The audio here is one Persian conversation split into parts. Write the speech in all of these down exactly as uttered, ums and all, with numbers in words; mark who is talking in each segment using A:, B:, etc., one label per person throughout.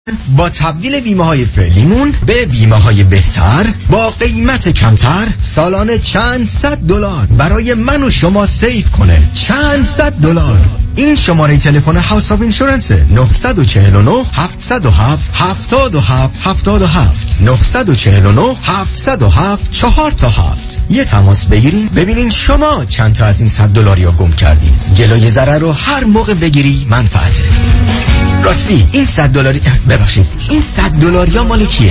A: با تبدیل بیمه های فعلیمون به بیمه های بهتر با قیمت کمتر سالانه چند صد دلار برای من و شما سیو کنه. چند صد دلار. این شماره تلفن هاوس آف اینشورنس نه چهار نه هفت صفر هفت هفت هفت هفت هفت نه چهار نه هفت صفر هفت چهار تا هفت. یه تماس بگیرین ببینین شما چند تا از این صد دلاری ها گم کردین. جلوی ضرر رو هر موقع بگیری منفعته. راستی این صد دلاری ببخشید این صد دلاری ها مال کیه؟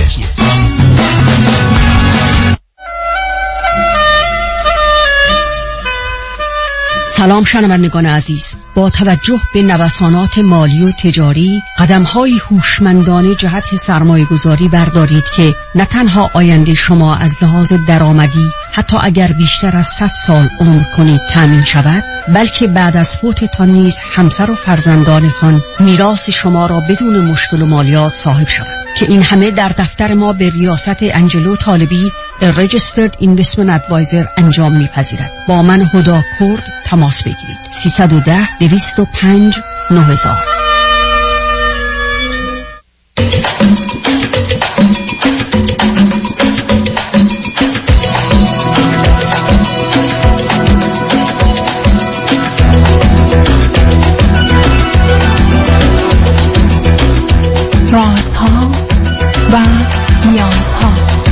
B: سلام شنوندگان عزیز، با توجه به نوسانات مالی و تجاری قدم‌های هوشمندانه جهت سرمایه‌گذاری بردارید که نه تنها آینده شما از لحاظ درآمدی حتی اگر بیشتر از صد سال عمر کنید تامین شود، بلکه بعد از فوتتان نیز همسر و فرزندانتان میراث شما را بدون مشکل و مالیات صاحب شود که این همه در دفتر ما به ریاست انجلو طالبی Registered Investment Advisor انجام می‌پذیرد. با من هدا کرد تماس بگیرید. سیصد و ده دویست و پنج نه هزار.
C: رازها و نیازها.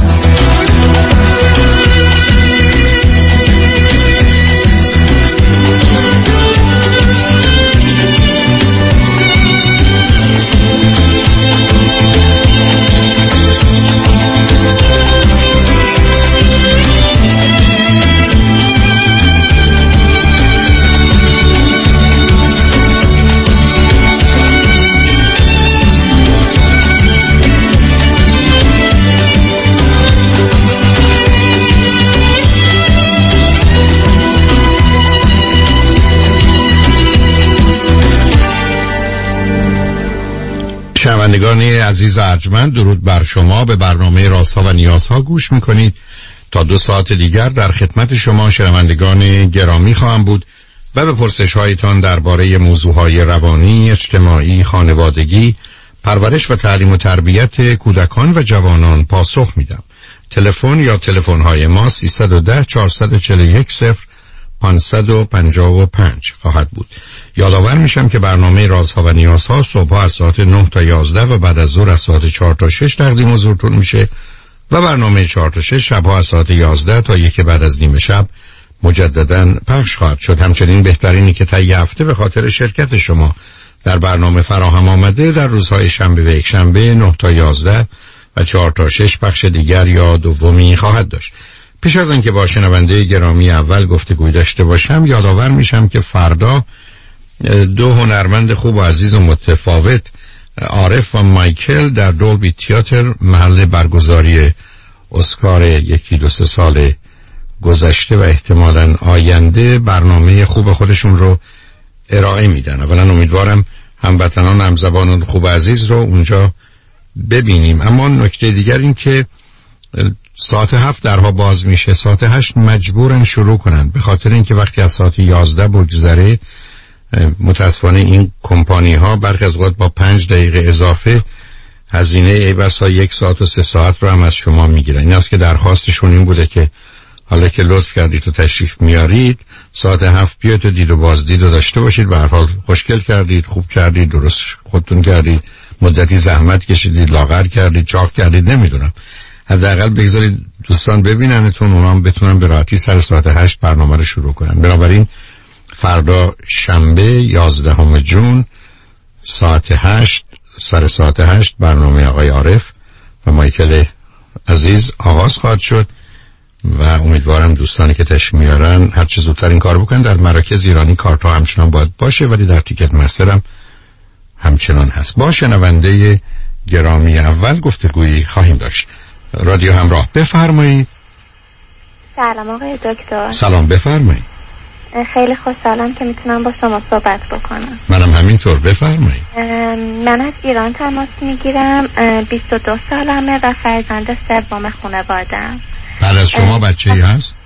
D: شنوندگان عزیز ارجمند، درود بر شما. به برنامه رازها و نیازها گوش میکنید. تا دو ساعت دیگر در خدمت شما شنوندگان گرامی خواهم بود و به پرسش هایتان درباره موضوعهای روانی، اجتماعی، خانوادگی، پرورش و تعلیم و تربیت کودکان و جوانان پاسخ میدم. تلفن یا تلفن های ما سیصد و ده چهارصد و چهل و یک صفر پانصد و پنجاه و پنج خواهد بود. یادآور میشم که برنامه رازها و نیازها صبح از ساعت نه تا یازده و بعد از ظهر از ساعت چهار تا شش تقدیم حضورتون میشه و برنامه چهار تا شش شبها از ساعت یازده تا یک بعد از نیمه شب مجددا پخش خواهد شد. همچنین بهترینی که طی هفته به خاطر شرکت شما در برنامه فراهم آمده در روزهای شنبه و یک شنبه نه تا یازده و چهار تا شش پخش دیگر یا دومی خواهد داشت. پیش از آنکه با شنونده گرامی اول گفتگوی داشته باشم، یادآور میشم که فردا دو هنرمند خوب و عزیز و متفاوت، عارف و مایکل، در دولبی تئاتر محل برگزاری اسکار یکی دو سه سال گذشته و احتمالاً آینده برنامه خوب خودشون رو ارائه میدن. اولا امیدوارم هموطنان همزبانان خوب عزیز رو اونجا ببینیم. اما نکته دیگر این که ساعت هفت درها باز میشه، ساعت هشت مجبورن شروع کنن، به خاطر اینکه وقتی از ساعت یازده بگذره متاسفانه این کمپانی ها برخی از اوقات با پنج دقیقه اضافه هزینه ای بسا یک ساعت و سه ساعت رو هم از شما میگیرن. این است که درخواستشون این بوده که حالا که لطف کردید و تشریف میارید ساعت هفت بیاید و دید و بازدید رو داشته باشید. به هر حال خوشگل کردید، خوب کردید، درست خودتون کردید، مدتی زحمت کشیدید، لاغر کردید، چاق کردید، نمیدونم، حداقل بگذارید دوستان ببیننتون، اونا هم بتونن به راحتی سر ساعت هشت برنامه رو شروع کنن. بنابراین فردا شنبه یازدهم جون ساعت هشت سر ساعت هشت برنامه آقای عارف و مایکل عزیز آغاز خواهد شد و امیدوارم دوستانی که تشریف میارن هر چه زودتر این کار بکنن. در مراکز ایرانی کارتا همچنان باید باشه ولی در تیکت مستر هم همچنان هست. با شنونده گرامی اول گفتگویی خواهیم داشت. رادیو همراه، بفرمایید.
E: سلام آقای دکتر.
D: سلام، بفرمایید.
E: خیلی خوشحالم که میتونم با شما صحبت بکنم.
D: منم همینطور، بفرمایید.
E: من از ایران تماس میگیرم، بیست و دو سالمه و فرزند سوم خانواده‌ام.
D: بعد از شما بچه‌ای هست؟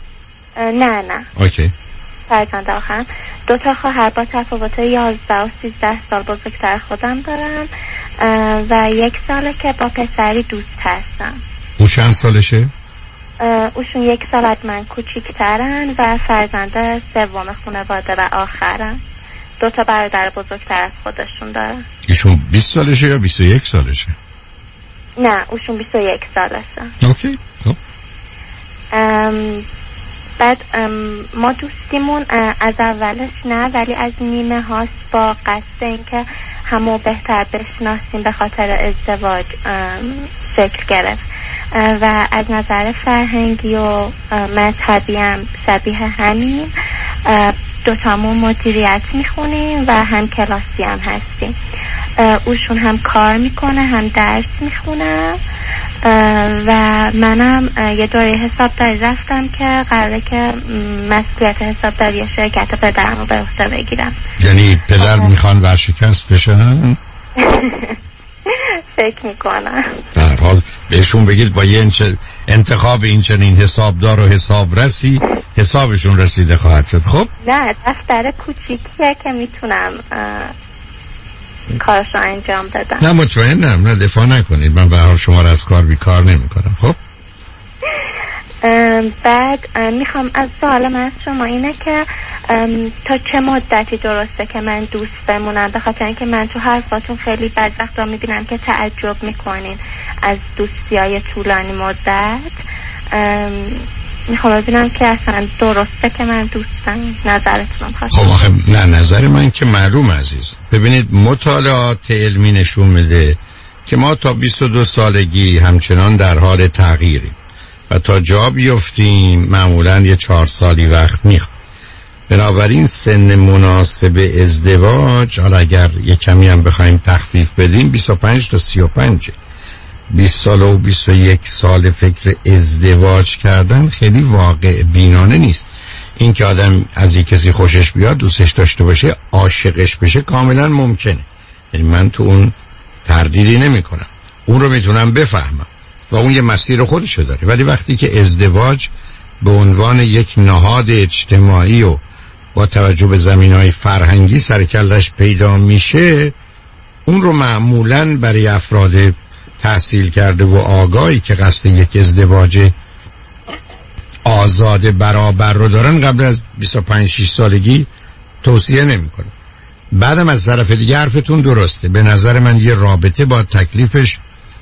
E: نه نه.
D: اوکی.
E: فرزند آخرم. دو تا خواهر با تفاوت یازده و سیزده سال بزرگتر خودم دارم. و یک ساله که با پسری دوست هستم.
D: او چند سالشه؟
E: اوشون یک سال از من کوچیکترن و فرزند سوم خانواده و آخرن. دو تا برادر بزرگتر از خودشون دارن.
D: ایشون بیست سالشه یا بیست و یک سالشه؟
E: نه اوشون بیست و یک سالشه.
D: اوکی. خب
E: بعد ما دوستیمون از اولش نه، ولی از نیمه هاست با قصد اینکه همو بهتر بشناسیم به خاطر ازدواج شکل گرفت و از نظر فرهنگی و مذهبی هم شبیه همین. دوتامون مدیریت میخونیم و هم کلاسی هم هستیم. اوشون هم کار میکنه هم درس میخونه و منم یه دوره حسابداری رفتم که قراره که مسئولیت حسابداری شرکت پدرم رو به عهده بگیرم.
D: یعنی پدر میخوان ورشکست بشن؟
E: فکر میکنم.
D: در حال بهشون بگید با یه انتخاب این چنین حسابدار و حسابرسی حسابشون رسیده خواهد شد. خب
E: نه دفتر کوچیکیه که میتونم کارشو انجام بدم.
D: نه مطمئنم، نه دفاع نکنید، من به هر حال شما رو از کار بیکار نمی کنم. خب
E: بعد میخوام از سوال من از شما اینه که تا چه مدتی درسته که من دوست بمونم؟ به خاطر اینکه من تو حرفاتون خیلی بعض وقتا میبینم که تعجب میکنین از دوستیای طولانی مدت. میخوام ببینم که اصلا درسته که من دوستم. نظرتون خواستم.
D: خب آخه نه، نظر من که معلوم عزیز. ببینید مطالعات علمی نشون میده که ما تا بیست و دو سالگی همچنان در حال تغییریم و تا جا بیفتیم معمولا یه چهار سالی وقت میخواد. بنابراین سن مناسب ازدواج، حالا اگر یه کمی هم بخوایم تخفیف بدیم، بیست و پنج تا سی و پنج. بیست سال و بیست و یک سال فکر ازدواج کردن خیلی واقع بینانه نیست. این که آدم از یک کسی خوشش بیاد، دوستش داشته باشه، عاشقش بشه، کاملا ممکنه. یعنی من تو اون تردیدی نمی کنم، اون رو میتونم بفهمم و اون یه مسیر خودشو داره. ولی وقتی که ازدواج به عنوان یک نهاد اجتماعی و با توجه به زمینهای فرهنگی سرکلش پیدا میشه، اون رو معمولاً برای افراد تحصیل کرده و آگاهی که قصد یک ازدواج آزاد برابر رو دارن قبل از بیست و پنج شش سالگی توصیه نمی کنم. بعدم از طرف دیگه حرفتون درسته. به نظر من یه رابطه با تکلیفش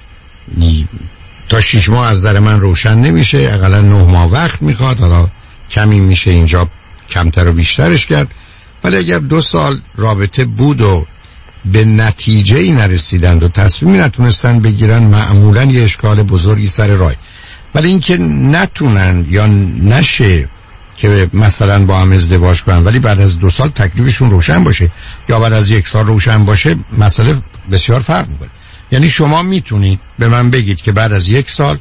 D: تا شش ماه از نظر من روشن نمیشه، اقلا نه ماه وقت میخواد. حالا کمی میشه اینجا کمتر و بیشترش کرد، ولی اگر دو سال رابطه بود و به نتیجه ای نرسیدند و تصمیمی نتونستن بگیرن، معمولا یه اشکال بزرگی سر راه. ولی اینکه نتونن یا نشه که مثلا با هم ازدواج کنن ولی بعد از دو سال تکلیفشون روشن باشه یا بعد از یک سال روشن باشه، مسئله بسیار فرق میکنه. یعنی شما میتونید به من بگید که بعد از یک سال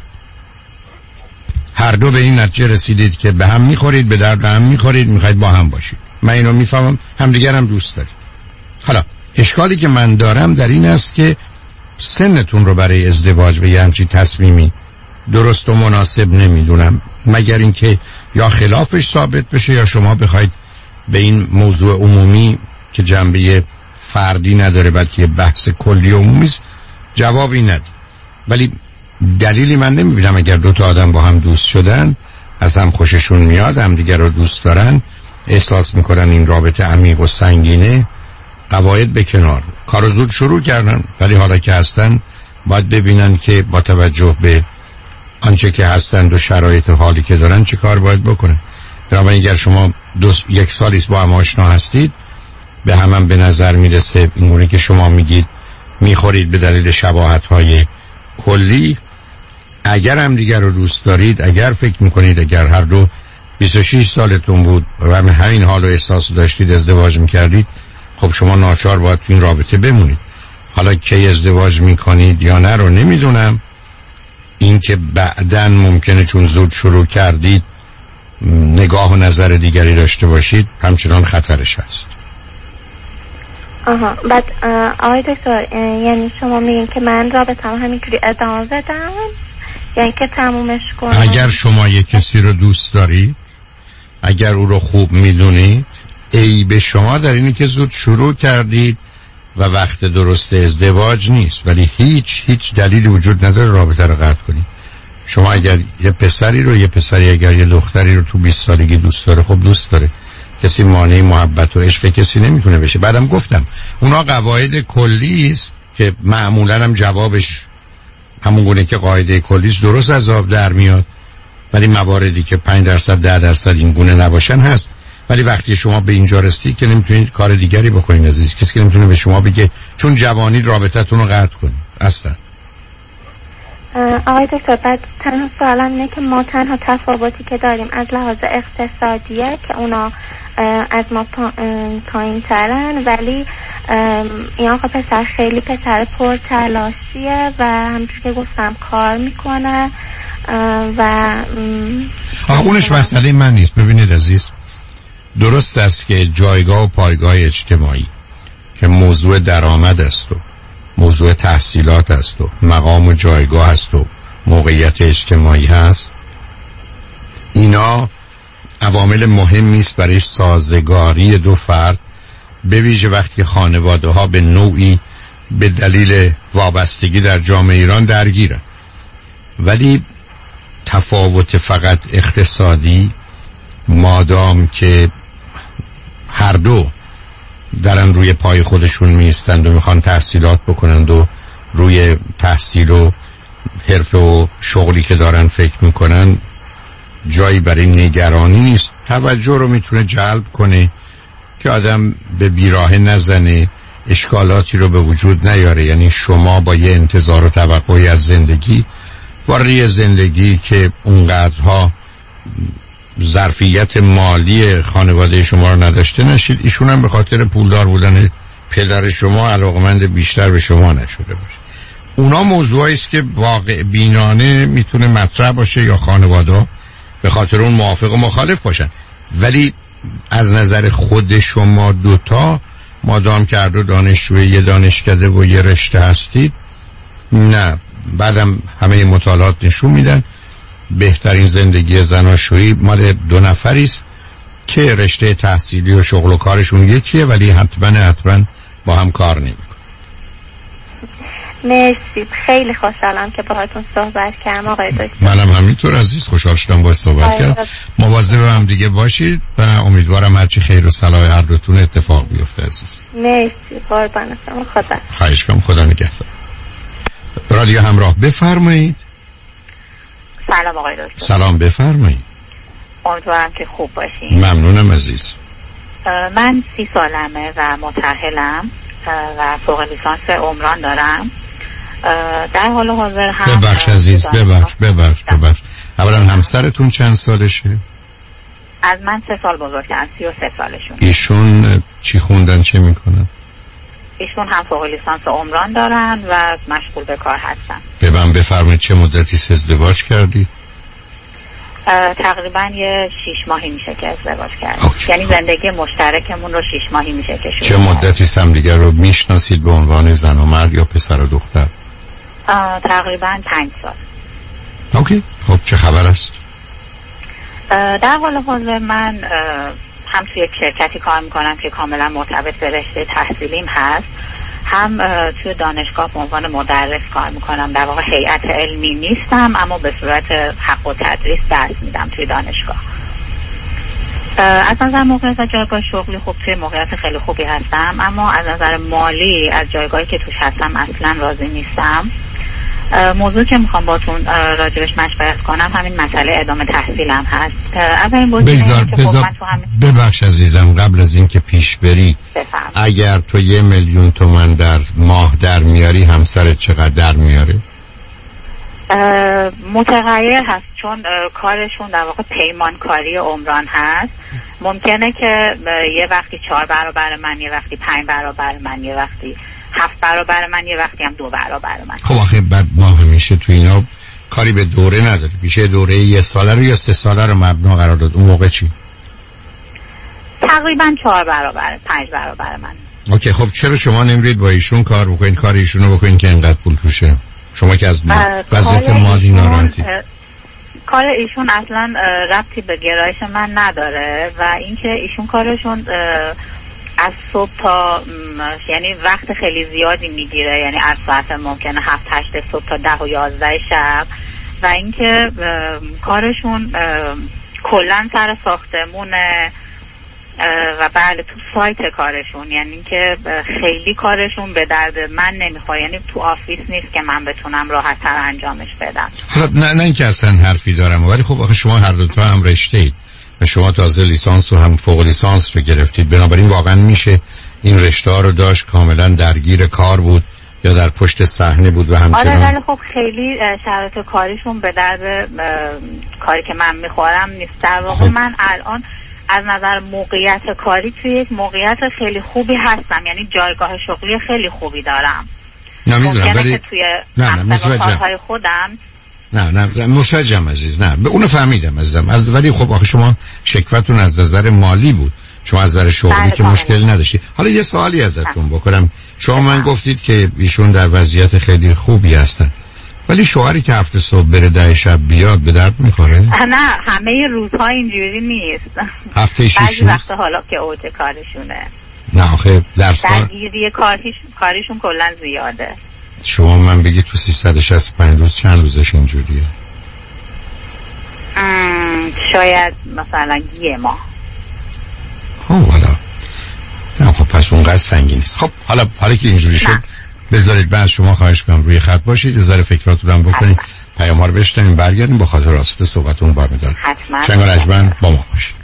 D: هر دو به این نتیجه رسیدید که به هم میخورید، به درد هم میخورید، میخواید با هم باشید. من اینو میفهمم، همدیگر هم دوست دارید. حالا اشکالی که من دارم در این است که سنتون رو برای ازدواج به یه همچین تصمیمی درست و مناسب نمیدونم، مگر اینکه یا خلافش ثابت بشه یا شما بخواید به این موضوع عمومی که جنبه فردی نداره بلکه بحث کلی عمومی است جوابی ندید. ولی دلیلی من نمیبینم اگر دو تا آدم با هم دوست شدن، از هم خوششون میاد، هم دیگر رو دوست دارن، احساس میکنن این رابطه عمیق و سنگینه، قواعد به کنار، کارو زود شروع کردن. ولی حالا که هستن باید ببینن که با توجه به آنچه که هستند و شرایط حالی که دارن چه کار باید بکنن. بنابراین اگر شما دو یک سالیست با هم آشنا هستید، به هم, هم به نظر میرسه اینگونه که شما میگید میخورید به دلیل شباهت‌های کلی، اگر هم دیگر رو دوست دارید، اگر فکر میکنید اگر هر دو بیست و شش سالتون بود و همین حال و احساس داشتید ازدواج میکردید، خب شما ناچار باید تو این رابطه بمونید. حالا کی ازدواج میکنید یا نه رو نمیدونم. این که بعدن ممکنه چون زود شروع کردید نگاه و نظر دیگری داشته باشید، همچنان خطرش هست.
E: آها. بعد آقای دکتر، یعنی شما میگین که من رابطه‌ام همینجوری ادامه بدم، یعنی که تمومش کنم؟
D: اگر شما یک کسی رو دوست دارید، اگر او رو خوب میدونید، عیب شما در اینه که زود شروع کردید و وقت درست ازدواج نیست، ولی هیچ هیچ دلیلی وجود نداره رابطه رو قطع کنید. شما اگر یه پسری رو یه پسری اگر یه دختری رو تو بیست سالگی دوست داره، خب دوست داره، کسی مانع محبت و عشق کسی نمیتونه بشه. بعدم گفتم اونا قواعد کلی است که معمولا هم جوابش همون گونه که قاعده کلی است درست از آب در میاد، ولی مواردی که پنج درصد ده درصد این گونه نباشن هست. ولی وقتی شما به اینجا رسید که نمیتونید کار دیگری بکنید عزیز، کسی که نمیتونه به شما بگه چون جوانی رابطتون رو قطع کنید اصلا.
E: آقای دکتر بعد تنها سوالم اینه که ما تنها تفاوتی که داریم از لحاظ اقتصادیه که اونا از ما پایین ترن، ولی این آقا پسر خیلی پسر پر تلاشیه و همچون که گفتم کار میکنه و
D: آه اونش مسئله من نیست. ببینید عزیز، درست است که جایگاه و پایگاه اجتماعی که موضوع درآمد است و موضوع تحصیلات است و مقام و جایگاه است و موقعیت اجتماعی هست، اینا عوامل مهمی است برای سازگاری دو فرد، به ویژه وقتی خانواده ها به نوعی به دلیل وابستگی در جامعه ایران درگیرن. ولی تفاوت فقط اقتصادی، مادام که هر دو درن روی پای خودشون میستند و میخوان تحصیلات بکنند و روی تحصیل و حرفه و شغلی که دارن فکر میکنن، جایی برای نگرانی نیست. توجه رو میتونه جلب کنه که آدم به بیراهه نزنه، اشکالاتی رو به وجود نیاره. یعنی شما با یه انتظار و توقعی از زندگی وارد زندگی که اونقدرها ظرفیت مالی خانواده شما رو نداشته نشید، ایشون هم به خاطر پولدار بودن پدر شما علاقمند بیشتر به شما نشده باشه. اونا موضوعی است که واقع بینانه میتونه مطرح باشه یا خانواده به خاطر اون موافق و مخالف باشن. ولی از نظر خود شما دوتا، مادام که هر دو دانشجوی یه دانشکده و یه رشته هستید، نه. بعدم همه مطالعات نشون میدن بهترین زندگی زناشویی مال دو نفری است که رشته تحصیلی و شغل و کارشون یکیه، ولی حتما حتما با هم کار نمیکنن.
E: مرسی، خیلی خوشحالم که باهاتون صحبت کردم آقای دکتر.
D: منم همینطور عزیز، خوشحال شدم باهات صحبت کردم. مواظب هم دیگه باشید و امیدوارم هرچی خیر و صلاح هر دوتون اتفاق بیفته عزیز.
E: مرسی، قربان شما، خدا.
D: خواهش کنم، خدا نگهدار. رادیو همراه، بفرمایید.
F: سلام آقای دکتر.
D: سلام، بفرمایید.
F: امیدوارم که خوب باشین.
D: ممنونم عزیز.
F: من سی سالمه و متأهلم و فوق لیسانس عمران دارم. در حال حاضر هم
D: ببخش عزیز، ببخش ببخش ببخش اولا همسرتون چند سالشه؟
F: از من سه سال بزرگترن، سی و سه سالشون.
D: ایشون چی خوندن، چه میکنن؟
F: ایشون هم فوق لیسانس عمران دارن و مشغول به کار هستن.
D: به من بفرمایید چه مدتی ازدواج کردی؟
F: تقریبا یه شیش ماهی میشه که ازدواج کردیم. یعنی زندگی مشترکمون رو شیش ماهی میشه که شروع.
D: چه مدتی همدیگر رو میشناسید به عنوان زن و مرد یا پسر و دختر؟
F: تقریبا پنج سال.
D: اوکی، خب چه خبر است؟
F: در حال حاضر من هم توی یک شرکتی کار میکنم که کاملا مرتبط به رشته تحصیلیم هست، هم توی دانشگاه به عنوان مدرس کار میکنم. در واقع هیئت علمی نیستم، اما به صورت حق و تدریس درس میدم توی دانشگاه. از نظر موقعیت و جایگاه شغلی خوب توی موقعیت خیلی خوبی هستم، اما از نظر مالی از جایگاهی که توش هستم اصلا راضی نیستم. موضوع که میخوام باتون راجبش مشورت کنم همین مسئله ادامه تحصیلم هست. اولین
D: بگذار بگذار ببخش عزیزم، قبل از این که پیش بری
F: بفهم.
D: اگر تو یه میلیون تومان در ماه در میاری، همسرت چقدر در میاره؟
F: متغیر هست، چون کارشون در واقع پیمانکاری عمران هست. ممکنه که یه وقتی چهار برابر من، یه وقتی پنج برابر من، یه وقتی هفت برابر من، یه وقتی هم دو برابر من.
D: خب آخه بعد ما همیشه تو اینا کاری به دوره نداره، پیشه دوره یه ساله رو یا سه ساله رو مبنا قرار داد. اون موقع چی؟
F: تقریبا چهار برابر، پنج برابر من.
D: اوکی، خب چرا شما نمیرید با ایشون کار بکنید، کار ایشونو بکنید که اینقدر پول توشه؟ شما که از وضعیت مادی ناراحتی.
F: کار ایشون اصلا ربطی به گرایش من نداره و اینکه ایشون کارشون از صبح تا یعنی وقت خیلی زیادی میگیره، یعنی از ساعت ممکنه هفت هشت صبح تا ده و یازده شب. و اینکه کارشون کلن سر ساختمونه و بله تو سایت کارشون، یعنی اینکه خیلی کارشون به درد من نمیخوره، یعنی تو آفیس نیست که من بتونم راحت تر انجامش بدم.
D: خب نه نه اینکه اصلا حرفی دارم، ولی خب آخه شما هر دو تا هم رشته اید و شما تازه لیسانس و هم فوق لیسانس رو گرفتید، بنابراین واقعا میشه این رشته ها رو داشت کاملا درگیر کار بود یا در پشت صحنه بود و همچنان.
F: آره ولی خب خیلی شرایط کاریشون به درد کاری که من میخورم نیست. در واقع خب. من الان از نظر موقعیت کاری توی یک موقعیت خیلی خوبی هستم، یعنی جایگاه شغلی خیلی خوبی دارم.
D: نه میدونم ولی
F: توی
D: نه نه متوجهم
F: خودم
D: نه نه متوجهم عزیز، نه به اونو فهمیدم عزیزم از ولی خب آخه شما شکوتون از نظر مالی بود، شما از نظر شغلی که مشکل نداشتی. حالا یه سوالی ازتون بکنم، شما من گفتید که ایشون در وضعیت خیلی خوبی هستن، ولی شوهری که هفته صبح بره ده شب بیاد به درد میخوره؟
F: نه همه روزها اینجوری نیست،
D: هفته شش
F: بعضی وقت حالا که اوج کارشونه.
D: نه آخه در سال
F: درگیری کاریش کاریشون کلا زیاده.
D: شما من بگید تو سیصد و شصت و پنج روز چند روزش اینجوریه؟
F: شاید مثلا یه ماه.
D: خب حالا نه خب پس اونقدر سنگین نیست. خب حالا حالا که اینجوری شد بذارید بعد شما خواهش کنم روی خط باشید، ذره فکراتون هم بکنید، پیام ها رو بشنویم، برگردیم با خاطر راست صحبتون با میدارم. چنگ و رجمن با ما باشید.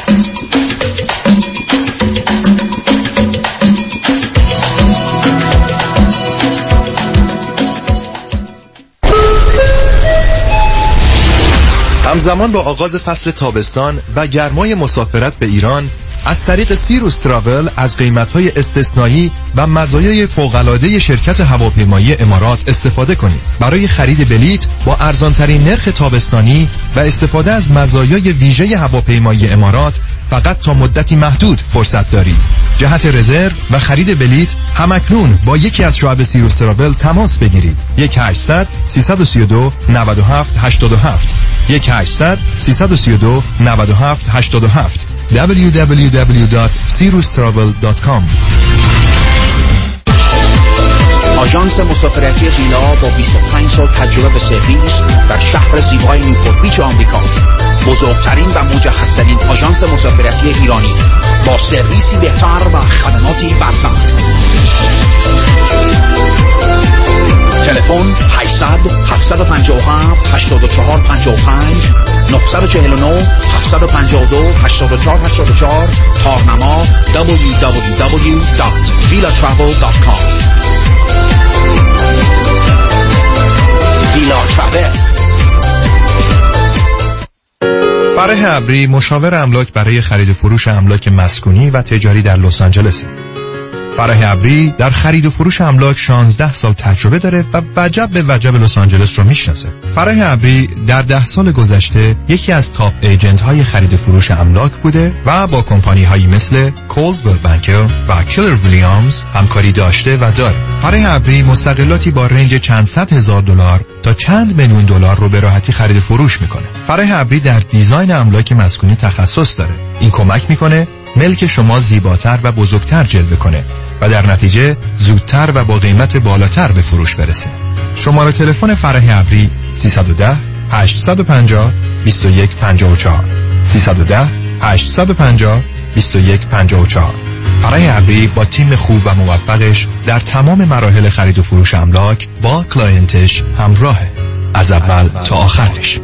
G: همزمان با آغاز فصل تابستان و گرمای مسافرت به ایران، از طریق سیروس تراول از قیمت‌های استثنایی و مزایای فوق‌العاده شرکت هواپیمایی امارات استفاده کنید. برای خرید بلیت با ارزان‌ترین نرخ تابستانی و استفاده از مزایای ویژه هواپیمایی امارات فقط تا مدتی محدود فرصت دارید. جهت رزرو و خرید بلیت همکنون با یکی از شعب سیروس تراول تماس بگیرید. یک هشتصد سیصد و سی و دو نود و هفت هشتاد و هفت یک هشتصد سیصد و سی و دو نود و هفت هشتاد و هفت دبلیو دبلیو دبلیو دات سیروس تراول دات کام.
H: آژانس مسافرتی غیلا با بیست و پنج سال تجربه به سرویس در شهر زیبای نیوپورت بیچ آمریکا، بزرگترین و مجهزترین آژانس مسافرتی ایرانی با سرویسی بهتر و خدماتی برتر. تلفن هشتصد هفتصد و پنجاه و هفت هشتاد و چهار پنجاه و پنج نه چهار نه هفتصد و پنجاه و دو هشتاد و چهار هشتاد و چهار تارنما دبلیو دبلیو دبلیو دات ویلا ترافل دات کام. ویلا ترافل.
G: فرح ابری مشاور املاک برای خرید و فروش املاک مسکونی و تجاری در لس آنجلس. فرح ابری در خرید و فروش املاک شانزده سال تجربه داره و وجب به وجب لس آنجلس رو میشناسه. فرح ابری در ده سال گذشته یکی از تاپ ایجنت های خرید و فروش املاک بوده و با کمپانی هایی مثل کولدویل بانکر و کیلر ویلیامز همکاری داشته و داره. فرح ابری مستقلاتی با رنج چند صد هزار دلار تا چند میلیون دلار رو به راحتی خرید و فروش میکنه. فرح ابری در دیزاین املاک مسکونی تخصص داره. این کمک میکنه ملک شما زیباتر و بزرگتر جلوه کنه و در نتیجه زودتر و با قیمت بالاتر به فروش برسه. شماره تلفن فرح ابری سیصد و ده هشتصد و پنجاه بیست و یک پنجاه و چهار سیصد و ده هشتصد و پنجاه بیست و یک پنجاه و چهار. فرح ابری با تیم خوب و موفقش در تمام مراحل خرید و فروش املاک با کلاینتش همراهه، از اول تا آخرش.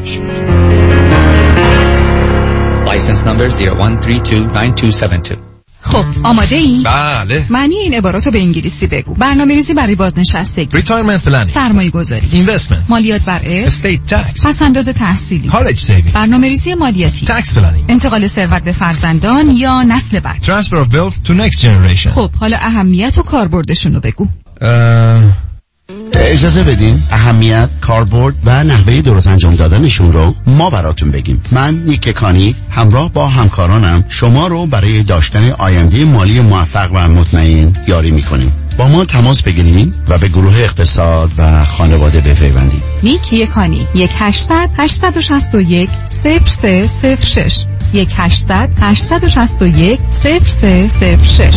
I: License number zero one three two nine two seven two.
J: خب آماده ای؟
G: بله.
J: معنی این عباراتو به انگلیسی بگو. برنامه‌ریزی برای بازنشستگی،
G: Retirement planning،
J: سرمایه‌گذاری،
G: Investment،
J: مالیات بر ارث،
G: Estate tax،
J: پس‌انداز تحصیلی،
G: College saving،
J: برنامه‌ریزی مالیاتی،
G: Tax planning،
J: انتقال ثروت به فرزندان یا نسل بعد،
G: Transfer of wealth to next generation.
J: خب حالا اهمیت و کاربردشون رو بگو.
H: اجازه بدین اهمیت، کاربرد و نحوه درست انجام دادنشون رو ما براتون بگیم. من نیک کانی همراه با همکارانم شما رو برای داشتن آینده مالی موفق و مطمئن یاری میکنیم. با ما تماس بگیرید و به گروه اقتصاد و خانواده بپیوندید.
J: نیک یکانی یک هشتصد هشتصد و شصت و یک صفر سه صفر شش یک هشتصد هشتصد و شصت و یک صفر سه صفر شش.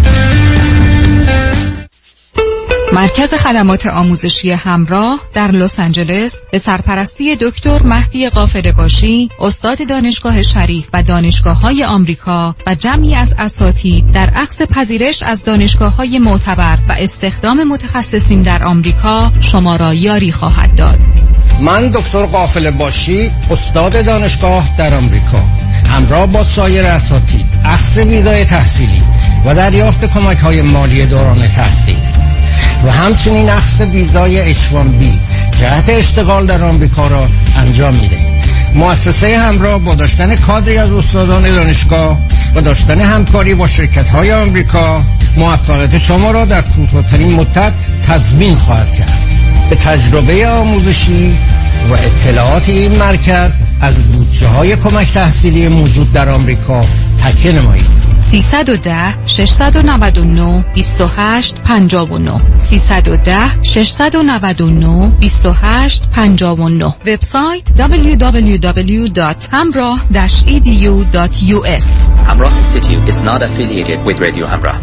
J: مرکز خدمات آموزشی همراه در لس آنجلس به سرپرستی دکتر مهدی قافله‌باشی، استاد دانشگاه شریف و دانشگاه‌های آمریکا و جمعی از اساتید در اخذ پذیرش از دانشگاه‌های معتبر و استخدام متخصصین در آمریکا شما را یاری خواهد داد.
K: من دکتر قافله‌باشی، استاد دانشگاه در آمریکا، همراه با سایر اساتید اخذ ویزای تحصیلی و دریافت کمک‌های مالی دوران تحصیل و همچنین اخذ ویزای اچ وان بی جهت اشتغال در آمریکا را انجام میده. مؤسسه همراه با داشتن کادری از استادان دانشگاه و داشتن همکاری با شرکت‌های آمریکا موفقیت شما را در کوتاه‌ترین مدت تضمین خواهد کرد. به تجربه آموزشی و اطلاعات این مرکز از بودجه‌های کمک تحصیلی موجود در آمریکا تکیه نمایید.
J: سیصد و ده ششصد و نود و نه بیست و هشت پنجاه و نه سیصد و ده ششصد و نود و نه بیست و هشت پنجاه و نه. وبسایت دبلیو دبلیو دبلیو دات hamrah dash e d u dot u s.
I: Hamrah Institute is not affiliated with Radio Hamrah.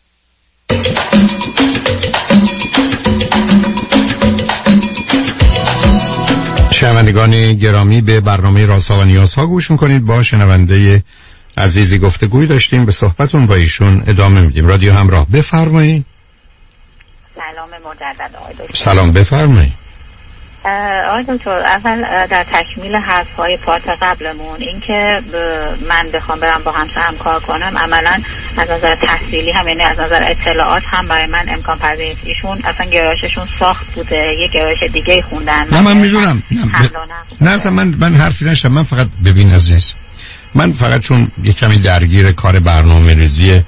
D: شنوندگان گرامی، به برنامه رازها و نیازها گوش میکنید. با شنونده عزیزی گفتگوی داشتیم، به صحبتون با ایشون ادامه میدیم. رادیو همراه، بفرمایید.
F: سلام مجدد آقای دکتر.
D: سلام، بفرمایید.
F: آقای دکتر، اول در تکمیل حرف‌های پارت قبلمون، اینکه من بخوام برم با همسرم کار کنم، عملاً از نظر تحصیلی هم، یعنی از نظر اطلاعات هم برای من امکان پذیر نیست. ایشون اصلا گرایششون ساخت بوده، یه گرایش دیگه خوندن.
D: نه من میدونم، نه اصلا من من حرفی نشدم. من فقط ببین عزیز، من فقط چون یه کمی درگیر کار برنامه‌ریزی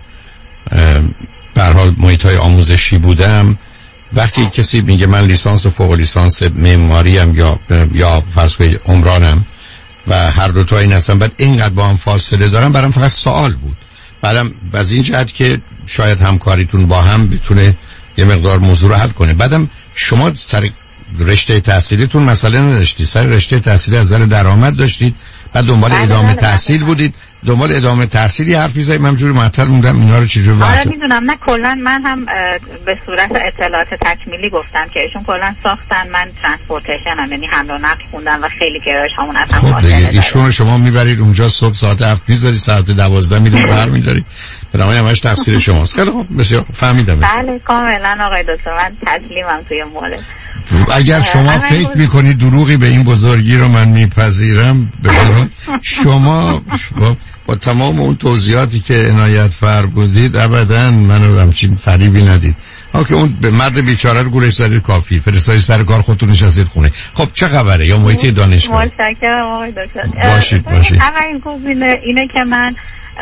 D: به هر حال محیط‌های آموزشی بودم، وقتی کسی میگه من لیسانس و فوق لیسانس معماری ام یا یا فرض کنید عمرانم و هر دو تا این هستم، بعد اینقدر با هم فاصله دارم، برام فقط سوال بود. بعدم از این جهت که شاید همکاریتون با هم بتونه یه مقدار موضوع رو حل کنه. بعدم شما سر رشته تحصیلیتون مسئله نداشتید، سر رشته تحصیلی از نظر درآمد داشتید، بعد دنبال ادامه تحصیل بودید، دنبال ادامه تحصیلی حرفی زدید. من همجوری معطل موندم اینا رو چجوری واسه.
F: آره میدونم، نه کلا من هم به صورت اطلاعات تکمیلی گفتم که ایشون کلا ساختن، من ترانسپورتیشن هم، یعنی حمل و نقل خوندم و خیلی گرایش همون اصلا
D: خب دیگه ایشون شما میبرید اونجا صبح ساعت هفت میذارید، ساعت دوازده میرید برمی‌دارید، برای همش تقصیر شماست. خیلی خوب، بسیار فهمیدم.
F: بله کاملا آقای دکتر، من تسلیمم توی مورد.
D: اگر شما فکر میکنید دروغی به این بزرگی رو من میپذیرم، ببینید شما با, با تمام اون توضیحاتی که عنایت فر بودید ابدا منو همچین فریبی ندید. آکه اون به مرد بیچاره رو گولش زدید کافی، فرستادید سر کار، خودتون نشستید خونه. خب چه خبره؟ یا محیط دانشگاه؟
F: متشکرم آقای دکتر.
D: باشید باشید.
F: اولین گزینه اینه که من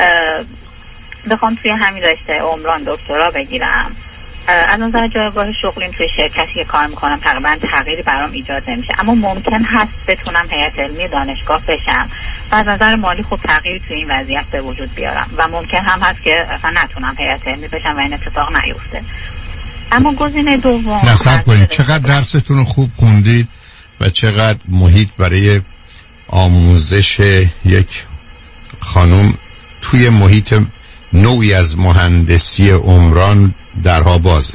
F: بخوام توی همین رشته عمران دکترا بگیرم. از نظر جایگاه شغلیم توی شرکتی که کار میکنم تقریبا تغییری برام ایجاد نمیشه، اما ممکن هست بتونم هیئت علمی دانشگاه بشم و از نظر مالی خوب تغییری توی این وضعیت به وجود بیارم و ممکن هم هست که اصلا نتونم هیئت علمی بشم و این اتفاق نیفته. اما گزینه دوم،
D: نصب کنید چقدر درستون رو خوب خوندید و چقدر محیط برای آموزش یک خانم توی محیط نوعی از مهندسی عمران درها بازه.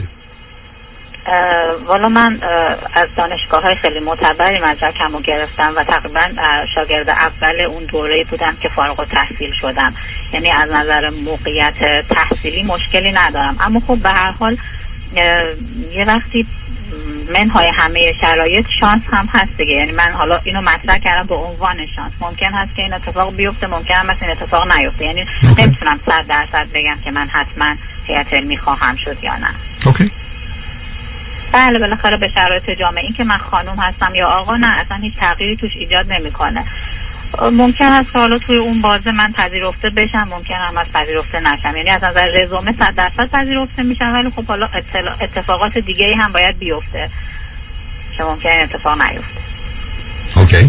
F: والا من از دانشگاه های خیلی معتبری مدرکم رو گرفتم و تقریبا شاگرد اول اون دوره بودم که فارغ التحصیل شدم، یعنی از نظر موقعیت تحصیلی مشکلی ندارم. اما خب به هر حال یه وقتی منهای همه شرایط شانس هم هست دیگه، یعنی من حالا اینو مطرح کردم به عنوان شانس. ممکن هست که این اتفاق بیفته، ممکن هم هست این اتفاق نیفته، یعنی okay. نمیتونم صد درصد بگم که من حتما هیئت علمی خواهم شد یا نه.
D: اوکی okay.
F: بله بالاخره به شرایط جامعه، این که من خانم هستم یا آقا نه اصلا هیچ تغییری توش ایجاد نمیکنه. ممکن هست حالا توی اون بازه من پذیرفته بشم، ممکن هم از پذیرفته نشم، یعنی از نظر رزومه صد درصد پذیرفته میشم، ولی خب حالا اتفاقات دیگه هم باید بیفته که ممکن اتفاق نیفته.
D: اوکی.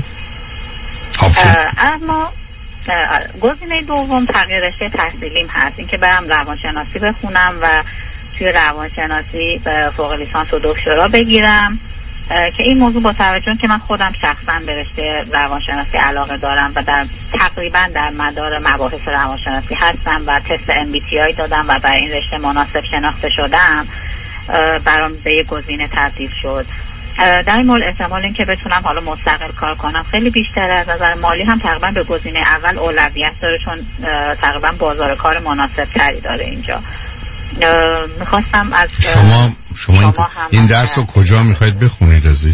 F: اما گزینه دوم تغییر رشته تحصیلیم هست، این که برم روانشناسی بخونم و توی روانشناسی فوق لیسانس و دکترا بگیرم که این موضوع با توجه که من خودم شخصا به رشته روانشناسی علاقه دارم و در تقریبا در مدار مباحث روانشناسی هستم و تست ام بی تی آی دادم و برای این رشته مناسب شناخته شدم، برام به یک گزینه تبدیل شد. در این مورد احتمال این که بتونم حالا مستقل کار کنم خیلی بیشتره. از نظر مالی هم تقریبا به گزینه اول اولویت داره، چون تقریبا بازار کار مناسب تری داره اینجا. میخواستم از
D: شما شما, شما این, این درس رو کجا میخواید بخونید عزیز؟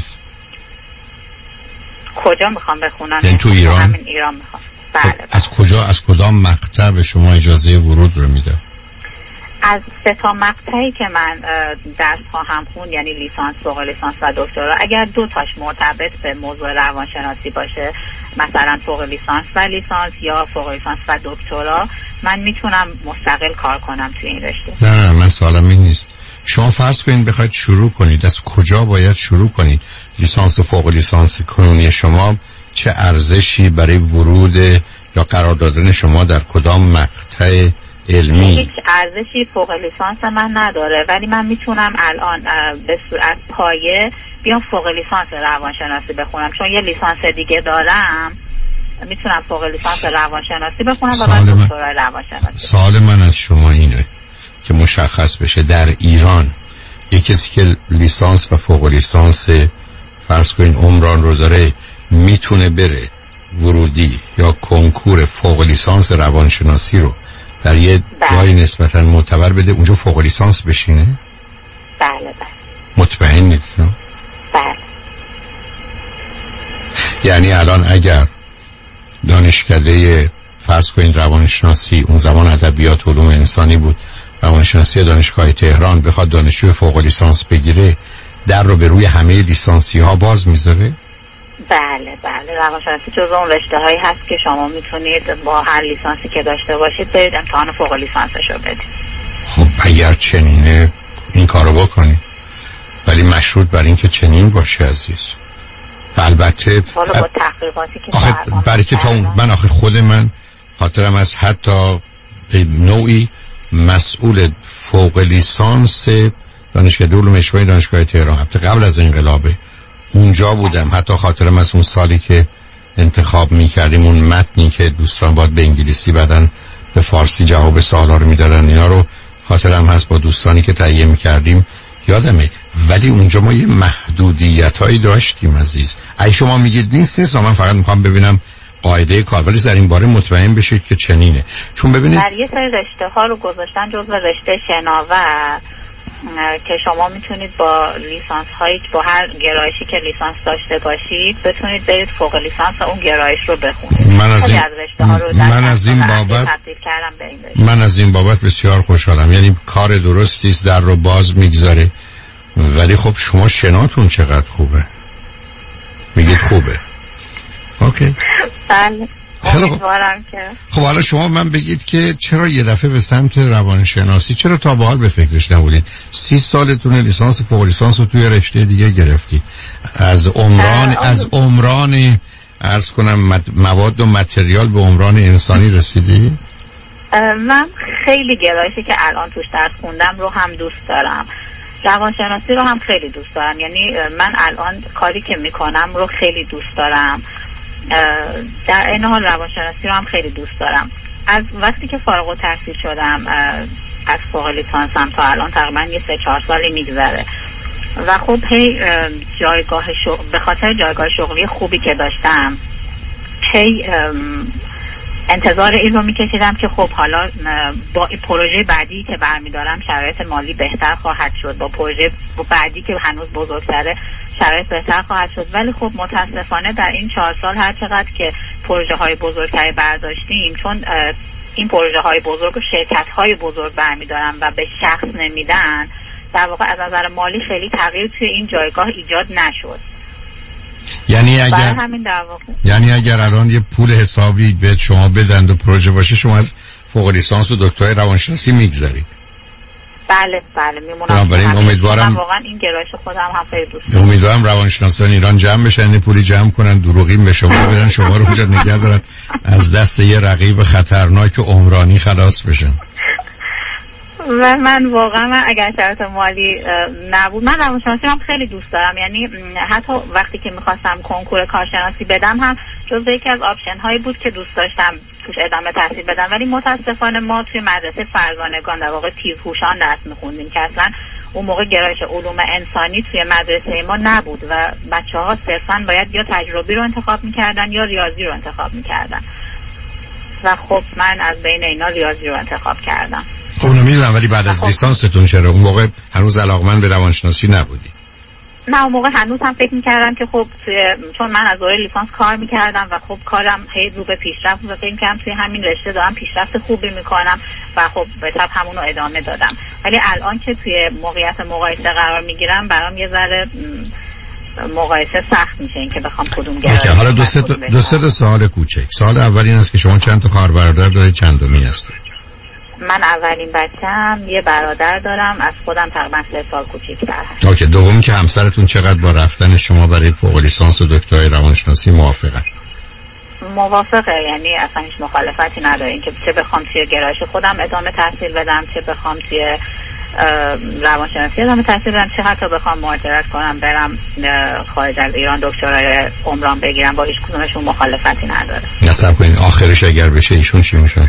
F: کجا میخوام بخونم؟
D: یعنی تو ایران؟
F: همین ایران میخوام. بله, بله.
D: از کجا، از کدام مقطع به شما اجازه ورود رو میده؟
F: از سه تا مقطعی که من درس خواهم خوند، یعنی لیسانس، فوق لیسانس و دکترا، اگر دو تاش مرتبط به موضوع روانشناسی باشه، مثلا فوق لیسانس و لیسانس یا فوق لیسانس و دکترا، من میتونم مستقل کار کنم توی این رشته.
D: نه نه من سوالم این نیست. شما فرض کنید بخواید شروع کنید، از کجا باید شروع کنید؟ لیسانس و فوق لیسانس کنونی شما چه ارزشی برای ورود یا قرار دادن شما در کدام مقطع علمی؟
F: هیچ ارزشی فوق لیسانس من نداره، ولی من میتونم الان به صورت پایه بیام فوق لیسانس روانشناسی بخونم، چون یه لیسانس دیگه دارم. میتونم فوق لیسانس روانشناسی بخونم و بعد دکترای روانشناسی.
D: سوال من از شما اینه که مشخص بشه در ایران یک کسی که لیسانس و فوق لیسانس فرض کنین عمران رو داره میتونه بره ورودی یا کنکور فوق لیسانس روانشناسی رو در یه جای نسبتا معتبر بده، اونجا فوق لیسانس بشینه؟
F: بله بله.
D: مطمئنید؟
F: بله.
D: یعنی الان اگر دانشکده فرض کنید روانشناسی، اون زمان ادبیات و علوم انسانی بود، روانشناسی دانشگاه تهران بخواد دانشجو فوق لیسانس بگیره، در رو به روی همه لیسانسی ها باز میذاره؟
F: بله بله. روانشناسی جزو اون رشته هایی هست که شما میتونید با هر لیسانسی که داشته باشید برید امتحان فوق لیسانسش رو بدید.
D: خب اگر چنینه این کارو بکنید، ولی مشروط بر این که چنین باشه عزیز. البته
F: حالا با تحقیقاتی که
D: آخه برای که تا اون من آخه خود من خاطرم از حتی به نوعی مسئول فوق لیسانس دانشکده علوم اجتماعی دانشگاه تهران حتی قبل از انقلابه اونجا بودم. حتی خاطرم از اون سالی که انتخاب میکردیم اون متنی که دوستان باید به انگلیسی بدن به فارسی جواب سوالا رو میدادن، اینا رو خاطرم هست با دوستانی که تهیه میکردیم یادمه. ولی اونجا ما یه محدودیتایی داشتیم عزیز. اگه شما میگید نیست نیست، من فقط میخوام ببینم قاعده کار، ولی در این باره مطمئن بشید که چنینه. چون ببینید
F: در یه سری رشته ها رو گذاشتن جزو رشته شناور که شما میتونید با لیسانس هایی با هر گرایشی که لیسانس داشته باشید بتونید برید فوق لیسانس اون گرایش رو بخونید.
D: من از این من از این بابت من از این بابت بسیار خوشحالم. یعنی کار درستی است، در رو باز میگذاره. ولی خب شما شناتون چقدر خوبه، میگید خوبه. اوکی
F: بله. امیدوارم که
D: خب حالا شما من بگید که چرا یه دفعه به سمت روانشناسی، چرا تا به حال به فکرش نبودید؟ سی سالتون لیسانس فوق لیسانس رو توی رشته دیگه گرفتید، از عمران از عمران عرض کنم مواد و متریال به عمران انسانی رسیدی؟
F: من خیلی گرایشی که الان توش درس خوندم رو هم دوست دارم، روانشناسی رو هم خیلی دوست دارم. یعنی من الان کاری که میکنم رو خیلی دوست دارم، در این حال روانشناسی رو هم خیلی دوست دارم. از وقتی که فارغ التحصیل شدم از فوق لیسانسم تا الان تقریبا یه سه چهار سالی میگذره و خب هی جایگاه شغل به خاطر جایگاه شغلی خوبی که داشتم هی انتظار این رو میکشیدم که خب حالا با پروژه بعدی که برمیدارم شرایط مالی بهتر خواهد شد، با پروژه بعدی که هنوز بزرگتره شرایط بهتر خواهد شد. ولی خب متاسفانه در این چهار سال هر چقدر که پروژه های بزرگتری برداشتیم، چون این پروژه های بزرگ و شرکت های بزرگ برمیدارن و به شخص نمیدن، در واقع از نظر مالی خیلی تغییر توی این جایگاه ایجاد نشد.
D: یعنی اگر یعنی اگر الان یه پول حسابی به شما بدن و پروژه باشه، شما از فوق لیسانس و دکترای روانشناسی میگذرید؟
F: بله بله میمونم.
D: بنابراین امیدوارم
F: واقعا این گرایش خودم هم خیلی دوست دارم.
D: امیدوارم روانشناسان ایران جمع بشن، پولی جمع کنن، دروغین به شما بدن، شما رو اونجا نگه دارن، از دست یه رقیب خطرناک عمرانی خلاص بشن.
F: و من واقعا من اگر شرایط مالی نبود، من روانشناسی هم خیلی دوست دارم، یعنی حتی وقتی که میخواستم کنکور کارشناسی بدم هم جزو یکی از آپشن هایی بود که دوست داشتم توش ادامه تحصیل بدم، ولی متاسفانه ما توی مدرسه فرزانگان در واقع تیزهوشان درس میخوندیم که اصلا اون موقع گرایش علوم انسانی توی مدرسه ما نبود و بچه ها صرفا باید یا تجربی رو انتخاب میکردن یا ریاضی رو انتخاب میکردن و خب من از بین اینا ریاضی رو انتخاب کردم.
D: اونو میدونم، ولی بعد از لیسانستون چرا؟ اون موقع هنوز علاقمند به روانشناسی نبودی؟
F: نه، اون موقع هنوز هم فکر میکردم که خب توی، چون من از دوره لیسانس کار میکردم و خب کارم هی رو به پیشرفت و فکر میکردم توی همین رشته دارم پیشرفت خوبی میکنم و خب به طب همون رو ادامه دادم. ولی الان که توی موقعیت مقایسه قرار میگیرم برام یه ذره مقایسه سخت میشه این که بخوام کدوم گرایش.
D: حالا دو سه دو سه سوال کوچک. سوال اول این است که شما چند تا خواهر برادر دارید، چندمی هستید؟
F: من اولین بچه‌م، یه برادر دارم، از خودم تقریبا سه سال کوچیک‌تر هست.
D: اوکی. دوم که همسرتون چقدر با رفتن شما برای فوق لیسانس و دکترای روانشناسی موافقه؟
F: موافقه، یعنی اصلا هیچ مخالفتی نداره اینکه چه بخوام توی گرایش خودم ادامه تحصیل بدم، چه بخوام توی روانشناسی ادامه تحصیل بدم، چه حتی بخوام مهاجرت کنم برم خارج از ایران دکترای عمران بگیرم، با هیچ کدومشون مخالفتی نداره.
D: نصب کنین آخرش اگر بشه ایشون چی میشه؟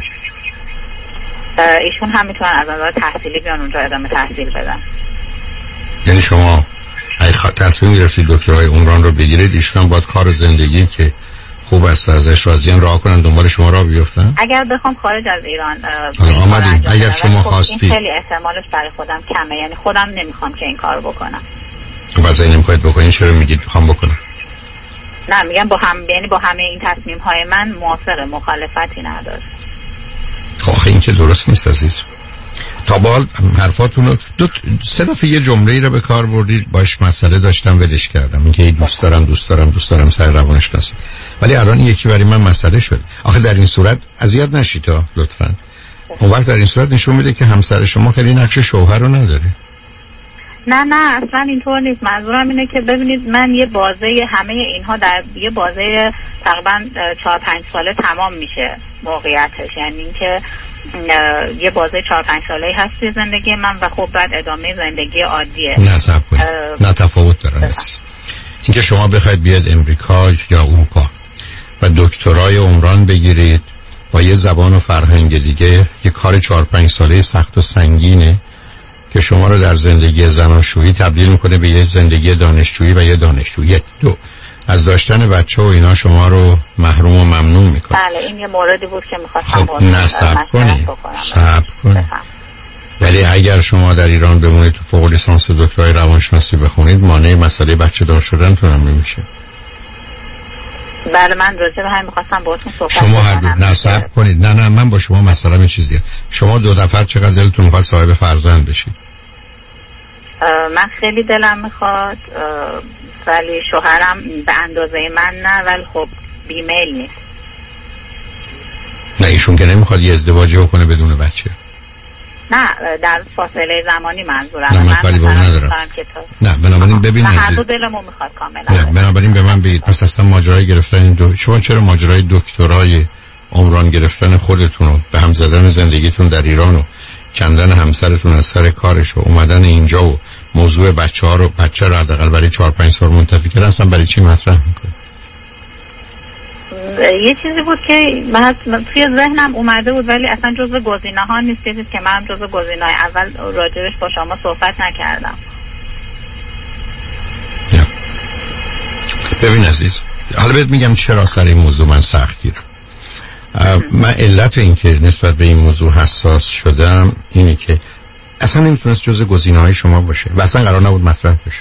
F: ایشون هم میتونن از نظر تحصیلی بیان اونجا ادامه تحصیل بدن.
D: یعنی شما اگه تصمیم گرفتید دکترای عمران رو بگیرید، ایشون باید کار زندگی که خوب است ازش راضیان راه کنن دنبال شما راه بیفتن؟
F: اگر بخوام خارج از ایران
D: آمدید، اگر شما خواستید،
F: خیلی احتمالش برای خودم کمه، یعنی خودم نمیخوام که این کارو بکنم.
D: خب از این نمیخواید بکنین، چرا میگید میخوام بکنم؟
F: نه میگم با هم، یعنی با همه این تصمیم های من موافقه، مخالفتی نداره.
D: آخه این که درست نیست عزیز. تا بال حرفاتون رو دو سه دفعه یه جمله‌ای رو به کار بردید، باش مسئله داشتم ولش کردم، اینکه دوست دارم دوست دارم دوست دارم سر روانشناسی، ولی الان یکی برای من مسئله شد. آخه در این صورت اذیت نشید تا لطفاً. اون وقت در این صورت نشون میده که همسر شما خیلی نقش شوهر رو نداره.
F: نه نه اصلا اینطور نیست. منظورم اینه که ببینید من یه بازه همه اینها در یه بازه تقریبا چهار پنج ساله تمام میشه موقعیتش، یعنی اینکه یه بازه چهار پنج ساله‌ای هست توی زندگی من و خب بعد ادامه زندگی عادیه.
D: نه صبر کنید، نه تفاوت داره. اینکه شما بخواید بیاد امریکا یا اروپا و دکترای عمران بگیرید با یه زبان و فرهنگ دیگه، یه کار چهار پنج ساله سخت و سنگینه که شما رو در زندگی زناشویی تبدیل میکنه به یه زندگی دانشجویی و یه دانشجو. یک دو از داشتن بچه و اینا شما رو محروم و ممنون میکنه.
F: بله این یه موردی بود که میخواستم
D: خب نه صبر کنید صبر کنید. ولی اگر شما در ایران بمونید تو فوق لیسانس دکترای روانشناسی بخونید، مانع مسئله بچه دار شدنتون هم نمیشه.
F: بله من راجع به همین میخواستم باهاتون صحبت
D: شما هر دو نه صبر کنید. نه نه من با شما مسئله می چیزیه. شما دو نفر چقدر دلتون میخواد صاحب فرزند بشید؟
F: من خیلی دلم میخواد، ولی شوهرم به اندازه من نه، ولی خب بیمیل نیست.
D: نه ایشون که نمیخواد یه ازدواجی بکنه بدون بچه.
F: نه در فاصله زمانی منظورم.
D: نه من کاری با اون ندارم. نه بنابراین ببینید
F: هر دو دلمو میخواد کاملا.
D: نه بنابراین به من بگید پس اصلا ماجرای گرفتن دو... شما چرا ماجرای دکترای عمران گرفتن خودتون و به هم زدن زندگیتون در ایران و کندن همسرتون از سر کارش و اومدن اینجا و موضوع بچه ها رو بچه رو حداقل برای چهار پنج سال منتفی کردن اصلا برای چی مطرح میکنه؟
F: یه چیزی بود که من توی ذهنم اومده بود ولی اصلا جزو گزینه ها نیست، چیزی که من جزو گزینه های اول راجبش با شما صحبت نکردم.
D: یا. ببین عزیز، حالا بهت میگم چرا سر این موضوع من سخت گیرم. من علت این که نسبت به این موضوع حساس شدم اینه که اصلا نمیتونست جزء گزینه‌های شما باشه و اصلا قرار نبود مطرح بشه.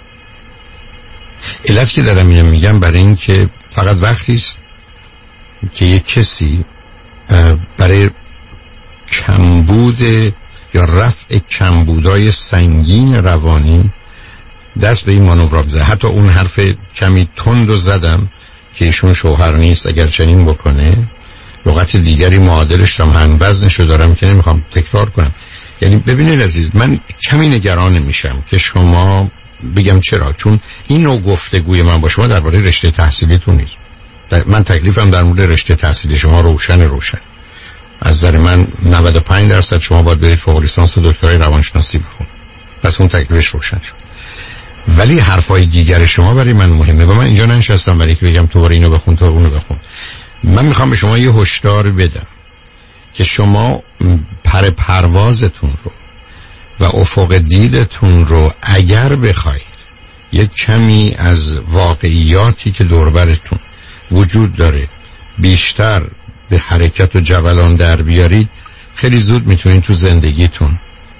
D: علت که دارم اینو میگم برای این که فقط وقتی است که یک کسی برای کمبود یا رفع کمبودای سنگین روانی دست به این مانور بزنه. حتی اون حرف کمی تند و زدم که ایشون شوهر نیست، اگر چنین بکنه لغت دیگری معادلش هم هم وزنشو دارم که نمیخوام تکرار کنم. یعنی ببینید عزیز، من کمی نگران میشم که شما بگم چرا، چون این نوع گفتگوی من با شما درباره رشته تحصیلیتون نیست. من تکلیفم در مورد رشته تحصیلی شما روشن روشن از نظر من نود و پنج درصد شما باید برید فوق لیسانس و دکترای روانشناسی بخونید. پس اون تکلیفش روشن شد. ولی حرفای دیگر شما برای من مهمه و من اینجا ننشستم برای که بگم تو برای اینو بخون تو اونو بخون. من میخوام به شما یه هشدار بدم که شما پر پروازتون رو و افق دیدتون رو اگر بخواید یک کمی از واقعیاتی که دور برتون وجود داره بیشتر به حرکت و جولان در بیارید، خیلی زود میتونید تو زندگیتون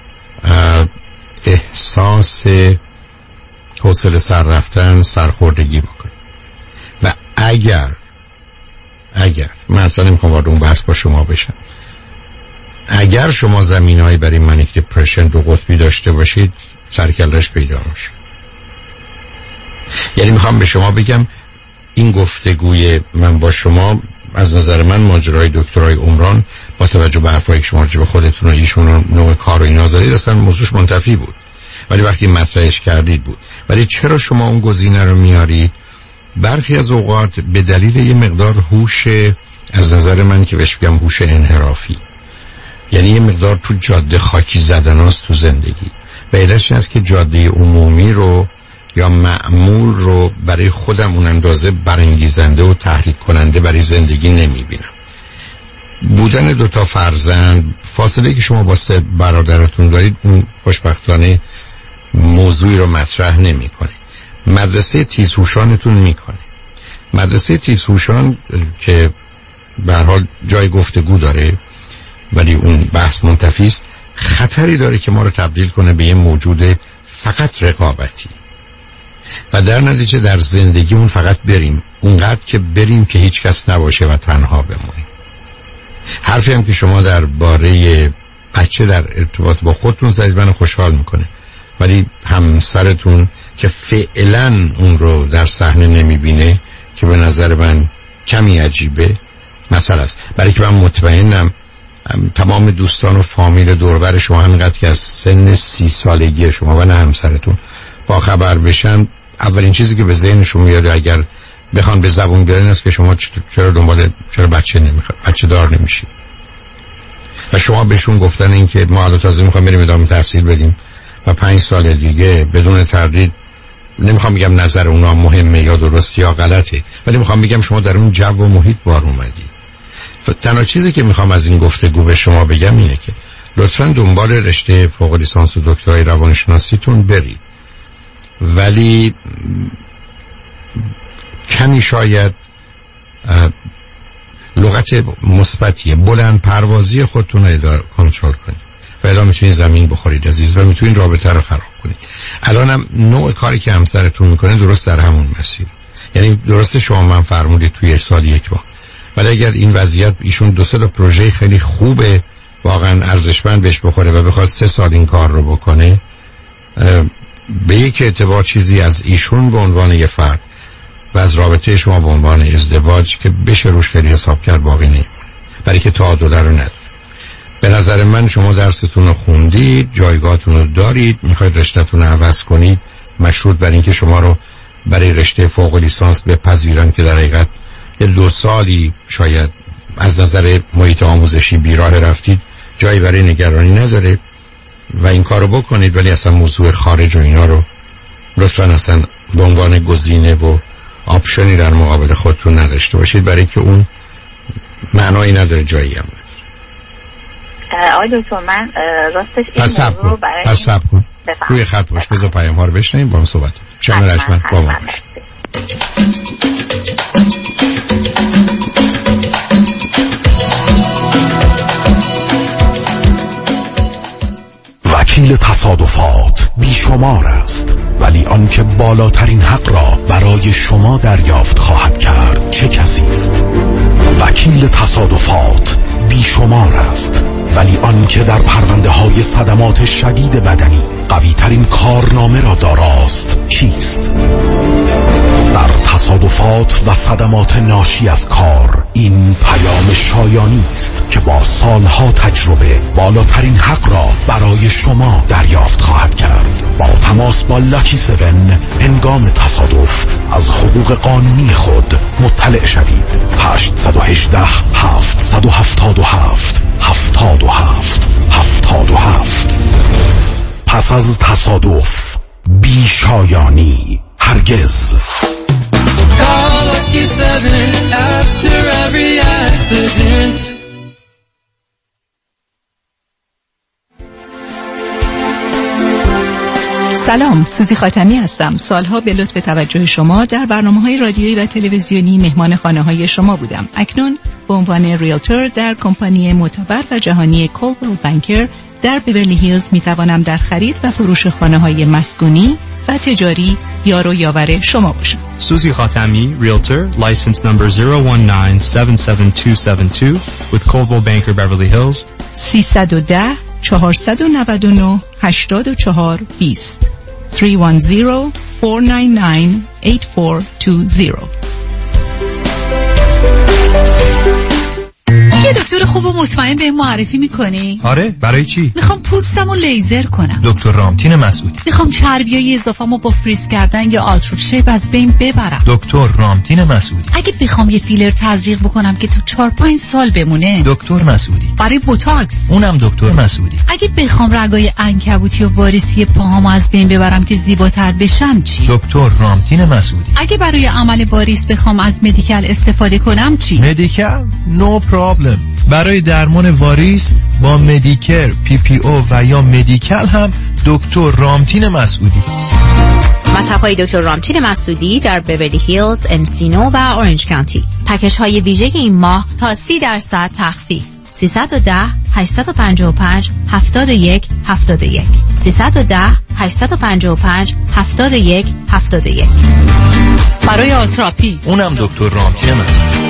D: احساس حوصله سر رفتن، سرخوردگی بکنید. و اگر اگر من اصلا نمیخوام وارد اون بحث با شما بشم، اگر شما زمینه‌ای برای منیک دپرشن دو قطبی داشته باشید سرکلش پیدا میشه. یعنی میخوام به شما بگم این گفتگوی من با شما از نظر من ماجرای دکترای عمران با توجه به حرفایی که شما راجع به خودتون و ایشون و نوع کار و اینا زدید اصلا موضوعش منتفی بود، ولی وقتی مطرحش کردید بود. ولی چرا شما اون گزینه رو میارید؟ برخی از اوقات به دلیل یه مقدار هوش، از نظر من که بهش بگم هوش انحرافی، یعنی یه مقدار تو جاده خاکی زدناست تو زندگی. به علتش هست که جاده عمومی رو یا معمول رو برای خودم اون اندازه برانگیزنده و تحریک کننده برای زندگی نمیبینم. بودن دوتا فرزند، فاصله که شما با سه برادرتون دارید، اون خوشبختانه موضوعی رو مطرح نمیکنه. مدرسه تیزهوشانتون میکنه. مدرسه تیزهوشان که به هر حال جای گفتگو داره ولی اون بحث منتفی است، خطری داره که ما رو تبدیل کنه به یه موجود فقط رقابتی و در نتیجه در زندگیمون فقط بریم، اونقدر که بریم که هیچ کس نباشه و تنها بمونیم. حرفی هم که شما در باره بچه در ارتباط با خودتون زدید من خوشحال میکنه، ولی همسرتون که فعلا اون رو در صحنه نمیبینه که به نظر من کمی عجیبه مسئله است. برای که من مطمئنم تمام دوستان و فامیل دوربر شما همینقدر که از سن سی سالگی شما و نه همسرتون با خبر بشن، اولین چیزی که به ذهنشون میاد اگر بخوان به زبون بیارن است که شما چرا دنبال چرا بچه نمیخواد، بچه دار نمیشید. و شما بهشون گفتن این که ما حالا تازه میخوام بریم ادامه تحصیل بدیم و پنج سال دیگه بدون تردید، نمیخوام بگم نظر اونا مهمه یا درست یا غلطه، ولی میخوام بگم شما در اون جو و محیط بار اومدید. تنها چیزی که میخوام از این گفتگو به شما بگم اینه که لطفاً دنبال رشته فوق لیسانس و دکترای روانشناسیتون برید، ولی کمی شاید لغت مثبتی بلند پروازی خودتون رو اداره کنترل کنید و الا میتونید زمین بخورید عزیز و میتونید رابطه رو خراب کنید. الانم نوع کاری که همسرتون میکنه درست در همون مسیر، یعنی درست شما من فرمودید توی سال یک بار، ولی اگر این وضعیت ایشون دو سه تا پروژه خیلی خوبه واقعا ارزشمند بهش بخوره و بخواد سه سال این کار رو بکنه، به یک اعتبار چیزی از ایشون به عنوان یه فرد و از رابطه شما به عنوان ازدواج که بشه روش خیلی حساب کرد باقی نمیمونه، برای که تعادل رو نداره. به نظر من شما درستون رو خوندید، جایگاهتون رو دارید، میخواید رشته‌تون رو عوض کنید، مشروط بر اینکه شما رو برای رشته فوق لیسانس بپذیرن که در حقیقت یه دو سالی شاید از نظر محیط آموزشی بیراه رفتید، جایی برای نگرانی نداره و این کارو بکنید، ولی اصلا موضوع خارج و اینا رو لطفاً اصلا به عنوان گزینه و آپشنی در مقابل خودتون نداشته باشید، برای که اون معنایی نداره، جایی هم نداره.
F: آقای دکتر من راستش این موضوع رو برای
D: پس صبر کن روی خط باش، بذار پیام ها رو بشنیم با هم صحبت. شما رشمن با ما باش.
L: وکیل تصادفات بیشمار است، ولی آنکه بالاترین حق را برای شما دریافت خواهد کرد چه کسی است؟ وکیل تصادفات بیشمار است، ولی آنکه در پرونده های صدمات شدید بدنی قوی ترین کارنامه را داراست چیست؟ در تصادفات و صدمات ناشی از کار این پیام شایانی است که با سالها تجربه بالاترین حق را برای شما دریافت خواهد کرد. با تماس با لاکی سون هنگام تصادف از حقوق قانونی خود مطلع شوید. هشت یک هشت هفت هفت هفت هفت هفتاد و هفت هفتاد و هفت. پس از تصادف بیشایانی هرگز.
J: سلام، سوزی خاتمی هستم. سالها به لطف توجه شما در برنامه‌های رادیویی و تلویزیونی مهمان خانه‌های شما بودم. اکنون به عنوان ریلتور در کمپانی معتبر و جهانی کولبل بانکر در بیورلی هیلز میتوانم در خرید و فروش خانه‌های مسکونی و تجاری یار و یاور شما باشم.
M: Susie Khatami, Realtor, license number zero one nine seven seven two seven two with Coldwell Banker Beverly Hills.
J: سیصد و ده چهارصد و نود و نه هشتاد و چهار بیست three one zero four nine nine eight four two zero.
N: یه دکتر خوب و مطمئن به معرفی میکنی؟
G: آره، برای چی؟
N: میخوام پوستمو لیزر کنم.
G: دکتر رامتین مسعودی.
N: میخوام چربیای اضافه‌مو با فریز کردن یا آلترا شیپ از بین ببرم.
G: دکتر رامتین مسعودی.
N: اگه بخوام یه فیلر تزریق بکنم که تو چهار پنج سال بمونه.
G: دکتر مسعودی.
N: برای بوتاکس.
G: اونم دکتر مسعودی.
N: اگه بخوام رگای عنکبوتی و واریسی پاهامو از بین ببرم که زیباتر بشم چی؟
G: دکتر رامتین مسعودی.
N: اگه برای عمل واریس بخوام از مدیکال استفاده کنم چی؟
G: مدیکال؟ نو پرابلم. برای درمان واریس با مدیکر، پی پی او و یا مدیکال هم دکتر رامتین مسعودی.
O: مطب‌های دکتر رامتین مسعودی در بیورلی هیلز، انسینو و اورنج کانتی. پکیج های ویژه این ماه تا سی درصد تخفیف. سیصد و ده هشتصد و پنجاه و پنج هفتاد و یک هفتاد و یک سیصد و ده هشتصد و پنجاه و پنج هفتاد و یک هفتاد و یک.
N: برای آلتراپی
G: اونم دکتر رامتین مسعودی.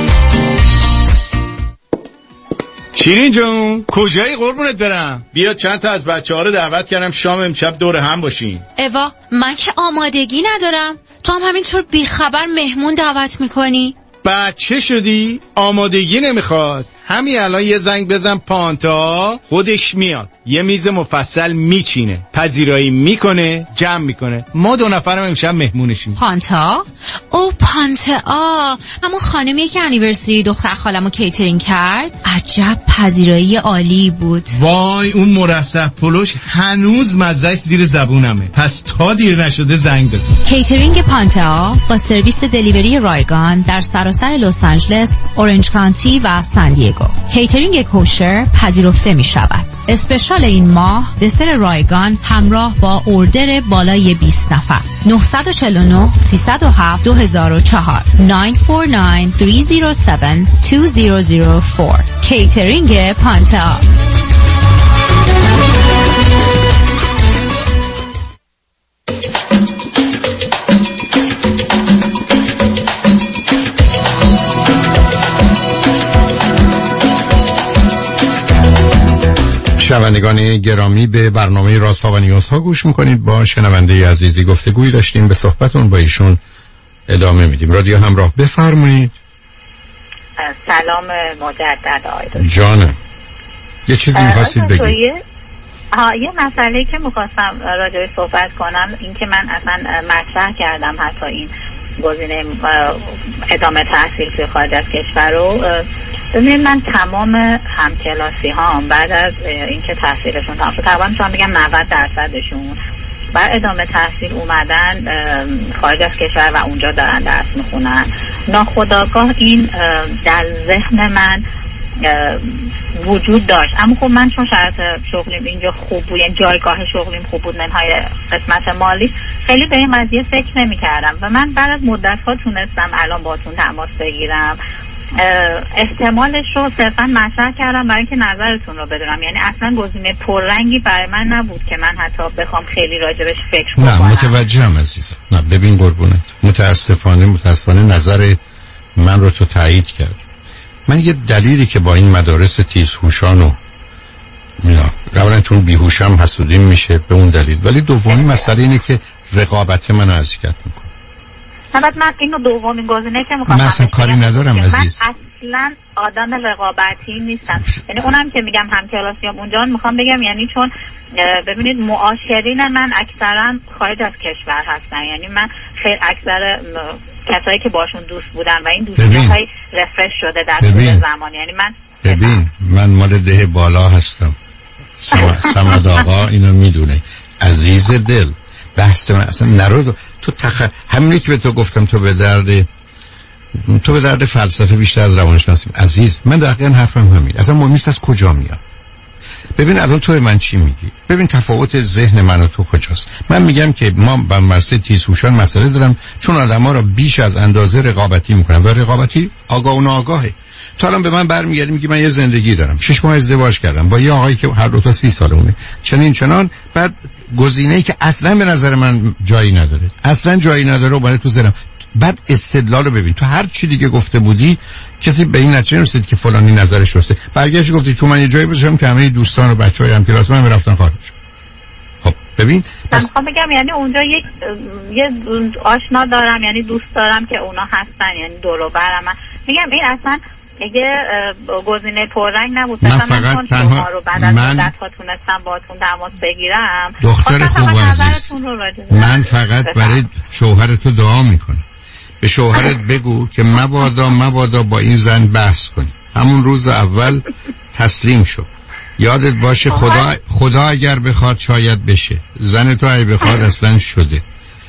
P: شیرین جون کجایی قربونت برم؟ بیا چند تا از بچه‌ها رو دعوت کردم شام امشب دور هم باشین.
O: اوا من که آمادگی ندارم، تو هم همینطور بیخبر مهمون دعوت میکنی؟
P: بچه شدی؟ آمادگی نمیخواد. همین الان یه زنگ بزن پانتا خودش میاد، یه میز مفصل میچینه، پذیرایی میکنه، جمع میکنه. ما دو نفرم امشب مهمونشیم.
O: پانتا؟ او پانتا، همون خانمیه که انیورسری دختر خالمو کیترینگ کرد. عجب پذیرایی عالی بود.
P: وای اون مرصع پلوش هنوز مزهش زیر زبونمه. پس تا دیر نشده زنگ بزن.
O: کیترینگ پانتا با سرویس دلیوری رایگان در سراسر لس آنجلس، اورنج کانتی و سان دیگو. کیترینگ کوشر پذیرفته می شود. اسپشال این ماه دسر رایگان همراه با اوردر بالای بیست نفر. نه چهار نه سه صفر هفت دو هزار و چهار نه چهار نه سه صفر هفت دو هزار و چهار. کیترینگ پانتا.
D: شنوندگان گرامی به برنامه رازها و نیازها گوش میکنید. با شنونده عزیزی گفتگویی داشتیم، به صحبتون با ایشون ادامه میدیم. رادیو همراه، بفرمایید.
F: سلام مجدد آقای
D: جانم، یه چیزی میخواستید بگید؟
F: ها یه مسئله که میخواستم راجعش صحبت کنم این که من اصلا مطرح کردم حتی این گزینه ادامه تحصیل توی خارج از کشور رو. ببینید من تمام همکلاسی هام بعد از اینکه تحصیلشون تمام شد، تقریبا میتونم بگم نود درصدشون بعد ادامه تحصیل اومدن خارج از کشور و اونجا دارن درس میخونن. ناخودآگاه این در ذهن من وجود داشت، اما خب من چون شرط شغلیم اینجا خوب بود، یعنی جایگاه شغلیم خوب بود، منهای قسمت مالی، خیلی به این قضیه فکر نمی کردم و من بعد از مدت ها تونستم الان باتون تماس بگیرم. احتمالش رو صرفا مطرح کردم برای اینکه نظرتون رو بدونم. یعنی اصلا گزینه پررنگی برای من نبود که من حتی بخوام خیلی راجبش فکر کنم.
D: نه متوجهم عزیزم. نه ببین قربونت، متاسفانه متاسفانه نظر من رو تو تایید کرد. من یه دلیلی که با این مدارس تیزهوشان و اولا چون بیهوشم حسودیم میشه به اون دلیل، ولی دومی مسئله اینه که رقابت من اذیت میکنه.
F: البته من اینو دومین گزینه که میخوام،
D: من اصلا کاری ندارم عزیز.
F: من اصلا آدم رقابتی نیستم. یعنی اونم که میگم همکلاسیام اونجا میخوام بگم یعنی چون ببینید معاشرین من اکثرا خارج از کشور هستن، یعنی من خیلی اکثر کسایی که باشون دوست بودن و این دوستی های رفرش شده در طول زمان، یعنی من
D: ببین من مال ده بالا هستم. سمد آقا اینو میدونه. عزیز دل بحث من اصلا نرو. تو تخ... همینی که به تو گفتم تو به درد تو به درد فلسفه بیشتر از روانشناسی. عزیز من دقیقاً حرفم همین. اصلا مهم نیست از کجا میاد. ببین الان تو من چی میگی؟ ببین تفاوت ذهن من و تو کجاست. من میگم که ما بر مرسه تیزهوشان مسئله دارم چون آدما رو بیش از اندازه رقابتی میکنن و رقابتی آگاه و ناآگاهه. تو الان به من برمیگردی میگی من یه زندگی دارم، شش ماه ازدواج کردم با یه آقایی که هر دو تا سی سالمونه، چنین چنان، بعد گزینه‌ای که اصلا به نظر من جایی نداره، اصلا جایی نداره و برای تو زدم. بعد استدلال رو ببین، تو هر چی دیگه گفته بودی کسی به این نتیجه نرسید که فلانی نظرش درسته. برگشت گفتی چون من یه جایی بزنم که همه دوستان و بچه‌های هم کلاس من رفتن خارج. خب ببین
F: من میخوام بگم یعنی اونجا یک یه آشنا دارم، یعنی دوست دارم که اونا هستن، یعنی دور و برم. من میگم این اصلا یه گزینه پررنگ نبود.
D: من فقط تنها
F: رو بعد از مدت ها تونستم باهاتون تماس بگیرم.
D: دختر خوب عزیز، من فقط برای شوهر تو دعا میکنم. به شوهرت بگو که مبادا مبادا با این زن بحث کنی. همون روز اول تسلیم شو. یادت باشه خدا خدا اگر بخواد شاید بشه، زن تو اگه بخواد اصلا شده.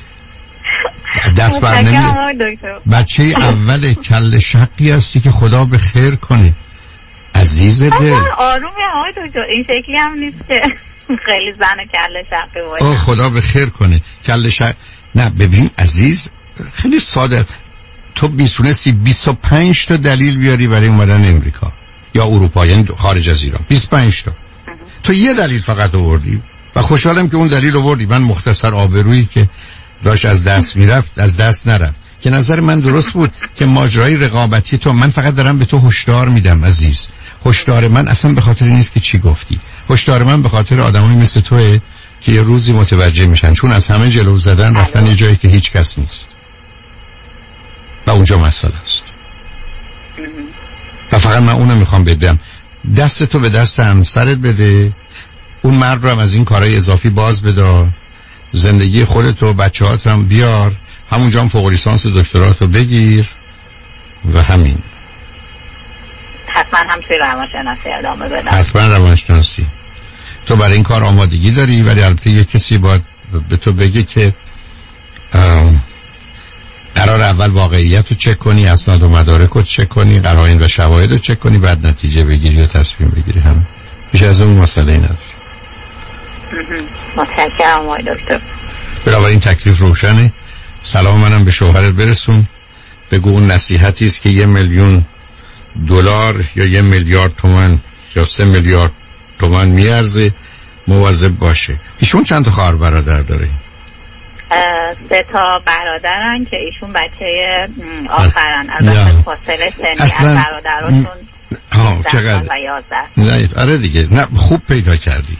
D: دست بر نمیده. بچه اول کل شقی هستی که خدا به خیر کنه عزیز دل.
F: آرومه آقای دکتر، این شکلی هم نیست که خیلی زن کل شقی باشه.
D: آه خدا به خیر کنه کل شق. نه ببین عزیز خیلی ساده، تو میتونستی بیست و پنج تا دلیل بیاری برای اومدن امریکا یا اروپا، یعنی خارج از ایران. بیست و پنج تا تو یه دلیل فقط آوردی و خوشحالم که اون دلیل آوردی. من مختصر آبرویی که داشت از دست میرفت از دست نرفت، که نظر من درست بود که ماجرای رقابتی تو، من فقط دارم به تو هشدار میدم عزیز. هشدار من اصلا به خاطر نیست که چی گفتی، هشدار من به خاطر آدمایی مثل توئه که یه روزی متوجه میشن چون از همه جلو زدن رفتن یه جایی که هیچ کس نیست و اونجا مسئله است. و فقط من اونو میخوام بدم، دست تو به دست همسرت بده، اون مرد رو هم از این کارهای اضافی باز بده، زندگی خودت و بچه‌هات هم بیار، همونجا هم فوق لیسانس و دکترات رو بگیر و همین.
F: حتما هم توی روانشناسی ادامه بدم.
D: حتما روانشناسی. تو برای این کار آمادگی داری، ولی البته یک کسی باید به تو بگه که قرار اول واقعیت رو چک کنی، اسناد و مدارک رو چک کنی، قرائن و شواهد رو چک کنی، بعد نتیجه بگیری یا تصمیم بگیری. هم بیش از اون مسئله ای نداره.
F: متشکرم آقای دکتر.
D: بنابراین تکلیف روشنه. سلام منم به شوهرت برسون، بگو اون نصیحتی است که یه میلیون دلار یا یه میلیارد تومان یا سه میلیارد تومان میارزه، مواظب باشه. ایشون چند تا خواهر برادر داره؟
F: سه تا برادرن که ایشون بچه آخرن از فاصله سنی از برادراتون
D: ها چقدر؟ نه آره دیگه، نه خوب پیدا کردی.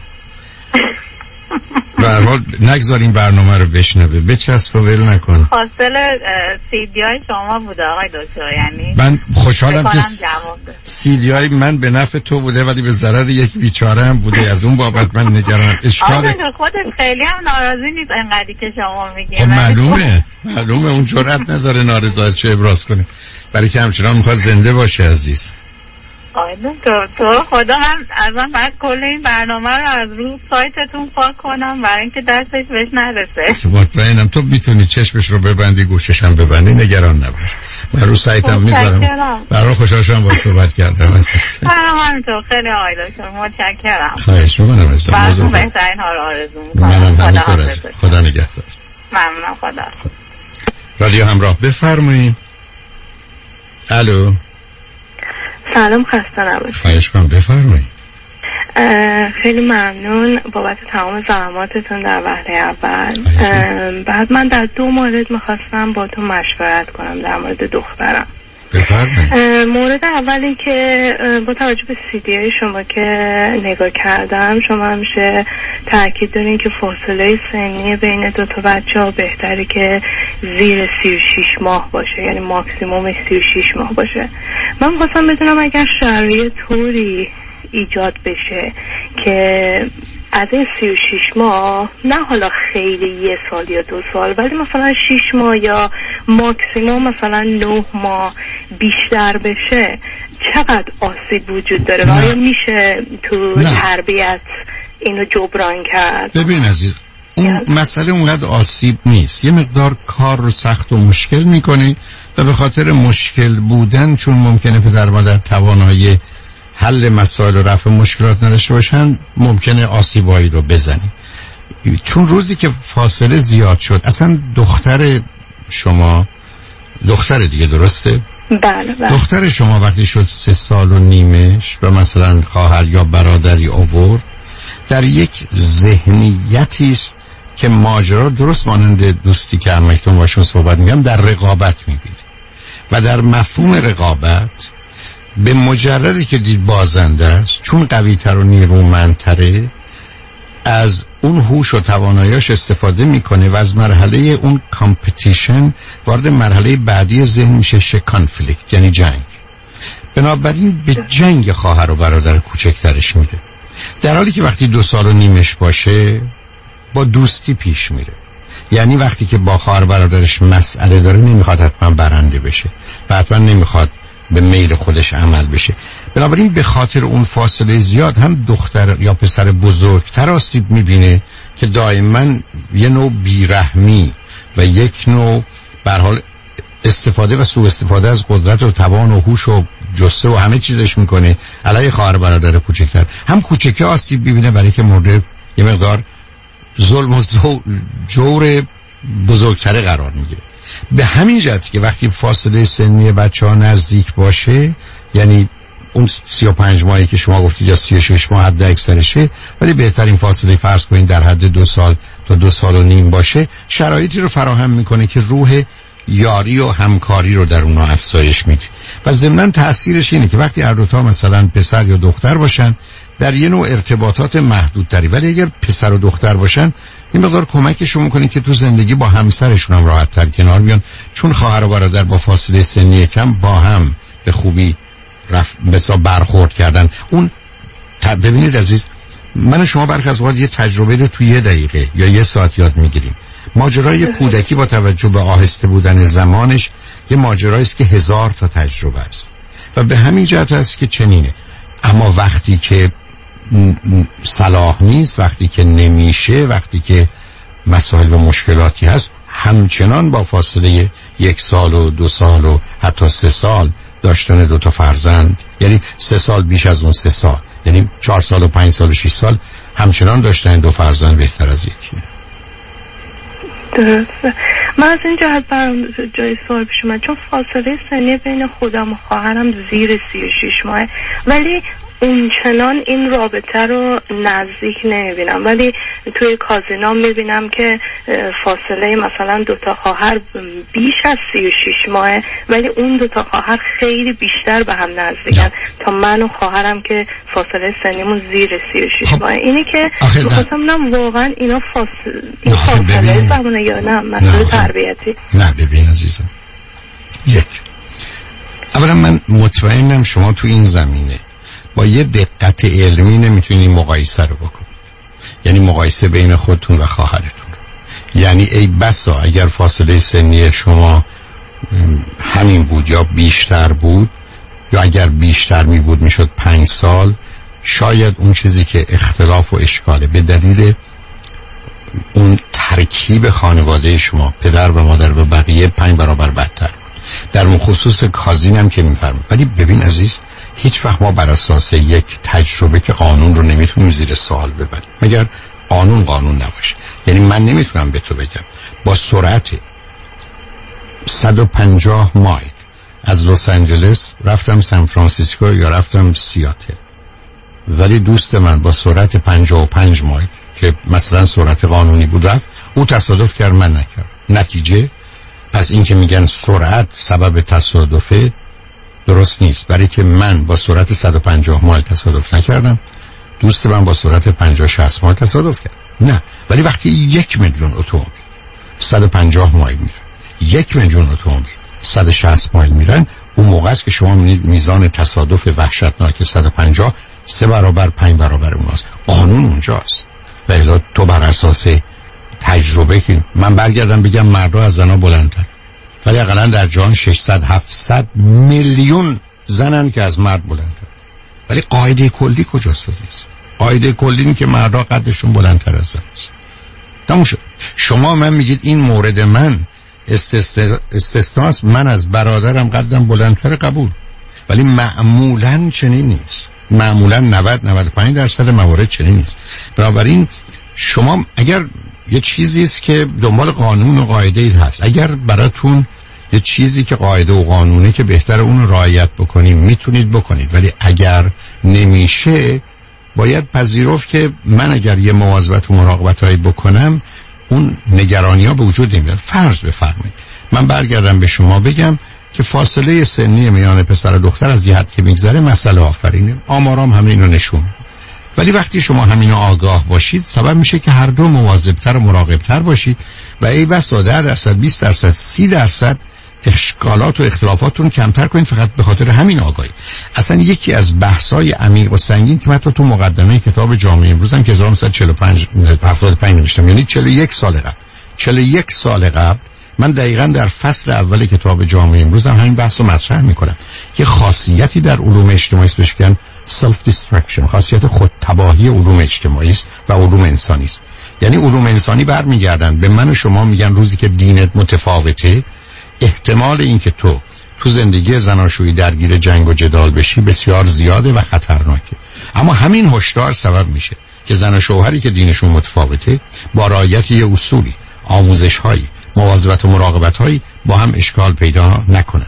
D: به هر حال نگذاریم برنامه رو بشنوه، بچسب و ول نکن.
F: حاصل سیدی های شما بوده آقای دکتر، یعنی
D: من خوشحالم که سیدی های من به نفع تو بوده ولی به ضرر یک بیچاره هم بوده، از اون بابت من نگرانم. اشکال
F: آقای خودت خیلی هم ناراضی نیست انقدری که شما میگید.
D: خب معلومه معلومه اون جرأت نداره نارضایتیش ابراز کنه، برای که همچنان میخواد زنده باشه عزیز.
F: آره تو تو خدا من ازم بعد کل این برنامه رو از رو سایتتون پاک کنم برای اینکه دستش بهش نرسه. مطمئنم تو میتونی چشمش رو ببندی گوشش هم ببندی، نگران نباش. من رو سایتم میذارم. برای خوشحال شدم با صحبت کردم عزیز. منم همینطور خیلی عالی دکتر، متشکرم.
D: خواهش می‌کنم عزیزم.
F: براتون بهترین ها رو آرزو می‌کنم.
D: منم همینطور عزیز. خدا نگهدار.
F: ممنونم. خدا.
D: رادیو همراه بفرمایید. الو.
E: سلام، خسته نباشید.
D: خواهش کنم بفرمایید.
E: خیلی ممنون بابت تمام زحماتتون در وهله اول. بعد من در دو مورد میخواستم با تو مشورت کنم در مورد دخترم.
D: بفرمایید.
E: مورد اولی که با توجه به سیدی های شما که نگاه کردم، شما همیشه تاکید دارین که فاصله سنی بین دو تا بچه ها بهتره که زیر سی و شش ماه باشه، یعنی ماکسیموم سی و شش ماه باشه. من خواستم بدونم اگر شرایط طوری ایجاد بشه که از این سی و شش ماه، نه حالا خیلی یه سال یا دو سال، ولی مثلا شش ماه یا ماکسیموم مثلا نه ماه بیشتر بشه، چقدر آسیب وجود داره و آیا میشه تو نه. تربیت اینو جبران کرد؟
D: ببین عزیز، اون مسئله اونقدر آسیب نیست، یه مقدار کار رو سخت و مشکل میکنه و به خاطر مشکل بودن، چون ممکنه پدر مادر توانایی حل مسائل و رفع مشکلات نداشته باشن، ممکنه آسیبایی رو بزنی. چون روزی که فاصله زیاد شد، اصلا دختر شما دختر دیگه درسته؟
E: بله بله.
D: دختر شما وقتی شد سه سال و نیمش و مثلا خواهر یا برادری آورد، در یک ذهنیتی است که ماجرا درست مانند دوستی که همکنون باشون صحبت میگم در رقابت میبینه و در مفهوم رقابت به مجردی که دید بازنده است، چون قوی تر و نیرومندتره، از اون هوش و تواناییش استفاده میکنه و از مرحله اون کامپتیشن وارد مرحله بعدی ذهن میشه، شه کانفلیکت، یعنی جنگ. بنابراین به جنگ خواهر و برادر کوچکترش میره، در حالی که وقتی دو سال و نیمش باشه با دوستی پیش میره. یعنی وقتی که با خواهر برادرش مسئله داره، نمیخواد حتما برنده بشه و حتما نمیخواد به میل خودش عمل بشه. بنابراین به خاطر اون فاصله زیاد هم دختر یا پسر بزرگتر آسیب میبینه که دائما یه نوع بیرحمی و یک نوع به هر حال استفاده و سوء استفاده از قدرت و توان و هوش و جسه و همه چیزش میکنه علیه خواهر برادر کوچکتر. هم کوچکه آسیب میبینه برای که مورد یه مقدار ظلم و جور بزرگتره قرار میگیره. به همین جهت که وقتی فاصله سنی بچه ها نزدیک باشه، یعنی اون سی و پنج ماهی که شما گفتید یا سی و شش ماه حد اکثرشه، ولی بهترین فاصله فرض کنید در حد دو سال تا دو سال و نیم باشه، شرایطی رو فراهم میکنه که روح یاری و همکاری رو در اونها افزایش میده و ضمناً تأثیرش اینه که وقتی هر دو تا مثلا پسر یا دختر باشن در یه نوع ارتباطات محدودتری، ولی اگر پسر و دختر باشن این مقدار کمکشون میکنه که تو زندگی با همسرشون هم راحت تر کنار بیان، چون خواهر و برادر با فاصله سنی کم با هم به خوبی رفت بسا برخورد کردن. اون ببینید عزیز، من و شما برخی از اوقات یه تجربه رو توی یه دقیقه یا یه ساعت یاد میگیریم. ماجرای کودکی با توجه به آهسته بودن زمانش یه ماجرایی است که هزار تا تجربه است و به همین جهت است که چنینه. اما وقتی که صلاح نیست، وقتی که نمیشه، وقتی که مسائل و مشکلاتی هست، همچنان با فاصله یک سال و دو سال و حتی سه سال داشتن دو تا فرزند، یعنی سه سال بیش از اون سه سال، یعنی چهار سال و پنج سال و شش سال همچنان داشتن دو فرزند بهتر از یکیه.
E: درسته. من از این جهت برام جای سوال پیش اومد، چون فاصله سنی بین خودم و خواهرم زیر سی و شش ماه، ولی اونچنان این رابطه رو نزدیک نمیبینم، ولی توی کازینام میبینم که فاصله مثلا دوتا خواهر بیش از سی و شش ماه، ولی اون دوتا خواهر خیلی بیشتر به هم نزدیکن تا من و خواهرم که فاصله سنیمون زیر سی و شش ماه. اینی که میخواستم نم واقعا اینا فاصله این فاصله بمونه یا نه مسئله تربیتی؟
D: نه ببین عزیزم، یک، اولا من مطمئنم شما تو این زمینه با یه دقت علمی نمیتونید مقایسه رو بکنید، یعنی مقایسه بین خودتون و خواهرتون رو. یعنی ای بسا اگر فاصله سنی شما همین بود یا بیشتر بود، یا اگر بیشتر می بود میشد پنج سال، شاید اون چیزی که اختلاف و اشکاله به دلیل اون ترکیب خانواده شما، پدر و مادر و بقیه، پنج برابر بدتر بود. در خصوص کازین هم که میفرمایید. ولی ببین عزیز، هیچ وقت ما بر اساس یک تجربه که قانون رو نمیتونیم زیر سوال ببریم مگر قانون قانون نباشه. یعنی من نمیتونم به تو بگم با سرعت صد و پنجاه مایل از لس آنجلس رفتم سان فرانسیسکو یا رفتم سیاتل، ولی دوست من با سرعت پنجاه و پنج مایل که مثلا سرعت قانونی بود رفت، او تصادف کرد، من نکرد. نتیجه پس این که میگن سرعت سبب تصادفه درست نیست، برای که من با سرعت صد و پنجاه مایل تصادف نکردم، دوست من با سرعت پنجاه شصت مایل تصادف کرد. نه، ولی وقتی یک میلیون اتومبیل صد و پنجاه مایل میرن، یک میلیون اتومبیل صد و شصت مایل میرن، اون موقع است که شما میبینید میزان تصادف وحشتناک صد و پنجاه سه برابر پنج برابر اوناست. قانون اونجاست. و الا تو بر اساس تجربه که من برگردم بگم مردا از زنا بلندتر، ولی اقلا در جهان ششصد هفتصد میلیون زنن که از مرد بلندتر، ولی قاعده کلی کجاست عزیز؟ قاعده کلی این که مردا قدشون بلندتر از زن است. تموم شد. شما من میگید این مورد من استثناست، من از برادرم قدم بلندتر، قبول، ولی معمولاً چنین نیست. معمولاً نود تا نود و پنج درصد موارد چنین نیست. بنابراین شما اگر یه چیزی است که دنبال قانون و قاعده هست، اگر براتون یه چیزی که قاعده و قانونه که بهتر اون رعایت بکنید میتونید بکنید، ولی اگر نمیشه باید پذیرفت که من اگر یه مواظبت و مراقبت هایی بکنم اون نگرانی ها به وجود نمیاد. فرض بفرمایید من برگردم به شما بگم که فاصله سنی میان پسر و دختر از جهت که میگذره مسئله آفرینه، آمارام همه اینو نشون میده، ولی وقتی شما همینو آگاه باشید سبب میشه که هر دو مواظبتر و مراقبتر باشید و ای بسا ده درصد بیست درصد سی درصد اشکالات و اختلافاتون کمتر کنید، فقط به خاطر همین آگاهی. اصلا یکی از بحث‌های عمیق و سنگین که من تو مقدمه کتاب جامعه امروز هم که هزار و نهصد و چهل و پنج هفتاد و پنج نوشتم، یعنی چهل و یک سال قبل چهل و یک سال قبل من دقیقاً در فصل اول کتاب جامعه امروز هم همین بحث رو مطرح میکنم. یه خاصیتی در علوم اجتماعی است بهش میگن سلف دیسترکشن، خاصیت خودتباهی علوم اجتماعی است و علوم انسانی است. یعنی علوم انسانی برمیگردن به من و شما میگن روزی که دینت متفاوته احتمال این که تو تو زندگی زناشویی درگیر جنگ و جدال بشی بسیار زیاده و خطرناکه. اما همین هشدار سبب میشه که زن و شوهری که دینشون متفاوته با رعایت یه اصولی، آموزش‌هایی، مواظبت و مراقبت‌هایی با هم اشکال پیدا نکنن.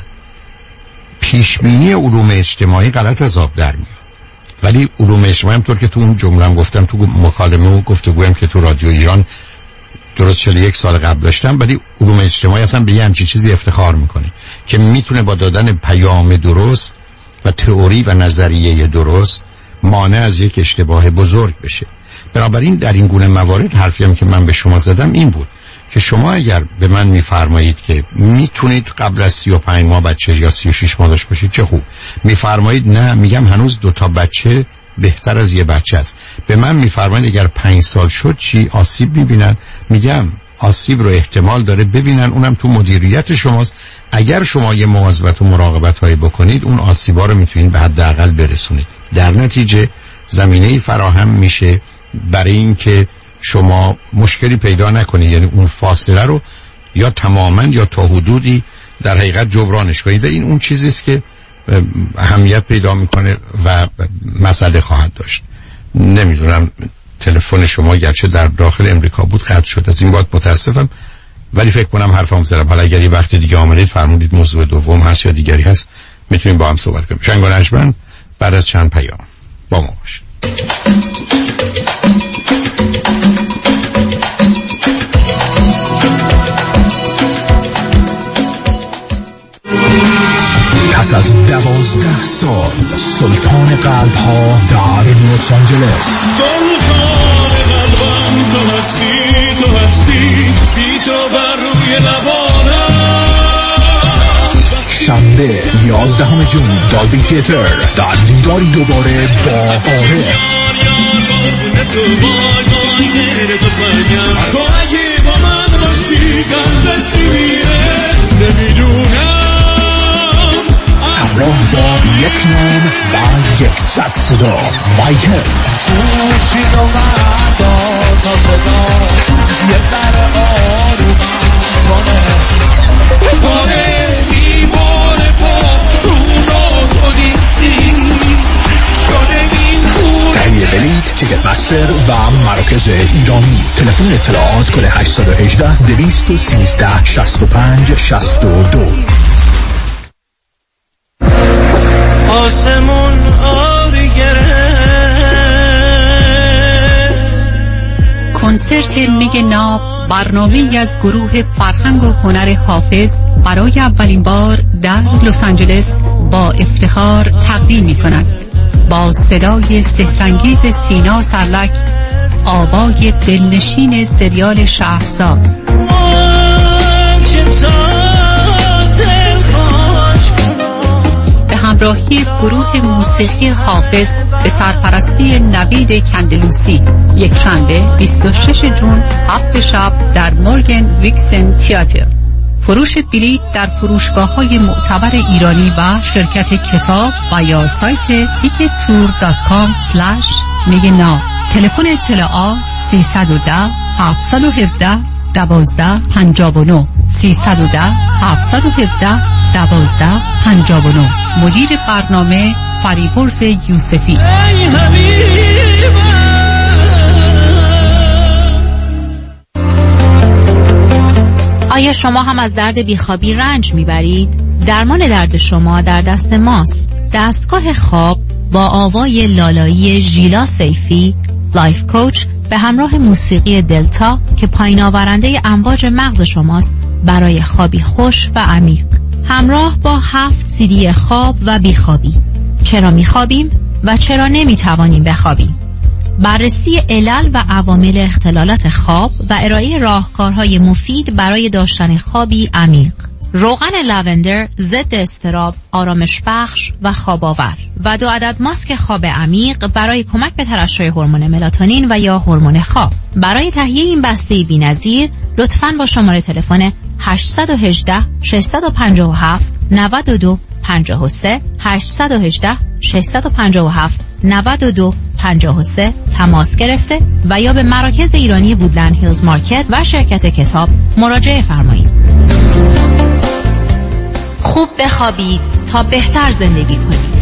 D: پیشبینی علوم اجتماعی غلط از آب در میاد، ولی علوم اجتماعی هم طور که تو اون جمله‌ام گفتم تو مکالمه و گفتگویم که تو رادیو ایران درست چهل و یک سال قبل داشتم، ولی علوم اجتماعی اصلا به یه همچین چیزی افتخار میکنه که میتونه با دادن پیام درست و تئوری و نظریه درست مانع از یک اشتباه بزرگ بشه. بنابراین در این گونه موارد حرفی هم که من به شما زدم این بود که شما اگر به من میفرمایید که میتونید قبل از سی و پنج ماه بچه یا سی و شش ماه داشته باشید چه خوب، میفرمایید نه، میگم هنوز دو تا بچه بهتر از یه بچه است. به من میفرمایید اگر پنج سال شد چی، آسیب میبینن، میگم آسیب رو احتمال داره ببینن، اونم تو مدیریت شماست. اگر شما یه مواظبت و مراقبت هایی بکنید اون آسیبا رو میتونید به حداقل برسونید. در نتیجه زمینه‌ای فراهم میشه برای این شما مشکلی پیدا نکنید، یعنی اون فاصله رو یا تماما یا تا حدودی در حقیقت جبرانش کنید. این اون چیزی است که اهمیت پیدا میکنه و مسئله خواهد داشت. نمیدونم تلفن شما گرچه در داخل امریکا بود قطع شد، از این بابت متاسفم، ولی فکر کنم حرفم زدم. حالا اگر یه وقت دیگه آمدید فرمودید موضوع دوم هست یا دیگری هست میتونیم با هم صحبت کنیم. شنگ و نجمن بعد از چند پیام با ما باشید.
L: پس از دوازده سال سلطان قلب ها در لس آنجلس،
Q: سلطان قلبم تو هستی، تو هستی بی تو بر روی لبانم.
L: شنبه یازدهم جون دالبی تیتر در دیداری دوباره با عارف.
Q: تو اگه با من باشی قلبت میمیره نمیدونم.
L: همراه با یک نام و یک صد صدا مایکل.
Q: خوشی رو مردا تا صدا یه ذره آروم کنه پاره میباره پا اونو تو نیستی شده این خونه.
L: تهیه بلیت تیکت مستر و مراکز ایرانی. تلفن اطلاعات کل هشت یک هشت دویست و سیزده شصت و پنج شصت و دو.
Q: آسمون آبی گره.
N: کنسرت میگ ناب برنامه‌ای از گروه فرهنگ و هنر حافظ برای اولین بار در لس آنجلس با افتخار تقدیم می‌کند. با صدای سحرانگیز سینا سرلک، آوای دلنشین سریال شهرزاد، به همراهی گروه موسیقی حافظ به سرپرستی نوید کندلوسی، یک شنبه بیست و شش جون هفت شب در مورگن ویکسن تئاتر. فروش بلیط در فروشگاه‌های معتبر ایرانی و شرکت کتاب و یا سایت تیکت تور دات کام اسلش میگه نو. تلفن اطلاعات سیصد و ده هفتصد و هفده دوازده پنجاه و نه سیصد و ده هفتصد و هفده دوازده پنجاه و نه. مدیر برنامه فریبرز یوسفی.
O: آیا شما هم از درد بیخوابی رنج میبرید؟ درمان درد شما در دست ماست. دستگاه خواب با آوای لالایی ژیلا سیفی، لایف کوچ، به همراه موسیقی دلتا که پایین آورنده امواج مغز شماست برای خوابی خوش و عمیق. همراه با هفت سیدی خواب و بیخوابی. چرا میخوابیم و چرا نمیتوانیم بخوابیم؟ بررسی علل و عوامل اختلالات خواب و ارائه راهکارهای مفید برای داشتن خوابی عمیق. روغن لوندر ضد اضطراب، آرامش بخش و خواب آور و دو عدد ماسک خواب عمیق برای کمک به ترشح هورمون ملاتونین و یا هورمون خواب. برای تهیه این بسته بی‌نظیر لطفاً با شماره تلفن هشت یک هشت شش پنج هفت نه دو پنج سه هشت یک هشت شش پنج هفت نه دو پنج سه تماس گرفته و یا به مراکز ایرانی وودلند هیلز مارکت و شرکت کتاب مراجعه فرمایید. خوب بخوابید تا بهتر زندگی کنید.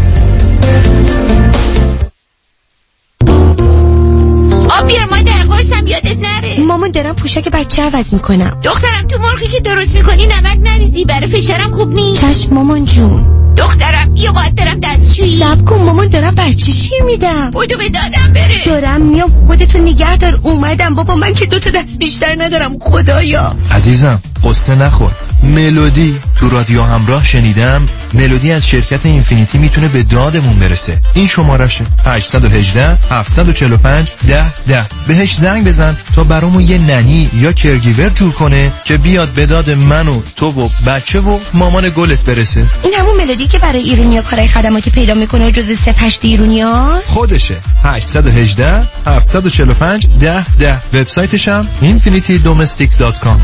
R: آب بیار مادر، قرصم یادت نره. مامان دارم پوشک بچه عوض میکنم. دخترم تو مرغی که درست میکنی نمک نریزی، برای فشارم خوب نیست. چشم مامان جون. دخترم بیا باید برم دستشویی. صبر کن مامان، دارم بچه شیر میدم. بودو به دادم بره. دارم میام، خودتو نگه دار. اومدم بابا، من که دو تا دست بیشتر ندارم خدایا.
G: عزیزم قصه نخور. ملودی تو رادیو همراه شنیدم. ملودی از شرکت اینفینیتی میتونه به دادمون برسه. این شمارهشه هشت یک هشت هفت چهار پنج ده ده. بهش زنگ بزن تا برامون یه ننی یا کرگیور جور کنه که بیاد به داد من و تو و بچه و مامان گلت برسه.
R: این همون ملودی که برای ایرونیا کارهای خدماتی پیدا میکنه و جزء صف هشت ایرونیاست؟
G: خودشه. هشت یک هشت هفت چهار پنج ده ده. وبسایتش هم اینفینیتی دومستیک دات کام.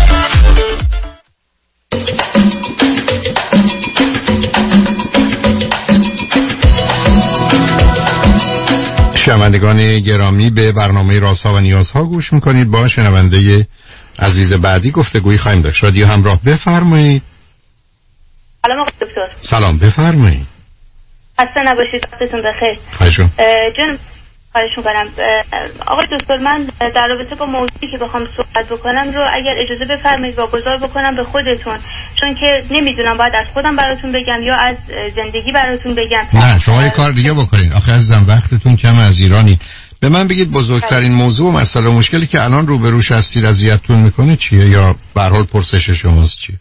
D: شنوندگان گرامی، به برنامه رازها و نیازها گوش میکنید. با شنونده عزیز بعدی گفتگویی خواهیم داشت. رادیو همراه، بفرمایید.
E: سلام آقای دکتر.
D: سلام، بفرمایید.
E: خسته نباشید، وقتتون بخیر.
D: خواهش می‌کنم.
E: جان خواهش می‌کنم آقای دکتر، من در رابطه با موضوعی که بخوام صحبت بکنم رو اگر اجازه بفرمایید واگذار بکنم به خودتون، چون که نمیدونم باید از خودم براتون بگم یا از زندگی براتون بگم.
D: نه شما یه کار دیگه بکنید. آخه عزیزم وقتتون کم، از ایرانی. به من بگید بزرگترین موضوع و مسئله و مشکلی که الان روبروش هستید اذیتتون میکنه چیه، یا به هر حال پرسش شماست چیه؟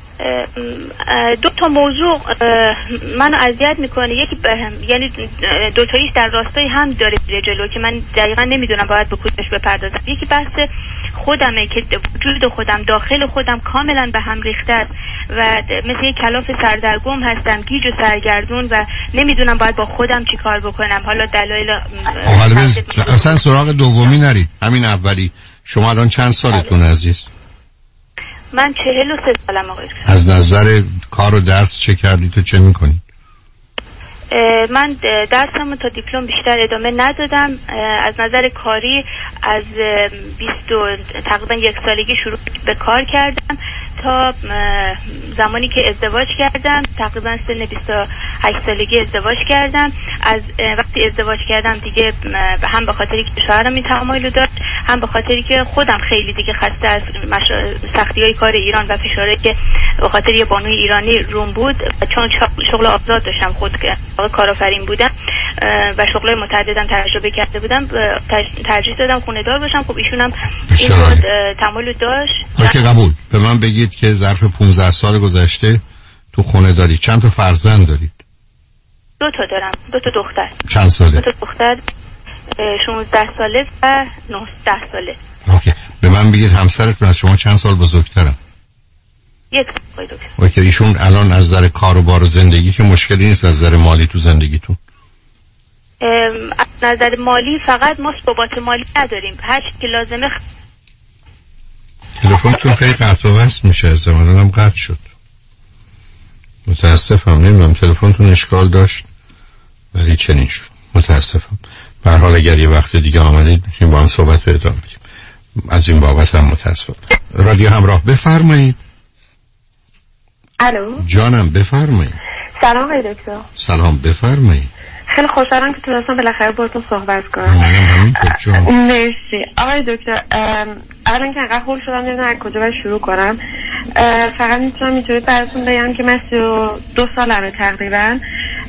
E: دو تا موضوع منو اذیت میکنه. یکی یعنی دو تاییش در راستای هم داره میره جلو که من دقیقا نمیدونم باید به کدومش بپردازم. یکی بحث خودمه که وجود خودم، داخل خودم کاملا به هم ریخته است و مثل یک کلاف سردرگم هستم، گیج و سرگردون و نمیدونم باید با خودم چی کار بکنم. حالا دلایل
D: اصلا سراغ دومی نرید، همین اولی. شما الان چند سالتون عزیز؟
E: من چهل و سه سالم آقای.
D: از نظر کار و درس چه کردی تو، چه میکنی؟
E: من درسمو تا دیپلم بیشتر ادامه ندادم. از نظر کاری از بیست و تقریبا یک سالگی شروع به کار کردم تا زمانی که ازدواج کردم. تقریبا سن بیست و هشت سالگی ازدواج کردم. از وقتی ازدواج کردم دیگه هم به خاطری که شوهرم این تعامل داشت، هم به خاطری که خودم خیلی دیگه خسته از سختی‌های کار ایران و فشاری که به خاطر یه بانوی ایرانی روم بود، چون شغل آزاد داشتم، خود کارآفرین بودم و شغلای متعددم تجربه کرده بودم، ترجیح دادم خونه دار باشم. خب ایشون هم این تعامل داشت.
D: اوکی، قبول. به من بگید که ظرف پانزده سال گذشته تو خونه داری، چند تا فرزند دارید؟
E: دو تا دارم، دو تا دختر.
D: چند ساله؟
E: دو تا دختر شانزده ساله و نوزده ساله.
D: اوکی، به من بگید همسرتون از شما چند سال بزرگترن؟
E: یک سال دکتر.
D: اوکی، ایشون الان از نظر کار و بار و زندگی که مشکلی نیست، از نظر مالی تو زندگیتون؟
E: از نظر مالی فقط ما ثبات مالی نداریم، هر چی که لازمه.
D: تلفنتون خیلی قطع و وصل میشه، از زمانم قطع شد. متاسفم، نمیدونم تلفنتون اشکال داشت ولی چنین شد. متاسفم. به هر حال اگر یه وقت دیگه آمدید میتونیم با هم صحبت رو ادامه بدیم. از این بابت هم متاسفم. رادیو همراه، بفرمایید.
S: الو
D: جانم، بفرمایید.
S: سلام آقای دکتر.
D: سلام، بفرمایید.
S: خیلی خوشحالم که تونستم بالاخره باهاتون صحبت کنم.
D: منم همینطور جان.
S: مرسی آقای دکتر. الان که انقدر خوب شدم نمیدونم از کجا باید شروع کنم. فقط میتونم اینطوری براتون بگم که من سی و دو سالمه تقریبا،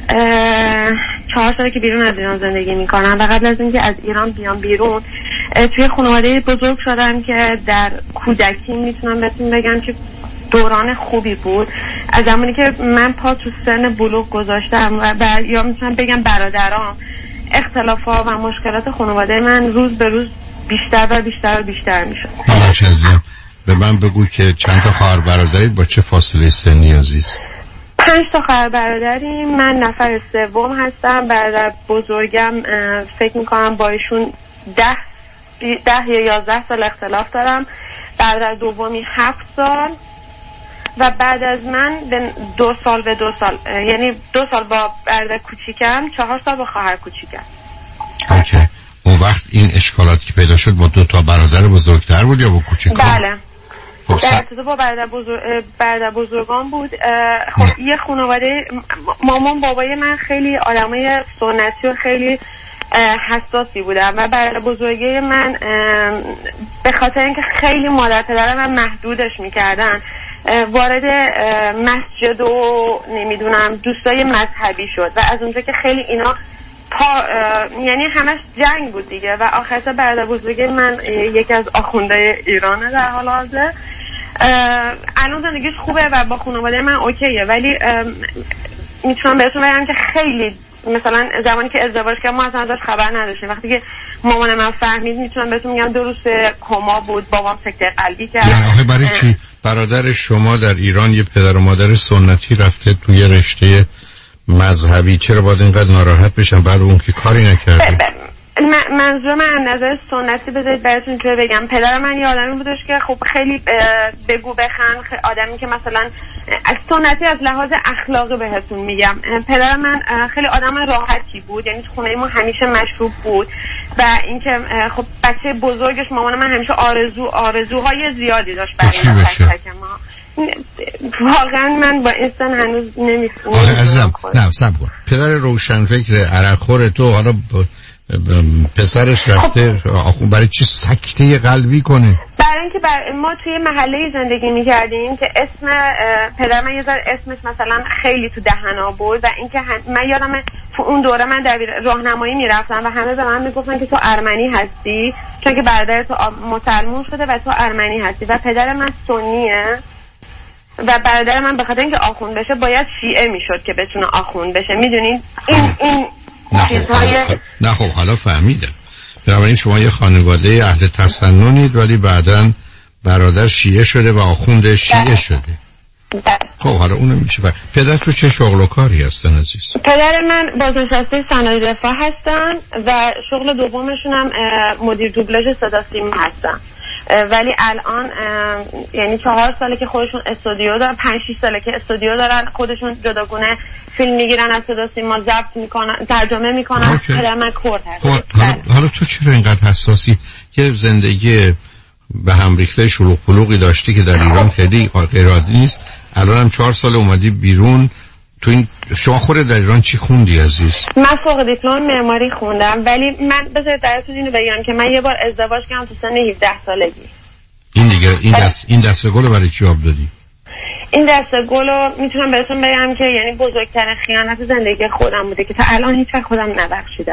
S: چهار ساله که بیرون از ایران زندگی میکنم و قبل از اینکه از ایران بیام بیرون توی خانواده بزرگ شدم که در کودکی میتونم بهتون بگم که دوران خوبی بود. از زمانی که من پا تو سن بلوغ گذاشتم و بر... یا میتونم بگم برادرام، اختلافات و مشکلات خانواده من روز به روز بیشتر و بیشتر و بیشتر میشد.
D: باشه عزیزم، به من بگو که چند تا خواهر برادرید، با چه فاصله سنی عزیز؟
S: پنج تا خواهر برادریم. من نفر سوم هستم. برادر بزرگم فکر میکنم با ایشون ده ده یا یازده سال اختلاف دارم. برادر دومی هفت سال و بعد از من به دو سال به دو سال، یعنی دو سال با برادر کوچیکم، چهار سال با خواهر کوچیکم.
D: اوکی. اون وقت این اشکالاتی که پیدا شد با دو تا برادر بزرگتر بود یا با کوچیک‌ها؟
S: بله. در ابتدا با برادر بزرگ برادر بزرگان بود. خب یه خانواده، مامان بابای من خیلی آدمای سنتی و خیلی حساسی بودن و برادر بزرگی من به خاطر اینکه خیلی مادر پدر من محدودش میکردن وارد مسجد و نمیدونم دوستای مذهبی شد و از اونجا که خیلی اینا پا یعنی همش جنگ بود دیگه و آخرش برادر بزرگی من یکی از آخوندهای ایرانه در حال حاضر. الان زندگیش خوبه و با خانواده من اوکیه، ولی میتونم بهتون بگم که خیلی مثلا زمانی که ازدواج کردم ما اصلا ازش خبر نداشتیم. وقتی که مامان من فهمید میتونم بهتون میگم دو روز کما بود، بابام سکته قلبی کرد.
D: یعنی آخه برای چی برادر شما در ایران یه پدر و مادر سنتی رفته توی رشته مذهبی، چرا باید اینقدر ناراحت بشن بعد اون که کاری نکرده؟
S: منظور من از نظر سنتی بذارید براتون چه بگم. پدر من یه آدمی بودش که خب خیلی بگو بخن، آدمی که مثلا از سنتی از لحاظ اخلاقی بهتون میگم. پدر من خیلی آدم راحتی بود، یعنی تو خونه ما همیشه مشروب بود و اینکه خب بچه بزرگش مامان من همیشه آرزو آرزوهای زیادی داشت برای تک تک ما. واقعا من با این سن هنوز نمیفهمم.
D: آره عزیزم، نه صبر کن. پدر روشنفکر عرقخور تو حالا پسرش رفته خب برای چی سکته قلبی کنه؟
S: برای اینکه بر ما توی محله زندگی می‌کردیم که اسم پدر من یه ذره اسمش مثلا خیلی تو دهنا بود و اینکه من یادم تو اون دوره من در راهنمایی میرفتم و همه به من میگفتن که تو ارمنی هستی، چون که برادر تو مسلمان شده و تو ارمنی هستی و پدر من سنیه و برادر من به خاطر اینکه آخوند بشه باید شیعه میشد که بتونه آخوند بشه. میدونید این این
D: نه خب حالا, نه خب حالا فهمیدم. بنابراین شما یه خانواده اهل تسننید ولی بعداً برادر شیعه شده و آخوند شیعه شده. خب حالا اونو میشه بر... پدر تو چه شغل و کاری هستن عزیز؟
S: پدر من بازنشسته صنایع دفاع هستن و شغل دومشون هم مدیر دوبلاژ صدا سیما هستن، ولی الان یعنی چهار ساله که خودشون استودیو دارن، پنج شش ساله که استودیو دارن، خودشون جداگونه فیلم میگیرن، از صدا سیما ضبط میکنن، ترجمه میکنن. پدر من کرد هست.
D: حالا, حالا تو چرا اینقدر حساسی؟ یه زندگی به هم ریخته شلوغ پلوغی داشتی که در ایران خیلی غیر عادی نیست، الان هم چهار سال اومدی بیرون. تو این شما خودت در ایران چی خوندی عزیز؟
S: من فوق دیپلم معماری خوندم، ولی من بذارید درتون اینو بگم که من یه بار ازدواج کردم تو سن هفده سالگی.
D: این دیگه این دست این دسته گل برای چی آب دادی؟
S: این دسته گلو میتونم بهتون بگم که یعنی بزرگترین خیانت زندگی خودم بوده که تا الان هیچ وقت خودم نبخشیدم.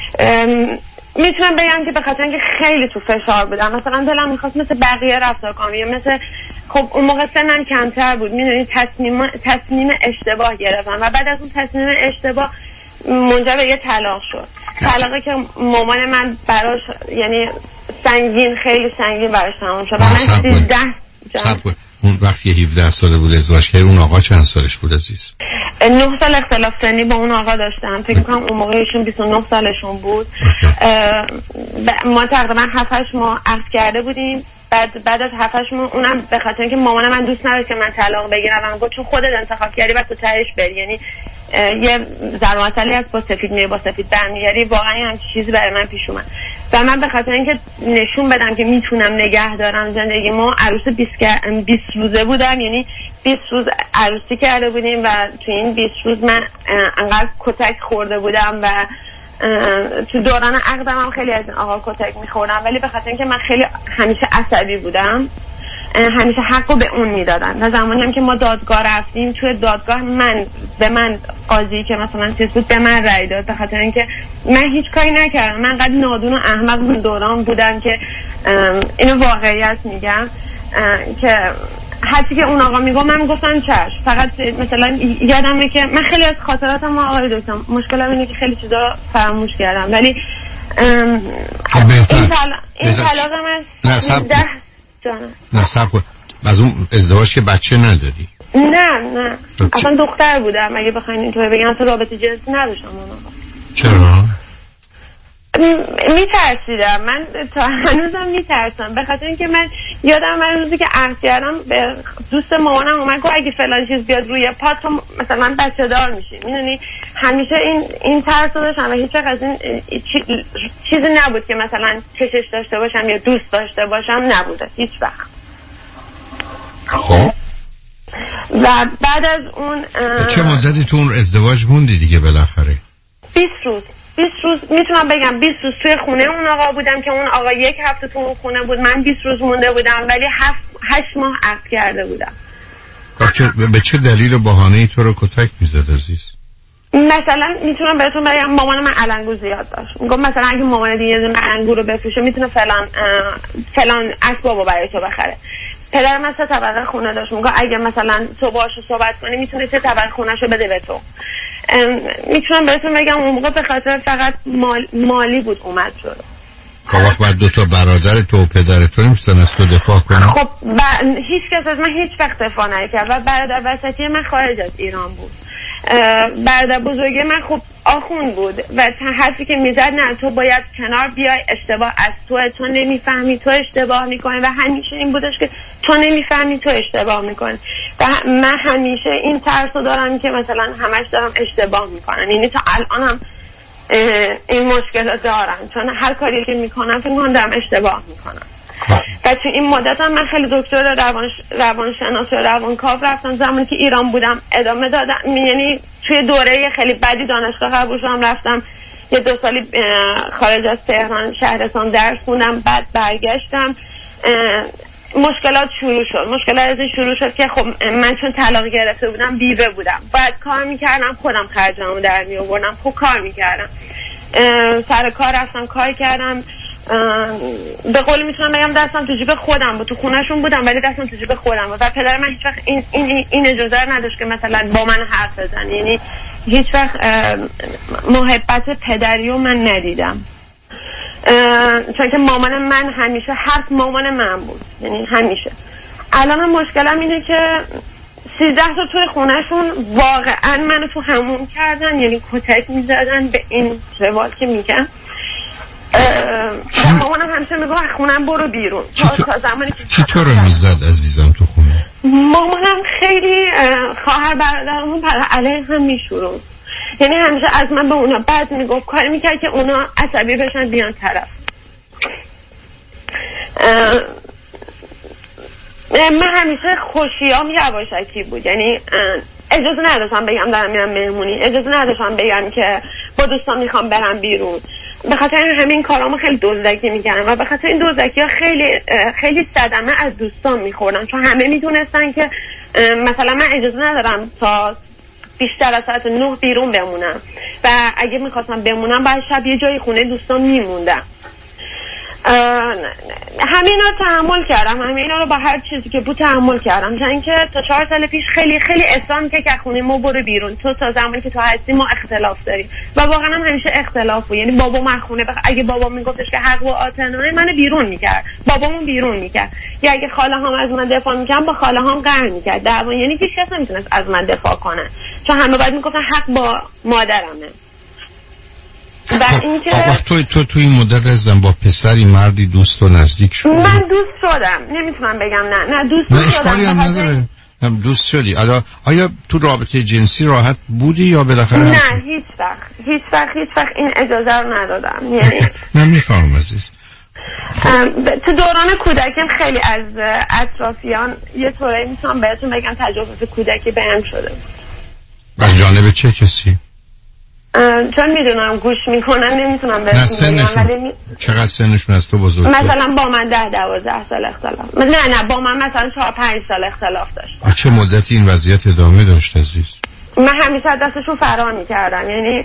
S: میتونم بگم که به خاطر اینکه خیلی تو فشار بودم، مثلا دلم میخواست مثل بقیه رفتار کنم یا مثل خب اون موقع سنم کمتر بود، میدونید تصمیم تصمیم اشتباه گرفتم و بعد از اون تصمیم اشتباه منجر به یه طلاق شد. طلاقی که مامان من براش یعنی سنگین، خیلی سنگین براش تمام شد. من سیزده
D: سب اون وقتی هفده ساله بود ازدواج کرد، اون آقا چند سالش بود عزیز؟
S: نه سال اختلاف سنی با اون آقا داشتم. فکر کنم اون موقع ایشون بیست و نه سالشون بود. ما تقریبا هفت هشت ماه عقد کرده بودیم. بعد بعد از هفتش ماه اونم به خاطر اینکه مامان من دوست نداشت که من طلاق بگیرم و گفت چون خودت انتخاب کردی و تو تهش بری، یعنی یه ضرر مسئله هست با سفید میری با سفید برمیگردی. واقعا هم چیزی برای من پیش اومد و من به خاطر اینکه نشون بدم که میتونم نگه دارم زندگی، ما عروس بیست روزه بودم، یعنی بیست روز عروسی کرده بودیم و تو این بیست روز من انقدر کتک خورده بودم و تو دوران عقدم هم خیلی از این آقا کتک میخوردم، ولی به خاطر اینکه من خیلی همیشه عصبی بودم همیشه حقو به اون میدادن و زمانی هم که ما دادگاه رفتیم توی دادگاه من به من قاضی که مثلا چیز بود به من رأی داد به خاطر اینکه من هیچ کاری نکردم. من قد نادون و احمق اون دوران بودم که اینو واقعیت میگم که حتی که اون آقا میگم من گفتم چشم. فقط مثلا یادمه که من خیلی از خاطراتم ما آقای داشتم، مشکلم اینه که خیلی چیزا فراموش کردم، ولی این طلاق این طلاقم از ده جانم
D: نه صبر کن. از اون ازدواج که بچه نداری؟
S: نه نه اصلا دختر بودم. اگه بخواین اینطور بگم اصلا رابطه جنسی نداشتم اون آقا.
D: چرا؟
S: میترسیدم من تا هنوزم میترسم به خاطر اینکه من یادم من روزی که عهد کردم به دوست مامانم اومد گفت اگه فلان چیز بیاد روی پات تو مثلا بچه دار میشی. میدونی همیشه این این ترس داشتم و هیچ وقت از این چیزی نبود که مثلا کشش داشته باشم یا دوست داشته باشم، نبوده هیچ وقت.
D: خب
S: و بعد از اون
D: چه مدتی تو اون ازدواج موندی دیگه بالاخره؟
S: بیست روز بیست روز میتونم بگم بیست روز توی خونه اون آقا بودم که اون آقا یک هفته تو اون خونه بود، من بیست روز مونده بودم ولی هفت هشت ماه عقد کرده بودم.
D: به چه دلیل و بهانه‌ای تو رو کتک میزد عزیز؟
S: مثلا میتونم بهتون بگم مامان من علنگو زیاد داشت، میگم مثلا اگه مامان دیگه یه دونه علنگو رو بفروشه میتونه فلان فلان اسبابو برای تو بخره. پدر من سه طبقه خونه داشت، میگه اگه مثلا تو باهاشو صحبت کنی میتونه سه طبقه خونهشو بده به تو. میتونم بهتون بگم اون موقع به خاطر فقط مال، مالی بود اومد شد.
D: خب وقت بعد دو تا برادر تو و پدر تو نمیستن از تو دفاع کنن؟
S: خب ب... هیچ کس از من هیچ وقت دفاع نکرد و برادر وسطی من خارج از ایران بود. برادر بزرگی من خب آخون بود و حرفی که میزد نه تو باید کنار بیای، اشتباه از تو، تو نمیفهمی تو اشتباه میکنی و همیشه این بودش که تو نمیفهمی تو اشتباه میکنی و من همیشه این ترسو دارم که مثلا همش دارم اشتباه میکنم، یعنی تا الان هم این مشکل دارم چون هر کاری که میکنم فکر کنم دارم اشتباه میکنم. و تو این مدت هم من خیلی دکتر روان روانشناس و روانکاو رفتم. زمانی که ایران بودم ادامه دادم، یعنی توی دوره خیلی بدی دانشگاه قبولش هم رفتم یه دو سالی خارج از تهران شهرستان درس خوندم، بعد برگشتم مشکلات شروع شد. مشکلات از شروع شد که خب من چون طلاق گرفته بودم بیوه بودم، بعد کار میکردم خودم خرجمو در می آوردم، خب کار میکردم سر کار رفتم کار کردم، به قول میتونم بگم دستم تو جیب خودم بود، تو خونهشون بودم ولی دستم تو جیب خودم بود و پدر من هیچ وقت این این این اجازه نداشت که مثلا با من حرف بزنه، یعنی هیچ وقت محبت پدریو من ندیدم چون که مامان من همیشه حرف مامان من بود، یعنی همیشه. الان مشکلم اینه که سیزده تا توی خونهشون واقعا منو تو همون کردن، یعنی کتک میزدن به این روال که میگن مامانم همیشه میگه خونم برو بیرون. تا زمانی که
D: چی تو رو میزد عزیزم تو خونه؟
S: مامانم خیلی خواهر برادرمون برای علیه هم میشورون، یعنی همیشه از من به اونا بد میگفت، کاری میکرد که اونا عصبی بشن بیان طرف. من همیشه خوشیام یواشکی بود، یعنی اجازه نداشتم بگم دارم میرم مهمونی، اجازه نداشتم بگم که با دوستان میخوام برم بیرون. به خاطر همین کارامو خیلی دزدکی میکردم و به خاطر این دزدکی ها خیلی خیلی صدمه از دوستان میخوردم چون همه میدونستن که مثلا من اجازه ندارم تا بیشتر از ساعت نه بیرون بمونم و اگه میخواستم بمونم بعد شب یه جای خونه دوستان میموندم. همینا رو تحمل کردم، همینا رو با هر چیزی که بود تحمل کردم تا اینکه تا چهار سال پیش خیلی خیلی اصرار که که خونه ما برو بیرون، تو تا زمانی که تو هستی ما اختلاف داریم و واقعا هم همیشه اختلاف بود. یعنی بابا من خونه بخ... اگه بابا میگفتش که حق و آتنای منو بیرون میکرد، بابامون بیرون میکرد، یا اگه خاله هم از من دفاع میکردن با خاله هم قهر میکرد دعوا، یعنی هیچ کس نمیتونست از من دفاع کنه چون همه بعد میگفتن حق با مادرمه. و و اینکه
D: تو تو تو این مدت ازم با پسری مردی دوست و نزدیک شدی؟
S: من دوست شدم، نمیتونم بگم نه نه دوست
D: نه
S: شدم.
D: اشکالی هم نداره، هم دوست شدی. آیا آیا تو رابطه جنسی راحت بودی یا بالاخره؟
S: نه هیچ وقت هیچ وقت هیچ وقت این اجازه رو ندادم. یعنی
D: من میفهمم عزیز.
S: تو دوران کودکیم خیلی از اطرافیان یه طوری میتونم بهتون بگم تجربه کودکی بهم شده.
D: از جانب چه کسی؟
S: چون میدونم گوش میکنن نمیتونم بهتون
D: نه سنشون
S: بگم ولی
D: چقدر سنشون از تو بزرگتر؟
S: مثلا با من ده دوازده سال اختلاف. نه نه با من مثلا چهار پنج سال اختلاف داشت.
D: چه مدتی این وضعیت ادامه داشت عزیز؟
S: من همیشه دستشون فرار میکردم، یعنی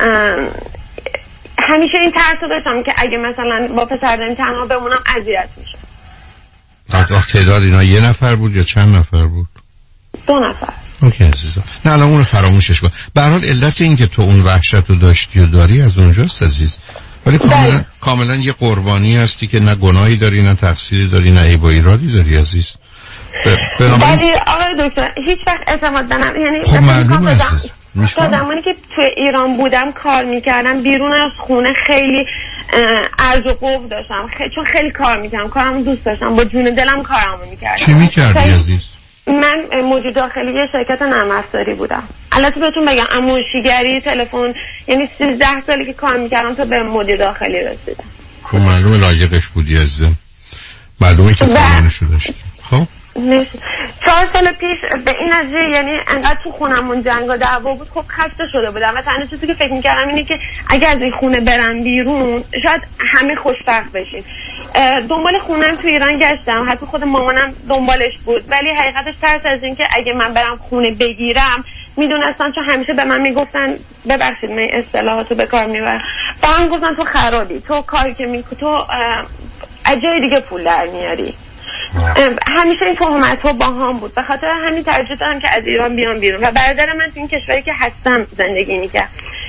S: همیشه این ترس داشتم که اگه مثلا با پسر داریم تنها بمونم اذیت میشه.
D: آخه تعداد اینا یه نفر بود یا چند نفر بود؟
S: دو نفر.
D: اوکی عزیزم. نه الان اون فراموشش کن. به هر حال علت این که تو اون وحشت رو داشتی و داری از اونجاست عزیز. ولی کاملا کاملا یه قربانی هستی که نه گناهی داری نه تقصیری داری نه عیب و ایرادی داری عزیز.
S: ولی آقای دکتر هیچ وقت اعتماد دارم، یعنی
D: خب معلومه عزیز.
S: تا زمانی که تو ایران بودم کار میکردم بیرون از خونه خیلی ارج و قوق داشتم، خ... چون خیلی کار میکردم، کارم دوست داشتم، با جون دلم کارمو میکردم.
D: چی میکردی خیلی... عزیز؟
S: من مدیر داخلی یه شرکت نرم افزاری بودم. البته بهتون بگم اموشیگری تلفن، یعنی سیزده سالی که کار میکردم تا به مدیر داخلی رسیدم.
D: خب معلومه لایقش بودی عزیزم، معلومه که توانشو داشتی. خب
S: نشه. چهار سال پیش به این از یعنی انقدر تو خونمون جنگ و دعوا بود، خب خسته شده بودم و تنها چیزی که فکر میکردم اینه که اگه از این خونه برم بیرون شاید همه خوشبخت بشیم. دنبال خونم تو ایران گشتم، حتی خود مامانم دنبالش بود، ولی حقیقتش ترس از این که اگه من برم خونه بگیرم میدونستم، چون همیشه به من میگفتن ببخشید من اصطلاحاتو به کار میبرم، با هم گفتن تو خرابی، تو کاری که میکنی تو از جای دیگه پول در میاری. همیشه این تهمت ها با هم بود، به خاطر همین ترجیح دادم که از ایران بیام بیرون و برادر من تو این کشوری که هستم زندگی میکرد.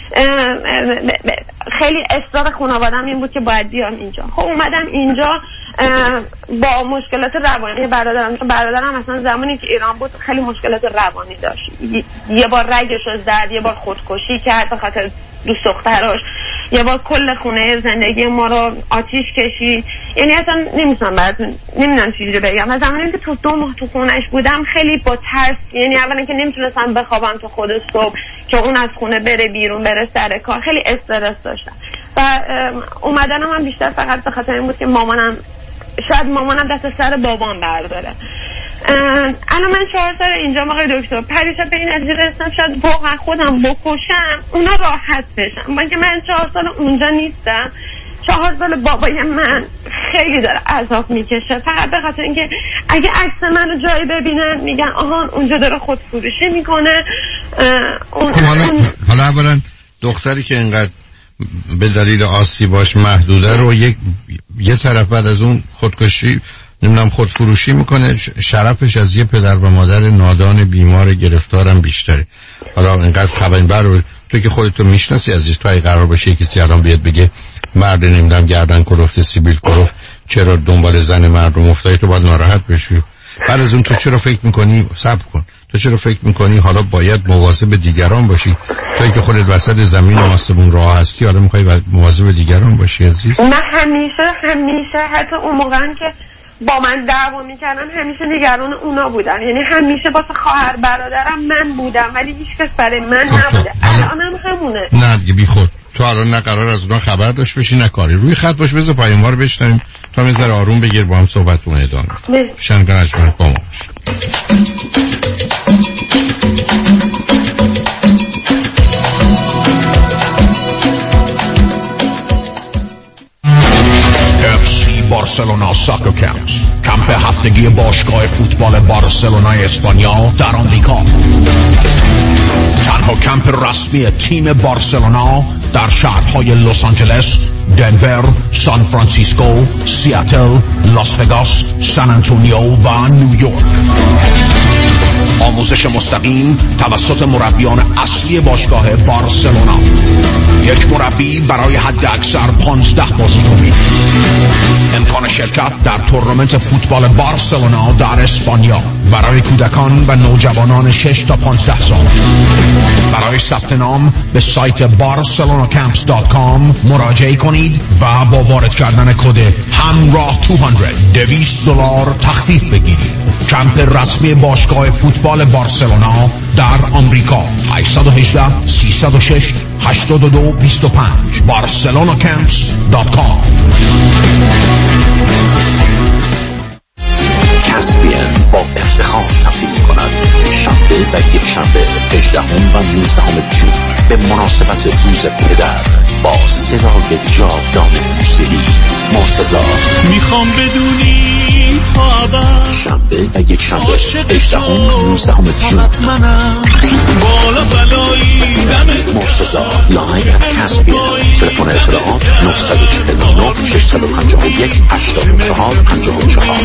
S: خیلی اصرار خانواده‌ام این بود که باید بیام اینجا. خب اومدم اینجا با مشکلات روانی برادرم، برادرم مثلا زمانی که ایران بود خیلی مشکلات روانی داشت، یه بار رگش رو زد، یه بار خودکشی کرد به خاطر دوست دختراش، یه بار کل خونه زندگی ما رو آتیش کشید. یعنی اصلا نمیتونم براتون نمیدونم چجوری بگم. از زمانی که تو دو ماه تو خونش بودم خیلی با ترس، یعنی اولا که نمیتونستم بخوابم تو خود صبح که اون از خونه بره بیرون بره سر کار، خیلی استرس داشتم و اومدنم هم بیشتر فقط به خاطر این بود که مامانم، شاید مامانم دست سر بابام برداره. الان من چهار سال اینجا آقای دکتر، پریشب به این نتیجه رسیدم شاید واقعا خودم بکشم اونا راحت بشم. من که من چهار سال اونجا نیستم، چهار سال بابای من خیلی داره عذاب میکشه، فقط به خاطر اینکه اگه عکس منو جایی ببینن میگن آهان اونجا داره خودفروشی میکنه. اون
D: خب حالا حالا اولا دختری که اینقدر به دلیل آسیباش محدوده رو یک یه طرف بعد از اون خودکشی نمیدونم خودفروشی میکنه، شرفش از یه پدر و مادر نادان بیمار گرفتارم بیشتره. حالا اینقدر خبر بر تو که خودتو میشناسی عزیز، تو اگه قرار باشه کسی الان بیاد بگه مرد نمیدونم گردن کلفت سیبیل کلفت چرا دنبال زن مردم افتادی، تو باید ناراحت بشی. بعد از اون تو چرا فکر میکنی صبر کن تو چرا فکر میکنی حالا باید مواظب دیگران باشی؟ توی که خودت وسط زمین و آسمون راه هستی حالا میخوای مواظب دیگران باشی عزیز؟
S: من همیشه همیشه حتی اون موقع که با من دعوا میکردن همیشه نگران اونا بودم، یعنی همیشه واسه خواهر برادرم من بودم ولی هیچ کس برای من نبوده. الانم همونه.
D: نه دیگه بی خود تو الان نه قرار از اونا خبر داشت بشی نه کاری. روی خط باش، بذار پایین ما رو بشنویم تا میذاره آروم بگیر با هم صحبتمون ادامه بدیم. شنگان اجمن با ما باش.
L: بارسلونا ساکر کمپ، کمپ هفتگی باشگاه فوتبال بارسلونای اسپانیا در آمریکا. تنها کمپ رسمی تیم بارسلونا در شهرهای لس آنجلس، دنور، سان فرانسیسکو، سیاتل، لاس وگاس، سان آنتونیو و نیویورک. آموزش مستقیم توسط مربیان اصلی باشگاه بارسلونا. یک مربی برای حد اکثر پانزده بازیکن. امکان شرکت در تورنمنت فوتبال بارسلونا در اسپانیا. برای کودکان و نوجوانان شش تا پانزده سال. برای ثبت نام به سایت بارسلونا کمپس دات کام مراجعه کنید و با وارد کردن کد همراه دویست دویست دلار تخفیف بگیرید. کمپ رسمی باشگاه فوتبال بارسلونا در آمریکا. هشت یک هشت سه صفر شش هشت دو دو دو پنج بارسلونا کمپس دات کام.
T: کسبین با افتخار تقدیم می‌کند شنبه و یک شنبه هجدهم و نوزدهم جون به مناسبت روز پدر با صدای جاودان موسیقی مرتضی.
Q: میخوام بدونی تا ابد
T: شنبه و یک شنبه هجدهم و نوزدهم جون
Q: بالا بلایی دمت
T: مرتضی لایو کسبین. تلفن اطلاعات نه چهار نه شش پنج یک هشت چهار پنج چهار.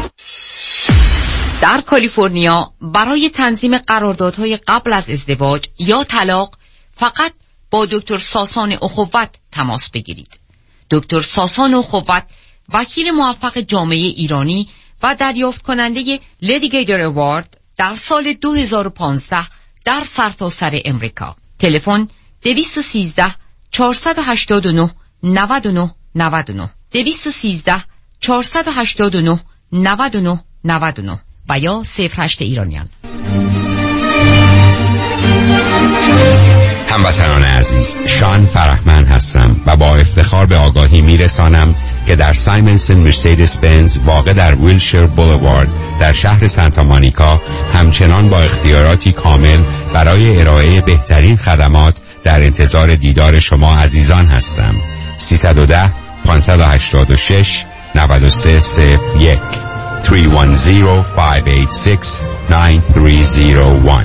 U: در کالیفرنیا برای تنظیم قراردادهای قبل از ازدواج یا طلاق فقط با دکتر ساسان اخوت تماس بگیرید. دکتر ساسان اخوت وکیل موفق جامعه ایرانی و دریافت کننده لیدیگیتر اوارد در سال دو هزار و پانزده در سرتاسر امریکا. تلفن دویست و سیزده چهارصد و هشتاد و نه نود و نه نود و نه دویست و سیزده چهارصد و هشتاد و نه نود و نه نود و نه و یا صفر هشت ایرانیان.
V: هموطنان عزیز، شان فرحمند هستم و با افتخار به آگاهی میرسانم که در سایمنسن مرسیدس بنز واقع در ویلشیر بولوارد در شهر سانتا مونیکا همچنان با اختیاراتی کامل برای ارائه بهترین خدمات در انتظار دیدار شما عزیزان هستم. سیصد و ده پانصد و هشتاد و شش نود و سه صفر یک سه یک صفر پنج هشت شش نه سه صفر یک.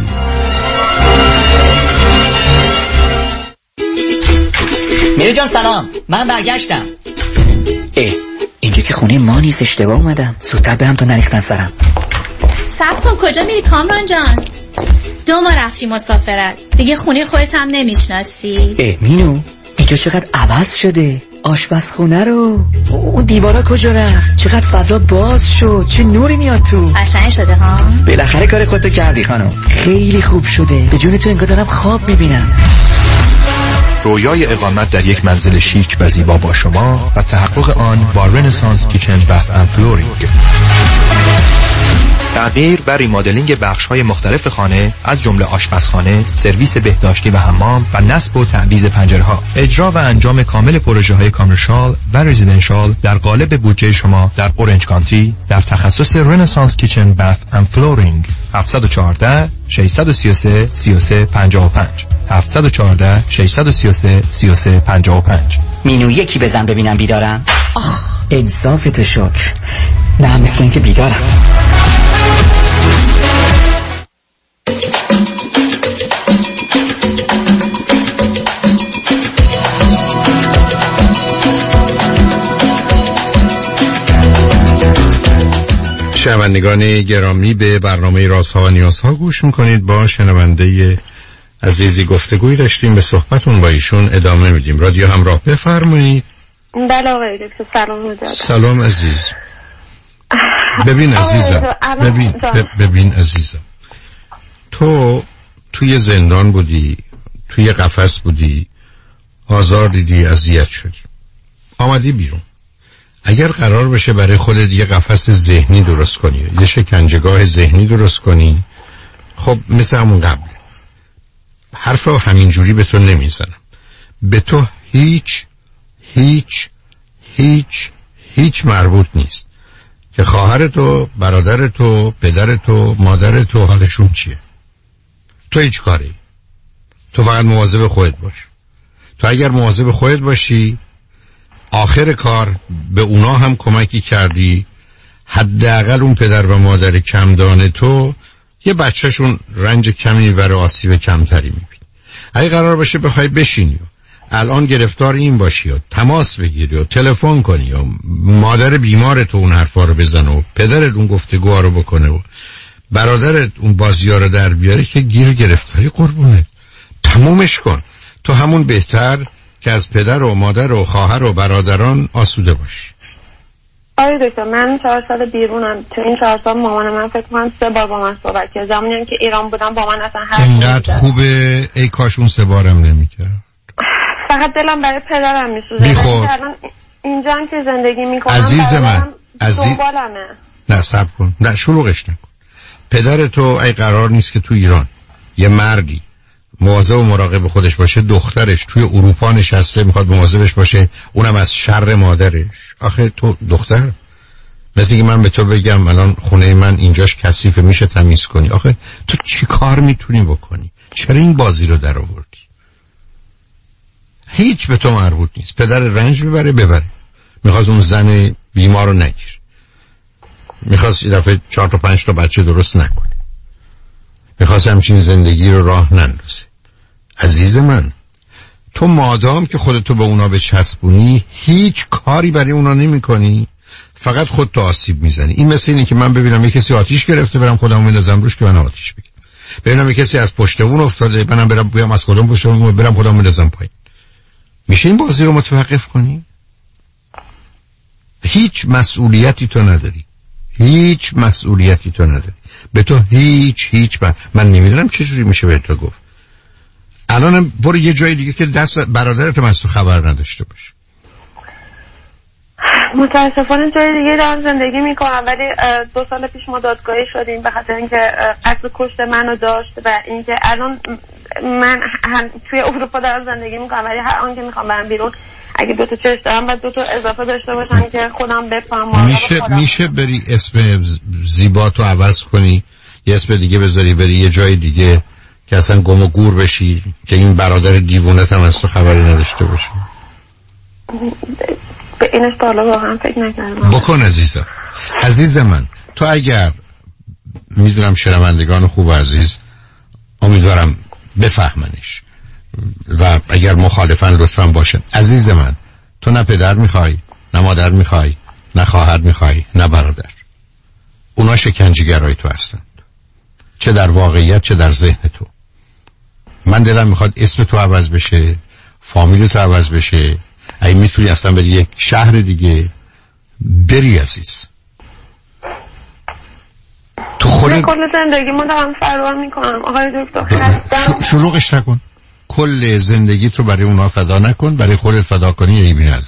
W: میره جان سلام، من برگشتم. اه اینجا که خونه ما نیست، اشتباه اومدم. زودتر برم تا نریختن سرم.
X: صبر کن، کجا میری کامران جان؟ دو ما رفتی مسافرت دیگه، خونه خودت هم نمیشناسی.
W: اه مینو اینجا چقدر عوض شده، آشپزخونه رو، اون دیوارا کجا رفت، چقدر فضا باز شد، چه نوری میاد تو.
X: قشنگ شده ها.
W: بالاخره کار خودتو کردی خانم، خیلی خوب شده. به جون تو انگار دارم خواب میبینم.
G: رویای اقامت در یک منزل شیک و زیبا با شما و تحقق آن با رنسانس کیچن بث اند فلورینگ. تغییر و ریمادلینگ بخش‌های مختلف خانه از جمله آشپزخانه، سرویس بهداشتی و حمام و نصب و تعویض پنجره‌ها. اجرا و انجام کامل پروژه‌های کامرشال و رزیدنشال در قالب بودجه شما در اورنج کانتی در تخصص رنسانس کیچن بث اند فلورینگ. هفت یک چهار شش سه سه سه سه پنج پنج هفت یک چهار شش سه سه سه سه پنج پنج.
W: مینو یکی بزن ببینم بیدارم. آخ انصاف تو شکر. نه مثل اینکه بیدارم.
D: شنوندگان گرامی، به برنامه رازها و نیازها گوش میکنید. با شنونده عزیزی گفتگوی داشتیم، به صحبتون با ایشون ادامه میدیم. رادیو همراه، بفرمایید.
S: بله آقای دکتر، سلام مجدد.
D: سلام عزیز. ببین عزیزم، ببین ببین عزیزم، تو توی زندان بودی، توی قفس بودی، آزار دیدی، اذیت شدی، آمدی بیرون. اگر قرار بشه برای خودت یه قفس ذهنی درست کنی، یه شکنجهگاه ذهنی درست کنی، خب مثل همون قبل. حرف رو همینجوری به تو نمیزنم. به تو هیچ هیچ هیچ هیچ مربوط نیست که خواهر تو، برادر تو، پدر تو، مادر تو حالشون چیه. تو هیچ کاری، تو فقط مواظب خودت باش. تو اگر مواظب خودت باشی، آخر کار به اونا هم کمکی کردی. حداقل اون پدر و مادر کمدان تو یه بچهشون رنج کمی برای آسیب کمتری میبین. اگه قرار باشه بخوای بشینی و الان گرفتار این باشی و تماس بگیری و تلفن کنی و مادر بیمار تو اون حرفا رو بزنه و پدرت اون گفتگوها رو بکنه و برادرت اون بازی‌ها رو در بیاره، که گیر گرفتاری قربونت. تمومش کن. تو همون بهتر که از پدر و مادر و خواهر و برادران آسوده باشی.
S: آره دکتر، من چهار سال بیرونم. تو این چهار سال مامان من فکر کنم سه بار با من صحبت کرد. زمانی که ایران بودم با من اصلا حرف نمی‌زد.
D: اینقدر خوبه، ای کاش اون سه بارم نمی‌کرد.
S: فقط دلم برای پدرم میسوزه.
D: بیخود
S: اینجا هم که زندگی میکنم
D: عزیز من، عزیز
S: دنبالمه.
D: نه صبر کن، نه شلوغش نکن. پدر تو ای قرار نیست که تو ایران یه مردی مواظب و مراقب خودش باشه، دخترش توی اروپا نشسته میخواد مواظبش باشه، اونم از شر مادرش. آخه تو دختر مثل که من به تو بگم الان خونه من اینجاش کثیفه میشه تمیز کنی، آخه تو چی کار میتونی بکنی؟ چرا این بازی رو در آوردی؟ هیچ به تو مربوط نیست. پدر رنج ببره ببره، میخواست اون زن بیمار رو نگیر، میخواست یه دفعه چهار تا پنج تا بچه درست نکنه، میخواست همچین زندگی رو راه نندازه. عزیز من، تو مادام که خودتو به اونا بچسبونی هیچ کاری برای اونا نمی کنی، فقط خودتو آسیب میزنی. این مثل اینه که من ببینم یه کسی آتیش گرفته برم خودمو بندازم روش که من آتیش بگیرم، ببینم یه کسی از پشت اون افتاده منم برم بیام از کدوم پشت اون برم خودمو بندازم پایین. میشه این بازی رو متوقف کنی؟ هیچ مسئولیتی تو نداری، هیچ مسئولیتی تو نداری، به تو هیچ هیچ من, من نمیدونم چجوری میشه به تو گفت. الانم برو یه جای دیگه که دست برادرت از تو خبر نداشته باشه.
S: متاسفانه جای دیگه دارم زندگی میکنم، ولی دو سال پیش ما دادگاهی شدیم به خاطر اینکه قصد کشت منو داشت و اینکه الان من هم توی اروپا دارم زندگی میکنم، ولی هر آن که میخوام برم بیرون اگه دو تا چشم دارم باید دو تا اضافه داشته باشم که خودم بفهمم.
D: میشه میشه بری اسم زیباتو عوض کنی، یه اسم دیگه بذاری، بری یه جای دیگه که اصلا گم و گور بشی که این برادر دیوونت هم از تو خبری نداشته باشه.
S: به اینش تا حالا واقعا فکر نکردم.
D: بکن عزیزم. عزیز من، تو اگر میدونم شنوندگان خوب عزیز امیدوارم بفهمنش و اگر مخالفن لطفاً باشن. عزیز من، تو نه پدر میخوای، نه مادر میخوای، نه خواهر میخوای، نه برادر. اونا شکنجه‌گرای تو هستن، چه در واقعیت چه در ذهن تو. من دلم میخواد اسم تو عوض بشه، فامیل تو عوض بشه، اگه میتونی اصلا بری یک شهر دیگه بری عزیز. تو خودت
S: کل زندگی ما دارم فرار میکنم آقای دکتر. خستم.
D: شلوغش نکن، کل زندگیت رو برای اونا فدا نکن، برای خودت فدا کنی ایبی نداره.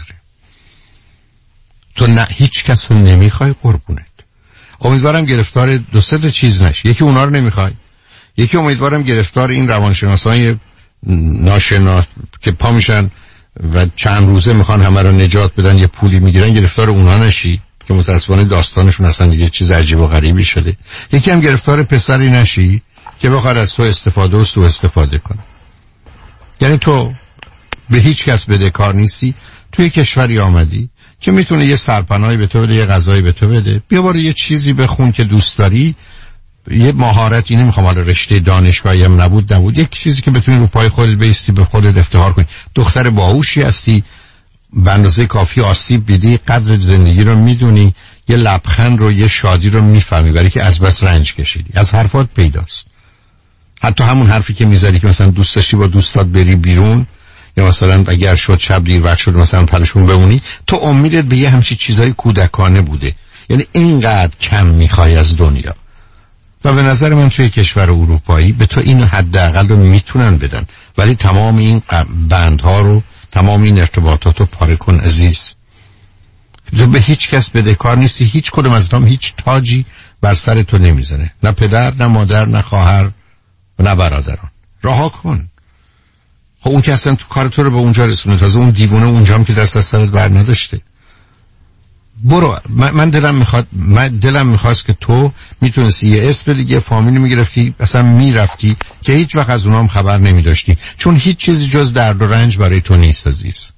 D: تو نه هیچ کس رو نمیخوای قربونت. امیدوارم گرفتار دو سه تا چیز نشی. یکی اونا رو نمیخوای، یکی امیدوارم گرفتار این روانشناسای ناشناس که پا میشن و چند روزه میخوان همه رو نجات بدن، یه پولی میگیرن، گرفتار اونا نشی که متاسفانه داستانشون اصلا دیگه چیز عجیب و غریبی شده. یکی هم گرفتار پسری نشی که بخواد از تو استفاده و سوء استفاده کنه. یعنی تو به هیچ کس بدهکار نیستی، توی کشوری آمدی که میتونه یه سرپناهی به تو بده، یه غذایی به تو بده، بیا برو یه چیزی بخون که دوست داری، یه مهارتی، نمیخوام حالا رشته دانشگاهی هم نبود نبود یک چیزی که بتونی رو پای خودت بایستی، به خودت افتخار کنی. دختر باهوشی هستی، به اندازه کافی آسیب دیدی، قدر زندگی رو میدونی، یه لبخند رو، یه شادی رو میفهمی، برای که از بس رنج کشیدی. از حرفات پیداست، حتی همون حرفی که میذاری که مثلا دوست داشتی با دوستات بری بیرون، یا مثلا اگر شد شب دیر وقت شد مثلا پلشون بمونی، تو امیدت به یه همچین چیزای کودکانه بوده. یعنی اینقدر کم میخوای از دنیا. و به نظر من توی کشور اروپایی به تو این حداقل رو میتونن بدن، ولی تمام این بندها رو، تمام این ارتباطات رو پاره کن عزیز. تو به هیچ کس بدهکار نیستی، هیچ کدوم از نام هیچ تاجی بر سر تو نمیزنه، نه پدر، نه مادر، نه خواهر، نه برادران. رها کن. خب اون که اصلا تو کار تو رو به اونجا رسونه، تازه اون دیوونه اونجا هم که دست از سرت بر نداشته. برو. من دلم میخواد، من دلم میخواست که تو میتونستی یه اسم دیگه فامیلی میگرفتی، اصلا میرفتی که هیچ وقت از اونام خبر نمیداشتی، چون هیچ چیزی جز درد و رنج برای تو نیست عزیز.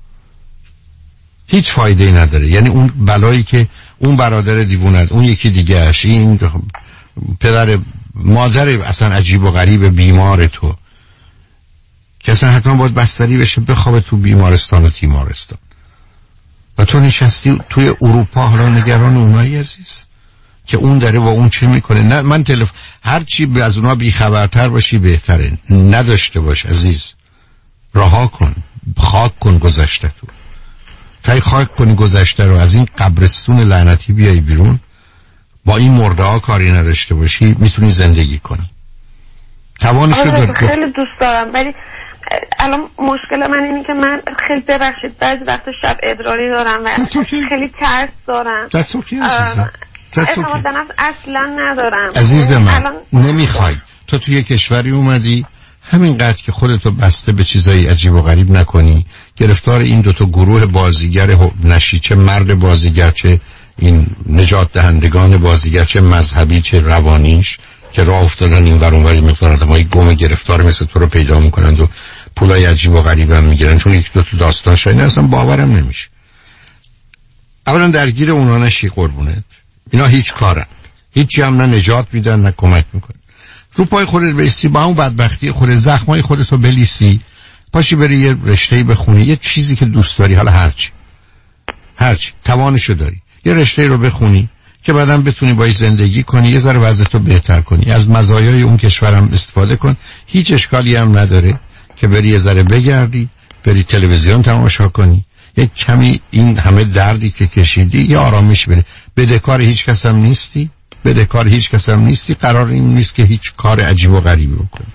D: هیچ فایده ای نداره. یعنی اون بلایی که اون برادر دیوونت، اون یکی دیگه اش، این پدر مادر اصلا عجیب و غریب بیمار تو که اصلا حتما باید بستری بشه بخوابه تو بیمارستان و تیمارستان، و تو نشستی توی اروپا حالا نگران اونایی عزیز که اون داره با اون چه میکنه. نه من تلف... هر چی از اونا بیخبرتر باشی بهتره. نداشته باش عزیز. رها کن، خاک کن گذشته تو. تای خاک کنی گذشته رو، از این قبرستون لعنتی بیای بیرون، با این مرده ها کاری نداشته باشی، میتونی زندگی کنی. توانش رو داری.
S: خیلی دوست دارم، ولی الان مشکل من اینه که من خیلی ببخشید بعضی وقت شب ادراری دارم و خیلی ترس دارم.
D: دست اوکی عزیزم، دست اوکی.
S: اعتماد به نفس اصلا ندارم
D: عزیز من.
S: الان...
D: نمیخوای تو توی کشوری اومدی همینقدر که خودتو بسته به چیزای عجیب و غریب نکنی، گرفتار این دوتا گروه بازیگر نشی، چه مرد بازیگر، چه این نجات دهندگان بازیگر، چه مذهبی چه روانیش، که راه افتادن این ور اون ور میکنن آدمای گم گرفتار مثل تو رو پیدا میکنن و پولای عجیب و غریب هم میگیرن، چون یک دو تا داستان شاید اصلا باورم نمیشه. اولا درگیر اونا نشی قربونت، اینا هیچ کارن، هیچی هم نه نجات میدن نه کمک میکنن. رو پای خودت بیستی، با اون بدبختی خودت زخمای خودتو بلیسی، پاشی بری یه رشته‌ای بخونی، یه چیزی که دوست داری، حالا هرچی هرچی توانشو داری، یه رشته رو بخونی که بعداً بتونی باهاش زندگی کنی، یه ذره وضعیتو بهتر کنی، از مزایای اون کشورم استفاده کن. هیچ اشکالی هم نداره که بری یه ذره بگردی، بری تلویزیون تماشا کنی، یه کمی این همه دردی که کشیدی یه آرامش بره. بدهکار هیچ کس هم نیستی، بدهکار هیچ کس هم نیستی، قرار این نیست که هیچ کار عجیب و غریبی بکنی.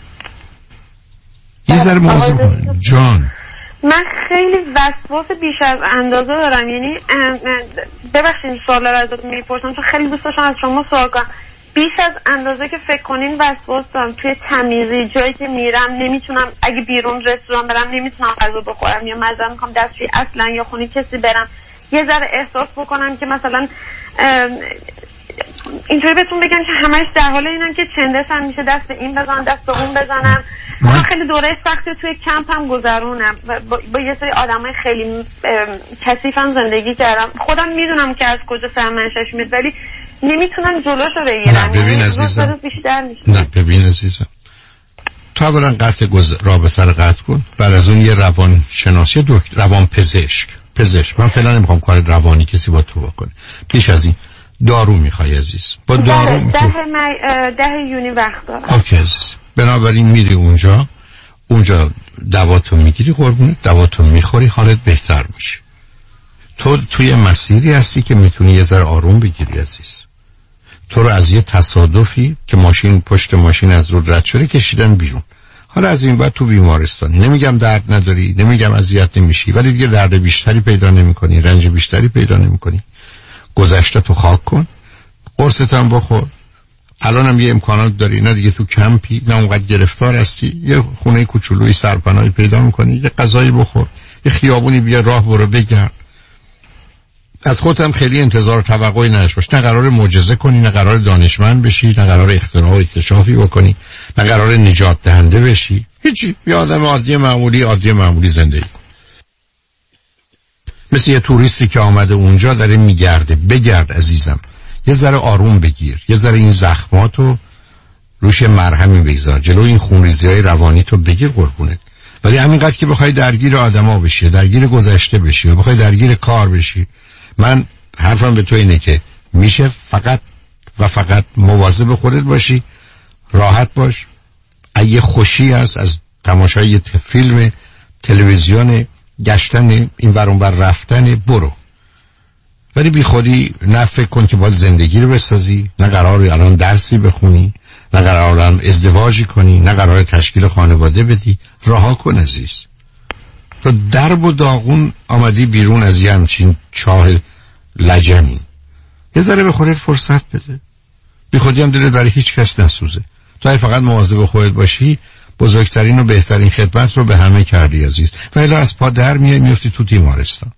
D: یه ذره مواظب کن جان.
S: من خیلی وسواس بیش از اندازه دارم، یعنی ببخشید سوال رو ازت میپرسم چون خیلی دوست داشتم از شما سوال کنم. بیش از اندازه که فکر کنین وسواس دارم توی تمیزی، جایی که میرم نمیتونم، اگه بیرون رستوران برم نمیتونم غذا بخورم یا مزه میخوام دستشویی اصلا یا خونه کسی برم، یه ذره احساس بکنم که مثلا اینطوری بهتون بگم که همش در حال اینم که چندسم میشه، دست این بزنم دست اون بزنم. من خیلی دوره سختی توی کمپ هم گذرونم با, با یه سری آدمای خیلی کثیفم زندگی کردم. خودم میدونم که از کجا سرمنشأش میاد ولی نمیتونم جلوشو بگیرم.
D: نه ببین عزیزم، نه ببین عزیزم، تو اولا قطع گز... رابطه رو قطع کن، بعد از اون یه روان شناسی دکتر، روان پزشک پزشک من فعلا نمیخوام کار روانی کسی با تو بکنه. بیش از این دارو میخوای عزیز، با دارو
S: ده, ده, می... ده یونی وقت دارم.
D: اوکی عزیز، بنابراین میری اونجا، اونجا دواتو میگیری قربونت، دواتو میخوری، حالت بهتر میشه. تو توی مسیری هستی که میتونی یه ذره آروم بگیری عزیز. تو رو از یه تصادفی که ماشین پشت ماشین از رو رد شده کشیدن بیرون، حالا از این بعد تو بیمارستانی. نمیگم درد نداری، نمیگم اذیت نمیشی، ولی دیگه درد بیشتری پیدا نمیکنی، رنج بیشتری پیدا نمیکنی. گذشته تو خاک کن، قرصت هم بخور. الان هم یه امکانات داری، نه دیگه تو کمپی، نه اونقدر گرفتار هستی، یه خونه کوچولوی سرپناهی پیدا میکنی، یه غذایی بخور، یه خیابونی بیا راه برو بگرد. از خودت هم خیلی انتظار و توقعی نداشته باش. نه قرار معجزه کنی، نه قرار دانشمند بشی، نه قرار اختراع و اکتشافی بکنی، نه قرار نجات دهنده بشی. هیچی، یه آدم عادی معمولی عادی معمولی زندگی کن. مثل یه توریستی که آمده اونجا داره میگرده. بگرد عزیزم، یه ذره آروم بگیر، یه ذره این زخماتو روش مرهمی بگذار، جلو این خونریزی‌های روانی تو بگیر قربونت. ولی همینقدر که بخوای درگیر آدما بشی، درگیر گذشته بشی و بخوای درگیر کار بشی، من حرفم به تو اینه که میشه فقط و فقط مواظب خودت باشی، راحت باش. اگه خوشی هست از تماشای فیلم، تلویزیون، گشتن این ور اون ور رفتن، برو. ولی بی خودی نه فکر کن که باید زندگی رو بسازی، نه قراره الان درسی بخونی، نه قراره الان ازدواجی کنی، نه قراره تشکیل خانواده بدی. رها کن عزیز. تو درب و داغون آمدی بیرون از یه همچین چاه لجنی. یه ذره به خودت فرصت بده. بی خودی هم دلت برای هیچ کس نسوزه. تو اگه فقط مواظب خودت باشی، بزرگترین و بهترین خدمت رو به همه کردی عزیز. و الا از پا در میای میفتی تو تیمارستان.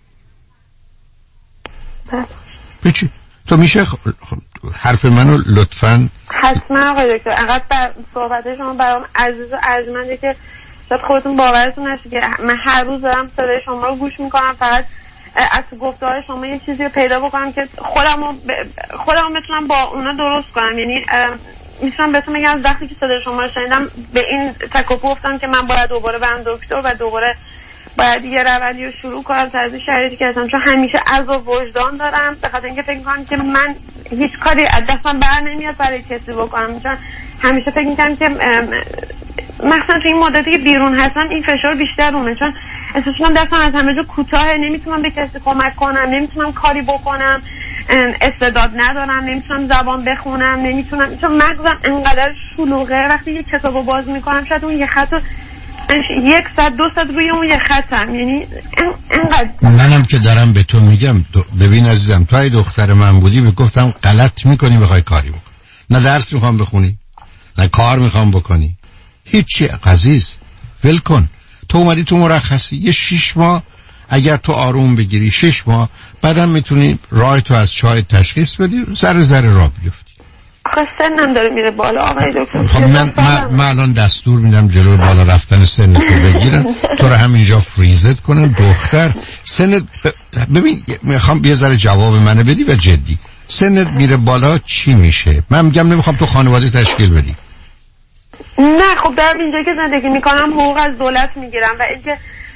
D: بچی تو میشه خ... حرف منو لطفاً
S: حتما آقای دکتر، انقدر بر صحبت شما برام عزیز و ارجمنده که شاید خودتون باورتون نشه که من هر روز دارم صدای شما رو گوش میکنم، فقط از گفته‌های شما یه چیزی رو پیدا بکنم که خودم رو ب... خودم رو بتونم با اونا درست کنم. یعنی میتونم بهتون بگم از وقتی که صدای شما رو شنیدم به این تکاپو افتادم که من باید دوباره برم دکتر و دوباره باید یه روندی رو شروع کنم تا از این شرایطی که هستم، چون همیشه عذاب وجدان دارم به خاطر اینکه فکر میکنم که من هیچ کاری از دستم بر نمیاد برای کسی بکنم، چون همیشه فکر میکنم که مثلا تو این مدتی که بیرون هستم این فشار بیشتر اومه، چون احساس می‌کنم دستم از همه جا کوتاهه، نمیتونم به کسی کمک کنم، نمیتونم کاری بکنم، استعداد ندارم، نمیتونم زبان بخونم، نمیتونم، چون مغزم انقدر شلوغه. وقتی یک کتابو باز میکنم شاید اون یه خطو یک صد دو صد روی اون یه خطم، یعنی انقدر.
D: منم که دارم به تو میگم ببین عزیزم، تو ای دختر من بودی میگفتم غلط میکنی بخوای کاری بکنی، نه درس میخوام بخونی نه کار میخوام بکنی، هیچی عزیز، ول کن. تو اومدی تو مرخصی یه شش ماه اگر تو آروم بگیری، شش ماه بعدم میتونی راه تو از چای تشخیص بدی، ذره ذره راه بیفتی.
S: آخه سنم داره میره بالا آقای دکتر.
D: خب من من, من الان دستور میدم جلوی بالا رفتن سن تو بگیرن، تو رو همینجا فریزت کنن. دختر سنت ب... ببین میخوام یه ذره جواب منو بدی و جدی، سنت میره بالا چی میشه؟ من میگم نمیخوام تو خانواده تشکیل بدی.
S: نه خب در اینجا که زندگی میکنم حقوق از دولت میگیرم و اینکه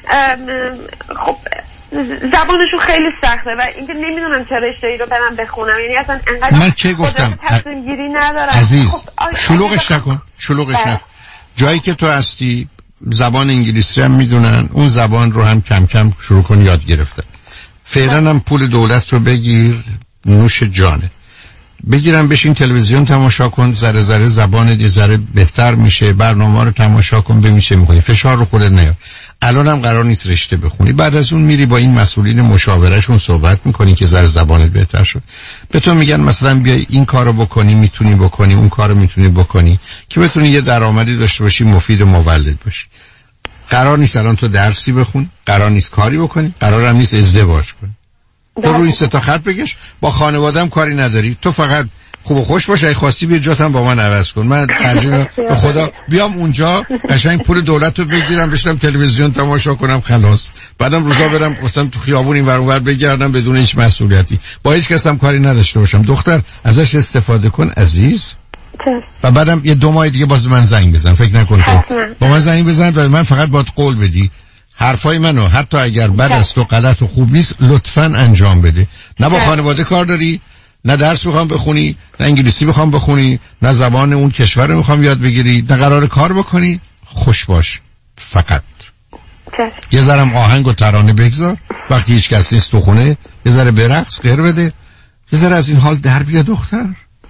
S: خب زبانشون خیلی سخته و اینکه نمیدونم چه رشته‌ای رو برم بخونم، یعنی اصلا انقدر
D: من چه گفتم
S: تصمیم گیری ندارم.
D: عزیز
S: خب
D: شلوغش نکن، شلوغش نکن. جایی که تو هستی زبان انگلیسی هم میدونن، اون زبان رو هم کم کم شروع کن یاد گرفتن. فعلا هم پول دولت رو بگیر، نوش جانه بگیرم، بشین تلویزیون تماشا کن، ذره ذره زبانت یه ذره بهتر میشه، برنامه رو تماشا کن ببین چه میکنی، فشار رو خودت نیار. الان هم قرار نیست رشته بخونی، بعد از اون میری با این مسئولین مشاورهشون صحبت میکنی که ذره زبانت بهتر شد، به تو میگن مثلا بیای این کارو بکنی، میتونی بکنی اون کارو میتونی بکنی که بتونی یه درآمدی داشته باشی، مفید و مولد باشی. قرار نیست الان تو درسی بخونی، قرار نیست کاری بکنی، قرار هم نیست ازدواج کنی. تو روی سه تا خط بکش، با خانواده‌ام کاری نداری، تو فقط خوب و خوش باش، اگه خواستی بیا جاتم با من عوض کن. من ترجیح به خدا بیام اونجا قشنگ پول دولت رو بگیرم، بشینم تلویزیون تماشا کنم خلاص، بعدم روزا برم مثلا تو خیابون این ور اون ور بگردم بدون هیچ مسئولیتی، با هیچ کس هم کاری نداشته باشم. دختر ازش استفاده کن عزیز، و بعدم یه دو ماه دیگه باز من زنگ بزن، فکر نکن تو با من زنگ بزن و من فقط باید قول بدی حرفای منو حتی اگر بد است و غلط و خوب نیست لطفاً انجام بده. نه با خانواده کار داری، نه درس میخوام بخونی، نه انگلیسی میخوام بخونی، نه زبان اون کشور رو میخوام یاد بگیری، نه قرار کار بکنی. خوش باش فقط. یه ذرم آهنگ و ترانه بگذار، وقتی هیچ کس نیست تو خونه یه ذره برقص غیر بده، یه ذره از این حال در بیا دختر.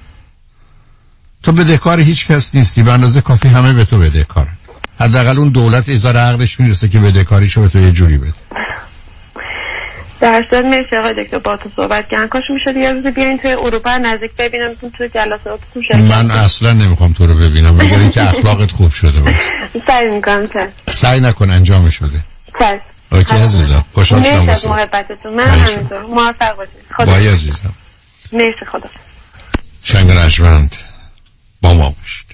D: تو بدهکار هیچ کس نیستی، به اندازه کافی همه به تو بدهکارن. حداقل اون دولت ایزار عقلش میرسه که بدهکاریشو به تو یه جوری بده.
S: در صورت مرسی آقای دکتر با تو صحبت کردن. کاش میشد یه روز بیاین توی اروپا نزدیک ببینمتون تو جلساتتون شرکت.
D: من اصلا نمیخوام تو رو ببینم مگر اینکه اخلاقت خوب شده باشه.
S: سعی میکنم چشم.
D: سعی نکن انجام شده.
S: چشم.
D: اوکی عزیزم. خوشحال شدم.
S: مرسی از محبتتون. من همینطور. موفق باشید. خدا.
D: بای عزیزم.
S: مرسی خدا.
D: شنگ رجمند با ما باشید.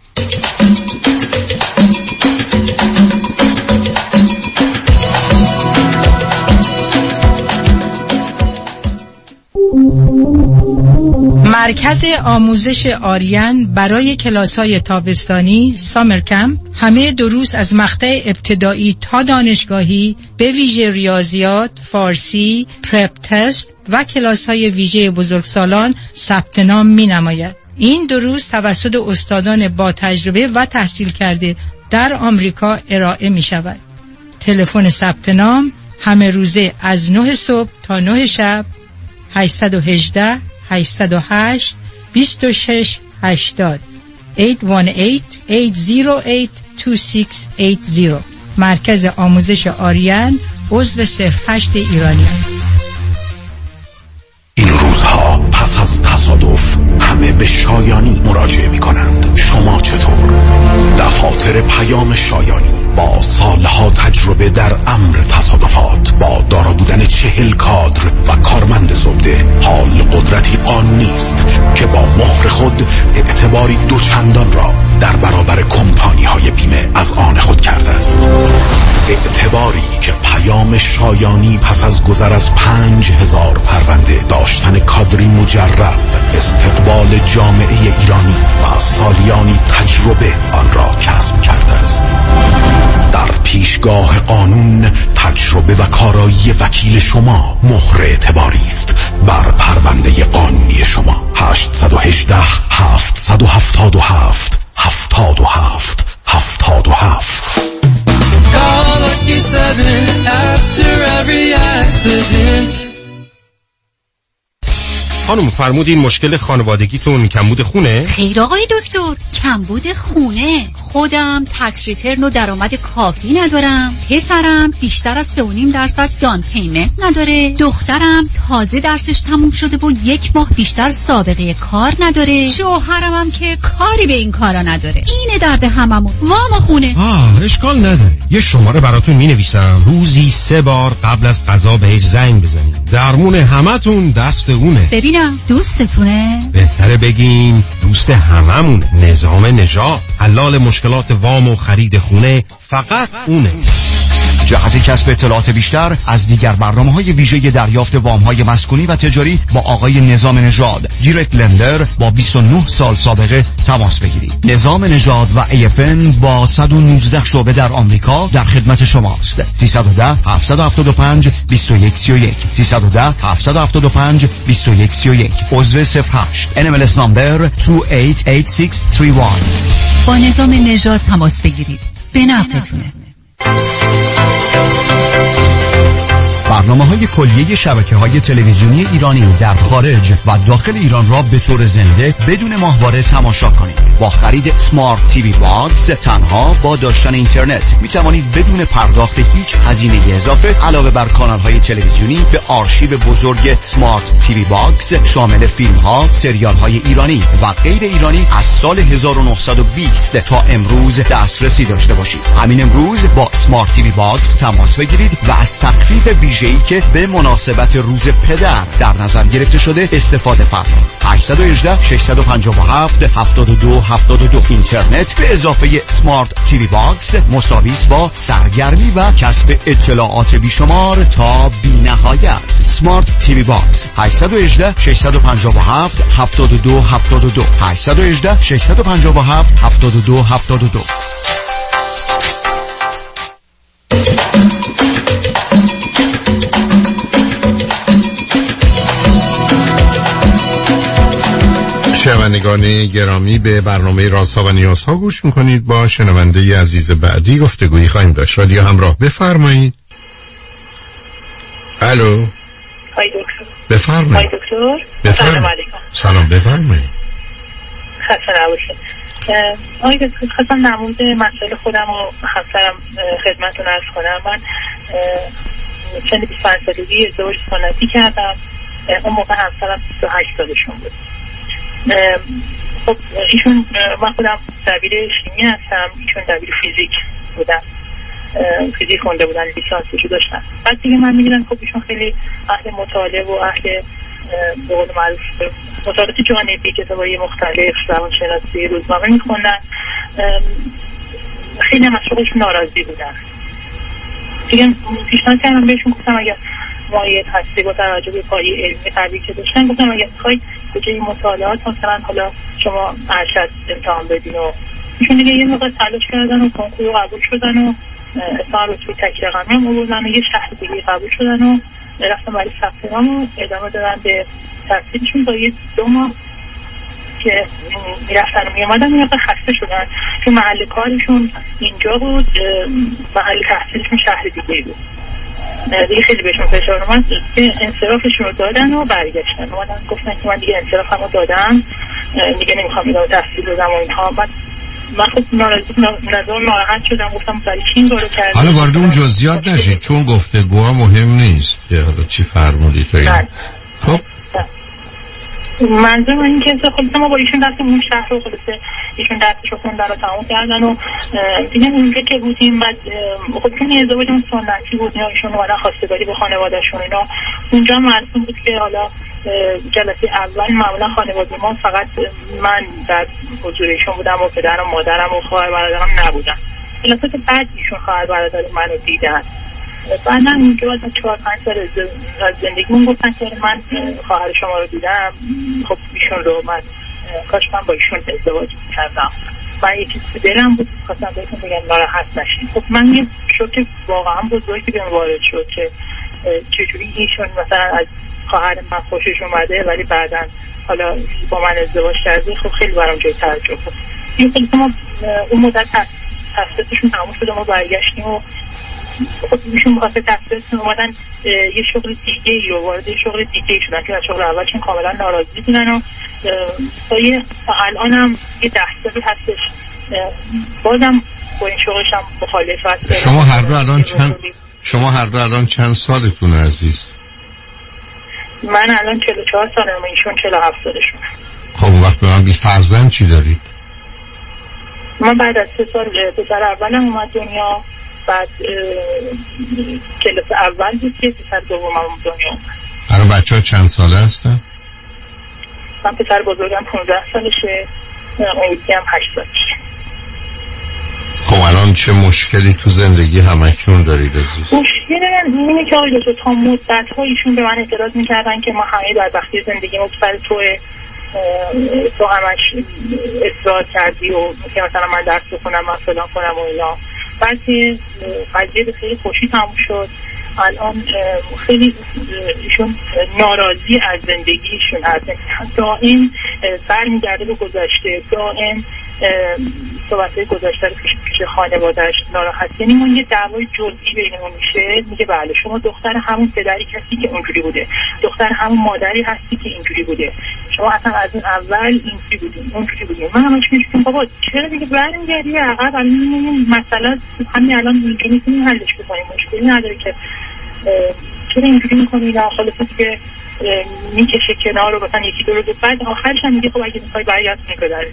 A: مرکز آموزش آریان برای کلاس‌های تابستانی سامر کمپ همه دروس از مقطع ابتدایی تا دانشگاهی به ویژه ریاضیات، فارسی، پرپ تست و کلاس‌های ویژه بزرگسالان ثبت نام می‌نماید. این دروس توسط استادان با تجربه و تحصیل کرده در آمریکا ارائه می‌شود. تلفن ثبت نام همه روزه از نه صبح تا نه شب هشت یک هشت هشت صفر هشت دو شش هشتاد هشت یک هشت هشت صفر هشت دو شش هشتاد. مرکز آموزش آریان عضو صفر هشت ایرانی است.
L: این روزها پس از تصادف همه به شایانی مراجعه می کنند. شما چطور؟ دفاتر پیام شایانی با سالها تجربه در امر تصادفات، با دارا بودن چهل کادر و کارمند زبده، حال قدرتی آن نیست که با مهر خود اعتباری دوچندان را در برابر کمپانی های بیمه از آن خود کرده است. اعتباری که پیام شایانی پس از گذر از پنج هزار پرونده، داشتن کادری مجرب، استقبال جامعه ایرانی و سالیانی تجربه آن را کسب کرده است. در پیشگاه قانون تجربه و کارایی وکیل شما مهر اعتباری است بر پرونده قانونی شما. هشت یک هشت هفت هفت هفت هفت هفت هفتاد و هفت.
B: خانم فرمودین مشکل خانوادگیتون کمبود خونه؟
N: خیر آقای دکتر، کمبود خونه. خودم تکس ریترن و درآمد کافی ندارم، پسرم بیشتر از سه و نیم درصد دان پیمنت نداره، دخترم تازه درسش تموم شده و یک ماه بیشتر سابقه کار نداره، شوهرم هم که کاری به این کارا نداره. اینه درد هممون، وام خونه.
B: آه اشکال نداره، یه شماره براتون مینویسم، روزی سه بار قبل از غذا بهش زنگ بزنید. درمون همتون دست اونه.
N: ببینم دوستتونه؟
B: بهتره بگیم دوست هممونه. نظام نژاد، حلال مشکلات وام و خرید خونه فقط اونه.
C: جهت کسب اطلاعات بیشتر از دیگر برنامه‌های ویژه دریافت وام‌های مسکونی و تجاری با آقای نظام نژاد، دیرکت لندر با بیست و نه سال سابقه تماس بگیرید. نظام نژاد و ای اف ان با صد و نوزده شعبه در آمریکا در خدمت شماست. سیصد و ده هفتصد و هفتاد و پنج بیست و یک سی و یک سیصد و ده هفتصد و هفتاد و پنج بیست و یک سی و یک. عضو صفر هشت ان ام ال اس نمبر دو هشت هشت شش سه یک.
N: با نظام نژاد تماس بگیرید، به نفعتونه.
C: برنامه‌های کلیه شبکه‌های تلویزیونی ایرانی در خارج و داخل ایران را به طور زنده بدون ماهواره تماشا کنید. با خرید سمارت تیوی باکس تنها با داشتن اینترنت می توانید بدون پرداخت هیچ هزینه اضافه علاوه بر کانال‌های تلویزیونی به آرشیو بزرگ سمارت تیوی باکس شامل فیلم‌ها، سریال‌های ایرانی و غیر ایرانی از سال هزار و نهصد و بیست تا امروز دسترسی داشته باشید. همین امروز با سمارت تیوی باکس تماس بگیرید و از تخفیف ویژه‌ای که به مناسبت روز پدر در نظر گرفته شده استفاده فرمایید. هشت یک هشت شش پنج هفت هفت دو هفت دو. اینترنت به اضافه سمارت تیوی باکس مساوی است با سرگرمی و کسب اطلاعات بیشمار تا بی‌نهایت. سمارت تیوی باکس هشت یک هشت شش پنج هفت هفت دو هفت دو هشت یک هشت شش پنج هفت هفت دو هفت دو.
D: شنوندگان گرامی، به برنامه رازها و نیازها گوش میکنید. با شنونده عزیز بعدی گفتگویی خواهیم داشت. رادیو همراه، بفرمایید. الو.
H: های دکتر.
D: بفرمایید.
H: های دکتر.
D: سلام علیکم. سلام، بفرمایید.
H: خسته نباشید. های دکتر، خواستم در مورد مسئله خودم و همسرم خدمتتون عرض کنم. من سن بیست و پنج سالگی ازدواج سنتی کردم. اون موقع همسرم بیست و هشت سالشون بود. خب ایشون، من خودم دبیر شیمی هستم، ایشون دبیر فیزیک بودن، فیزیک خونده بودن، لیسانسشو داشتن. بعد دیگه من میگیدم خب ایشون خیلی اهل مطالعه و اهل به قول معروف مطالعات جانبی، کتابای مختلف، روانشناسی، روزنامه میخوندن. خیلی هم از شغلشون ناراضی بودن. دیگه پیشنهاد کردم بهشون، گفتم اگر مایل هستی با توجه به پایه علمی قوی که داشتن، گفتم اگر میخواید به جای مطالعات مثلا حالا شما ارشد امتحان بدین. و ایشون دیگه یه موقع تلاش کردن و کنکور رو قبول شدن و اصلا رو توی تک رقمی هم آوردن و یه شهر دیگه قبول شدن و رفتن برای ثبت نام و ادامه دادن به تحصیلشون. با یه دو ماه که میرفتن و میامدن یه خسته شدن چون محل کارشون اینجا بود، محل تحصیلشون شهر دیگه بود. دیگه خیلی بهشون فشار اومد که انصرافشون رو دادن و برگشتن. اومدن گفتن که من دیگه انصرافم رو دادم، دیگه نمیخوام ادامه تحصیل بدم و اینها. من من خب ناراضی نظر ناراحت شدم، گفتم برای چی این کارو کردی؟
D: حالا وارد اون جزئیات نشید چون گفتگوها مهم نیست که حالا چی فرمودید تو این. خب
H: منظور من این که خلاصه ما با ایشون رفتیم اون شهر رو، خلاصه ایشون درسشو خوندن رو تمام کردن و دیگه اونجا که بودیم. بعد خب چون ازدواجمون سنتی بود، ایشون اومدن خواستگاری به خانواده‌شون اینا. اونجا مرسوم بود که حالا جلسه اول معمولا خانواده ما فقط من در حضور ایشون بودم و پدرم و مادرم و خواهر برادرم نبودن. جلسات بعد ایشون خواهر برادر منو دیدن. بعدا اونجا بعد چهار پنج سال از زندگیمون گفتن که من خواهر شما رو دیدم، خب ایشون رو من کاش من با ایشون ازدواج کردم. من یه چیز دلم بود، خواستم بهتون بگم ناراحت نشید. خب من یه شوک واقعا بزرگی بهم وارد شد که چجوری ایشون مثلا از خواهر من خوشش اومده ولی بعدا حالا با من ازدواج کرده. خب خیلی برام جای تعجب بود. این خیلی ما اون مدت تحصیلاتشون تموم شد ما برگشتیم و خب ایشون بخاطر تحصیلاتشون اومدن یه شغل دیگه ای رو وارد یه شغل دیگه ای شدن که از شغل اولشون کاملا ناراضی بودن و تا یه الان هم یه ده سالی هستش بازم با این شغلش هم مخالفت.
D: شما هر دو الان چند شما هر دو الان چند سالتون عزیز؟
H: من الان چهل و چهار سالم و ایشون چهل و هفت سالشون.
D: خب اون وقت به من بی فرزند چی دارید؟
H: من بعد از سه سال پسر اولم اومد دنیا، بعد کلاس اول بود که پسر دومم دنیا اومد.
D: الان بچه ها چند ساله هستن؟
H: من پسر بزرگم پونزده سالشه، اون یکی هم هشت سالشه.
D: خب الان چه مشکلی تو زندگی همکنون دارید عزیز؟
H: مشکل من اینه که آقای دکتر تا مدت ها ایشون به من اعتراض میکردن که ما همه در وقتی زندگی مصفر توه، تو همش اصرار کردی و که مثلا من درس بکنم من فلان کنم و اینا. بعد قضیه به خیلی خوشی تموم شد. الان خیلی ایشون ناراضی از زندگیشون هست، دائم برمیگرده به گذشته، دائم صحبتهای گذشته رو پیش پیش خانواده‌اش ناراحت. یعنی اون یه دعوای جزئی بینمون میشه، میگه بله شما دختر همون پدری هستی که اونجوری بوده، دختر همون مادری هستی که اینجوری بوده، شما اصلا از اون اول اینجوری بودین اونجوری بودین. من همش میگم بابا چرا دیگه برمیگردی عقب؟ الان این مسئله همین الان اینجوری میتونیم حلش بکنیم، مشکلی نداره که چرا اینجوری میکنی؟ نه خلاص دیگه میکشه کنار رو مثلا یکی دو روز بعد آخرش هم میگه خب اگه میخوای برگرد میگذره.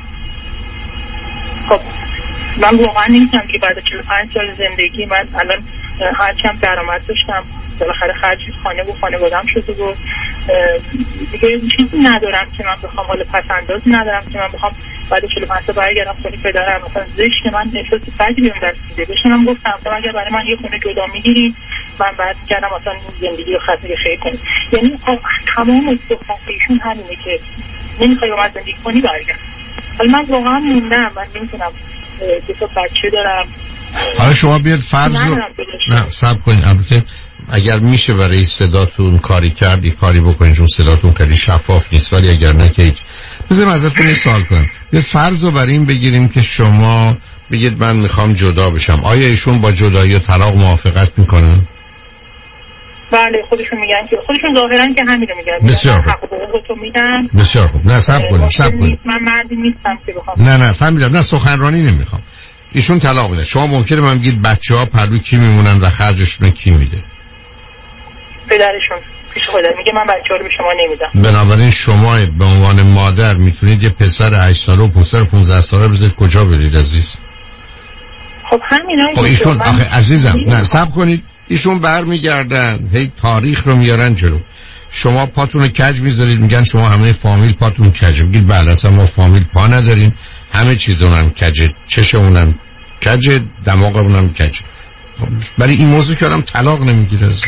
H: خب من واقعا نمیتونم که بعد چهل و پنج سال زندگی من الان هرچند درآمد داشتم بالاخره خرج خانه و خانواده‌ام شده و دیگه چیزی ندارم که من بخوام حالا پسندازی ندارم که من بخوام بعد چهل و پنج سال برگردم خونه پدرم مثلا زشت من احساس بدی بهم دست میده. بهشونم گفتم مثلا اگر برای من یه خونه جدا میگیرین من بعد کردم مثلا این زندگی رو خاطر خیر کنیم. یعنی تمام صحبتشون همینه که نمیخوای با من زندگی کنی برگرد. حالا من واقعا موندم، من نمیتونم دو تا بچه دارم.
D: حالا شما بیاد فرض رو نه صبر کنید، البته اگر میشه برای صداتون کاری کردی کاری بکنید چون صداتون خیلی شفاف نیست، ولی اگر نه که هیچ. بذارم ازتون یه سوال کنم. بیاد فرض رو برای این بگیریم که شما بگید من میخوام جدا بشم، آیا ایشون با جدایی و طلاق موافقت میکنن؟
H: بله خودشون میگن که خودشون ظاهرا که همین رو میگن.
D: بسیار خوب.
H: حقوقتو میدن.
D: بسیار خوب. نه صبر کنید صبر کنید.
H: من مردی نیستم که بخوام.
D: نه نه فهمیدم، نه سخنرانی نمیخوام. ایشون طلاق میده، شما ممکنه من بگید بچه‌ها پروی کی میمونن و خرجشون کی میده؟
H: پدرشون. پیش خدا میگه من بچه‌ها رو به شما نمیدم.
D: بنابراین شما به عنوان مادر میتونید یه پسر هشت ساله و پسر پانزده ساله بذارید کجا برید عزیز؟
H: خب همینا.
D: خب ایشون آخه عزیزم نه صبر کنید، ایشون برمیگردن هی تاریخ رو میارن جلو، شما پاتون رو کج میذارید میگن شما همه فامیل پاتون کج، میگید بله اصلا ما فامیل پا نداریم، همه چیزونم کجه، چشمونم کجه، دماغمونم کجه. خب برای این موضوع که آدم طلاق نمیگیره عزیز.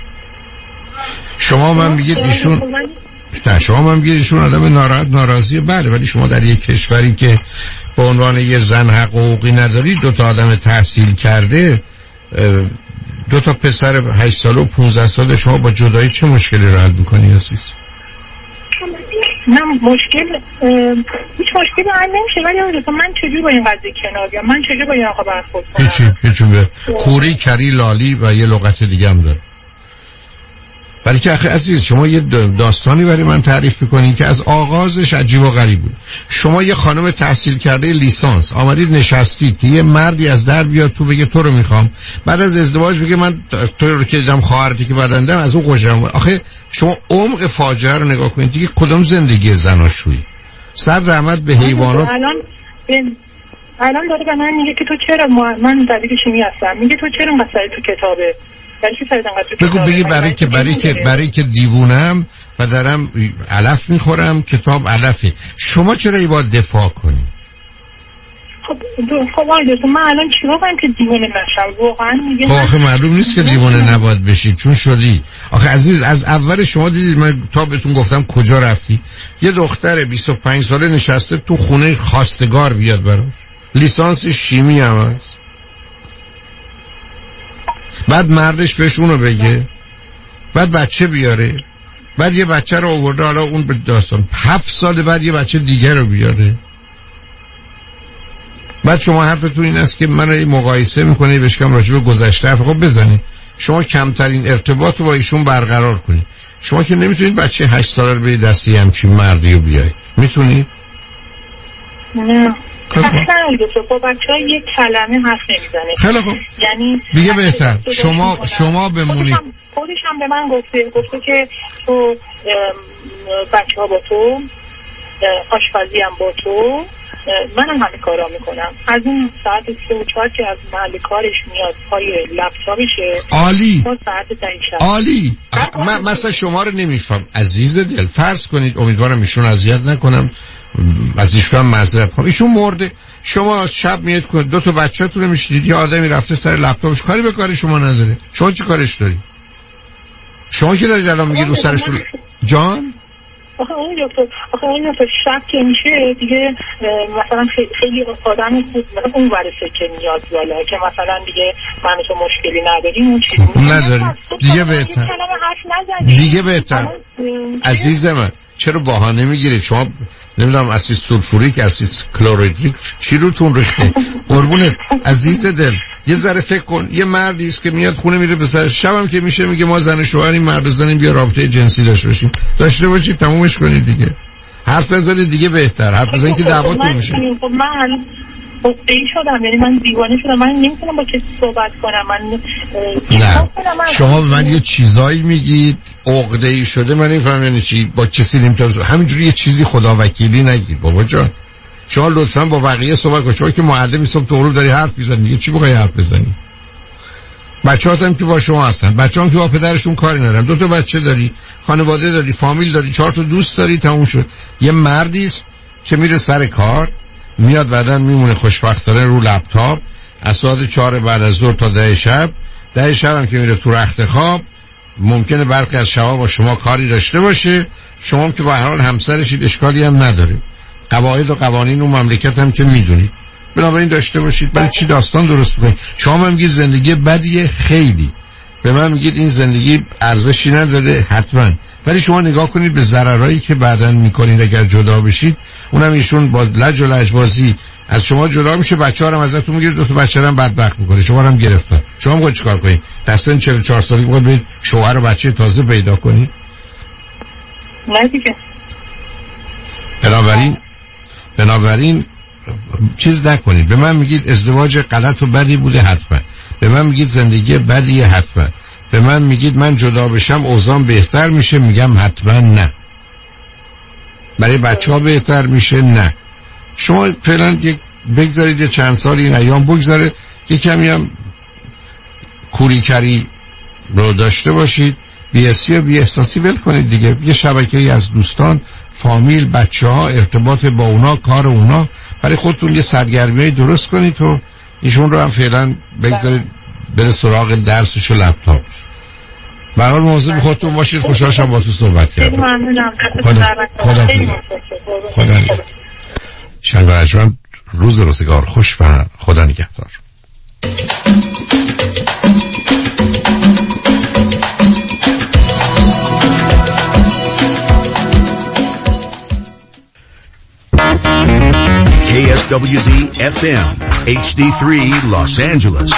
D: شما من میگید ایشون نه شما من میگید ایشون آدم ناراحت ناراضیه، بله، ولی شما در یک کشوری که به عنوان یه زن حق حقوقی ندارید، دو تا آدم تحصیل کرده، دو تا پسر هشت ساله و پونزده ساله، شما با جدایی چه مشکلی رو حل میکنی عزیز؟
H: نه مشکل هیچ مشکلی حل نمیشه، ولی آقا من چجوری با این قضیه کنار بیام؟ من چجوری با این آقا برخورد کنم؟
D: هیچی هیچی به کوری کری لالی و یه لغت دیگه هم داره. ولی که آخه عزیز شما یه داستانی برای من تعریف میکنین که از آغازش عجیب و غریب بود. شما یه خانم تحصیل کرده لیسانس آمدید نشستید که یه مردی از در بیاد تو بگه تو رو میخوام، بعد از ازدواج بگه من تو رو که دیدم خواهرتی که بعدندم از اون خوشم. آخه شما عمق فاجعه رو نگاه کنید دیگه، کدوم زندگی زناشویی؟ صد رحمت به حیوانات.
H: الان الان داره به من میگه که تو چرا من دبیر شیمی هستم، میگه تو چرا مثلا تو کتابه
D: بگو بگی برای که برای که برای که دیوونم و دارم علف میخورم، کتاب علفه، شما چرا ای باید دفاع کنی؟
H: خب خب آیدست من الان چرا باید که دیوانه نشم واقعا؟ میگه
D: خب آخه معلوم نیست که دیوانه نباید بشید چون شدی. آخه عزیز از اول شما دیدید من تا بهتون گفتم کجا رفتی، یه دختر بیست و پنج ساله نشسته تو خونه خواستگار بیاد براش، لیسانس شیمی هم هست، بعد مردش بهش اونو بگه، بعد بچه بیاره، بعد یه بچه رو آورده، حالا اون به داستان هفت سال بعد یه بچه دیگر رو بیاره، بعد بعد شما حرفتون این است که من مقایسه میکنه بشکم راجع به گذشته حرف خب بزنید. شما کمترین ارتباط رو با ایشون برقرار کنید. شما که نمیتونید بچه هشت ساله رو به دستی همچین مردی رو بیایید. میتونید؟
H: نه اصلا اونجا با بچه ها یک کلمه حرف نمیزنه.
D: خیلی خوب،
H: یعنی
D: دیگه بهتر شما شما بمونید.
H: خودش هم به من گفته گفته که تو بچه ها با تو، آشپزی هم با تو، منم همه کارا میکنم. از اون ساعت سه و چهار که از محل کارش میاد پای لپتاپشه
D: عالی
H: تا ساعت ده شب.
D: عالی. من مثلا شما رو نمیفهم عزیز دل. فرض کنید، امیدوارم ایشون اذیت نکنم، از ایشون معذرت خواهم، ایشون مرده، شما شب میاد کنید دو تا بچه‌تون رو میشید، یه آدمی رفته سر لپتاپش، کاری به کار شما نداره. شما چی کارش داری؟ شما که دارید الان میگید رو سرش رو جان؟
H: آخه اون دکتر آخه این دکتر شب که میشه دیگه مثلا خیلی آدم خوب اون ورسه که میاد بالا که مثلا دیگه من تو مشکلی نداریم اون چیزی
D: نداریم دیگه بهتر دیگه بهتر عزیز من. چرا بهانه میگیرید؟ شما نمیدونم اسید سولفوریک، اسید کلوریدریک چی روتون ریخته؟ قربونت عزیز دل یه ذره فکر کن. یه مردی است که میاد خونه میره به سر شبم که میشه میگه ما زن شوهریم، مرد و زنیم، بیا رابطه جنسی داشته باشیم. داشته باشید تمومش کنید دیگه. حرف بزنید دیگه بهتر. حرف بزنید که دعواتون میشه.
H: خب من این شدم، یعنی من دیوانه شدم، من نمیتونم با کسی صحبت کنم. من
D: نه شما به من یه چیزایی میگید عقده‌ای شده، من نمیفهمم یعنی چی. با کسی نمیتونم همینجوری یه چیزی خدا وکیلی نگید بابا جان. شما لطفا با بقیه صحبت کنید. شما که معلمی صبح تا غروب داری حرف میزنی دیگه، چی بخوای حرف بزنی؟ بچه‌هات هم که با شما هستن، بچه‌ها که با پدرشون کاری ندارن، دو تا بچه داری، خانواده داری، فامیل داری، چهار تا دوست داری، تموم شد. یه مردی است که میره سر کار، میاد بعداً میمونه خوشبختانه رو لپتاپ از ساعت چهار بعد از ظهر تا ده شب. ده شب هم که میره تو رخت خواب، ممکنه برخی از شبا با شما کاری داشته باشه. شما هم که به هر حال همسرشید، اشکالی هم نداره. قواعد و قوانین و مملکت هم که میدونید، بنابراین داشته باشید. برای چی داستان درست بکنید؟ شما هم میگید زندگی بدیه، خیلی به من میگید این زندگی ارزشی نداره، حتما. ولی شما نگاه کنید به ضررایی که بعداً میکنید اگر جدا بشید. اونم ایشون با لج و لجبازی از شما جدا میشه، بچه‌ها رو ازتون میگیره، دو تا بچه رو هم بدبخت میکنه، شما رو هم گرفتار. شما میخواید چیکار کنید؟ در سن چهل و چهار سالگی میخواید برید شوهر و بچه تازه پیدا کنید؟
H: نه دیگه.
D: بنابراین بنابراین چیز نکنید. به من میگید ازدواج غلط و بدی بوده، حتما. به من میگید زندگی بدیه، حتما. به من میگید من جدا بشم اوضاع بهتر میشه، میگم حتما نه. برای بچه ها بهتر میشه، نه. شما فعلا یک بگذارید یه چند سال این ایام بگذاره، یه کمی هم کوریکری رو داشته باشید، بی‌حسی و بی‌احساسی ول کنید دیگه. یه شبکه‌ای از دوستان، فامیل، بچه ها، ارتباط با اونا، کار اونا، برای خودتون یه سرگرمی درست کنید و ایشون رو هم فعلا بگذارید بره سراغ درسش و لپتاپش. برای موضوع خودتون باشید. خوشحال شدم با تو صحبت کردم.
H: ممنونم.
D: خدا خدا خدا شنگ رجمن روز روزگار خوش و خدا نگهدار.
C: کی اس دبلیو دی اف ام اچ دی سه Los Angeles.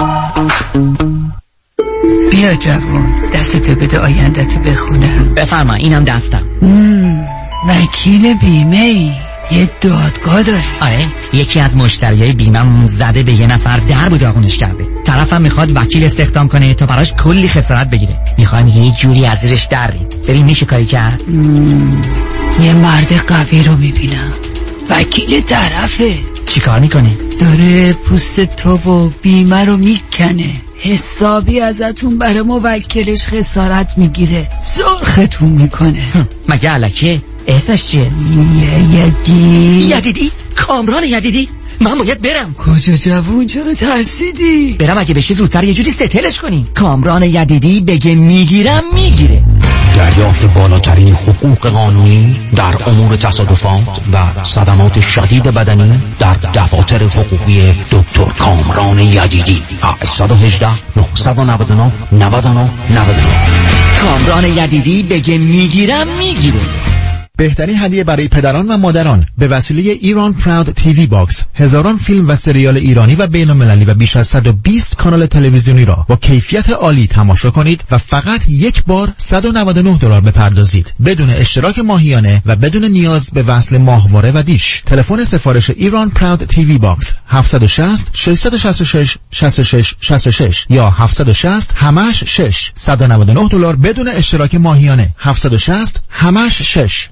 I: بیا جوان دستتو بده آینده‌تو بخونم.
J: بفرما اینم دستم.
I: وکیل بیمه ای، یه دادگاه داری؟
J: آره، یکی از مشتریای بیمه‌مون زده به یه نفر در و داغونش کرده. طرفم میخواد وکیل استخدام کنه تا براش کلی خسارت بگیره. میخوایم یه جوری از زیرش دریم. ببین میشه کاری کرد؟
I: یه مرد قوی رو میبینم، وکیل طرفه.
J: چی کار میکنه؟
I: داره پوست تو و بیمه رو میکنه، حسابی ازتون برای موکلش خسارت میگیره، سرختون میکنه.
J: مگه علکه؟ اسمش چیه؟
I: یدیدی.
J: یدیدی؟ کامران یدیدی؟ من باید برم.
I: کجا جوون، چرا ترسیدی؟
J: برم اگه بشه زودتر یه جوری ستلش کنیم. کامران یدیدی بگه میگیرم میگیره.
T: دریافت بالاترین حقوق قانونی در امور تصادفات و صدمات شدید بدنی در دفاتر حقوقی دکتر کامران یدیدی. هشت یک هشت نه نه نه نه نه نه نه.
J: کامران یدیدی بگه میگیرم میگیره.
C: بهترین هدیه برای پدران و مادران به وسیله ایران پراود تیوی باکس، هزاران فیلم و سریال ایرانی و بین‌المللی و بیش از صد و بیست کانال تلویزیونی را با کیفیت عالی تماشا کنید و فقط یک بار صد و نود و نه دلار بپردازید بدون اشتراک ماهیانه و بدون نیاز به وصل ماهواره و دیش. تلفن سفارش ایران پراود تیوی باکس هفت شش صفر شش شش شش شش شش شش شش یا هفت شش صفر همش شش صد و نود و نه دلار بدون اشتراک ماهیانه. هفت شش صفر همش شش.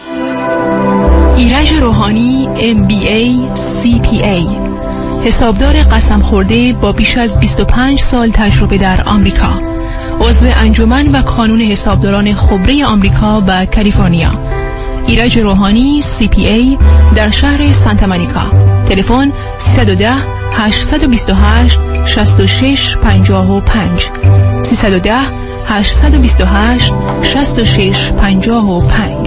F: ایرج روحانی ام بی ای سی پی ای، حسابدار قسم خورده با بیش از بیست و پنج سال تجربه در آمریکا، عضو انجمن و کانون حسابداران خبره آمریکا و کالیفرنیا. ایرج روحانی سی پی ای در شهر سانتا مونیکا. تلفن سیصد و ده هشتصد و بیست و هشت شصت و شش پنجاه و پنج سیصد و ده هشتصد و بیست و هشت شصت و شش پنجاه و پنج.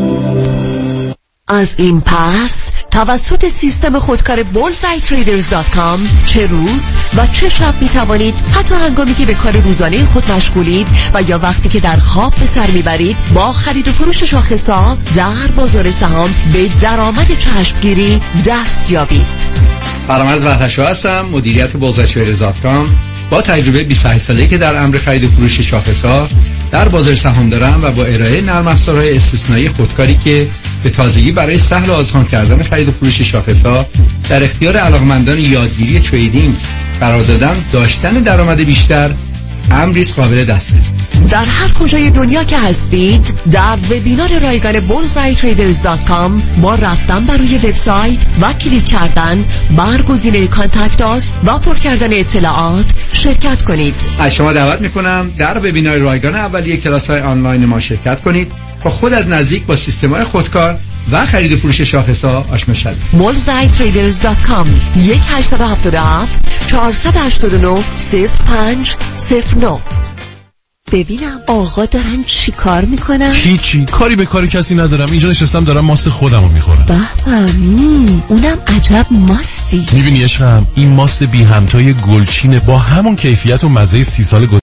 K: از این پس توسط سیستم خودکار بولزآی تریدرز دات کام چه روز و چه شب می توانید حتی هنگامی که به کار روزانه خود مشغولید و یا وقتی که در خواب به سر میبرید با خرید و فروش شاخص‌ها در بازار سهام به درآمد چشمگیری دست یابید.
M: فرامرز وحدت‌شاه هستم، مدیریت بولزآی تریدرز دات کام. با تجربه بیست و هشت ساله‌ای که در امر خرید و فروش شاخص‌ها در بازار سهام دارم و با ارائه نرم افزارهای استثنایی خودکاری که به تازگی برای سهل و آسان کردن خرید و فروش شاخص‌ها در اختیار علاقمندان یادگیری تریدینگ قرار دادن، داشتن درآمد بیشتر امری قابل دسترس.
K: در هر کجای دنیا که هستید در وبینار رایگان بولزآی تریدرز دات کام با رفتن بر روی وبسایت و کلیک کردن بر گزینه کانتکت آس و پر کردن اطلاعات شرکت کنید.
M: از شما دعوت میکنم در وبینار رایگان اولیه کلاس‌های آنلاین ما شرکت کنید و خود از نزدیک با سیستم‌های خودکار و خرید و فروش شاخص‌ها آشنا شوید.
K: بولزآی تریدرز دات کام یک هشت هفت هفت چهار هشت نه صفر پنج صفر نه. ببینم آقا دارن چی کار میکنن؟
P: هیچی، کاری به کار کسی ندارم. اینجا نشستم دارم ماست خودمو میخورم.
K: به به، اونم عجب ماستی.
P: میبینی عشقم، این ماست بی همتای گلچینه با همون کیفیت و مزه سی سال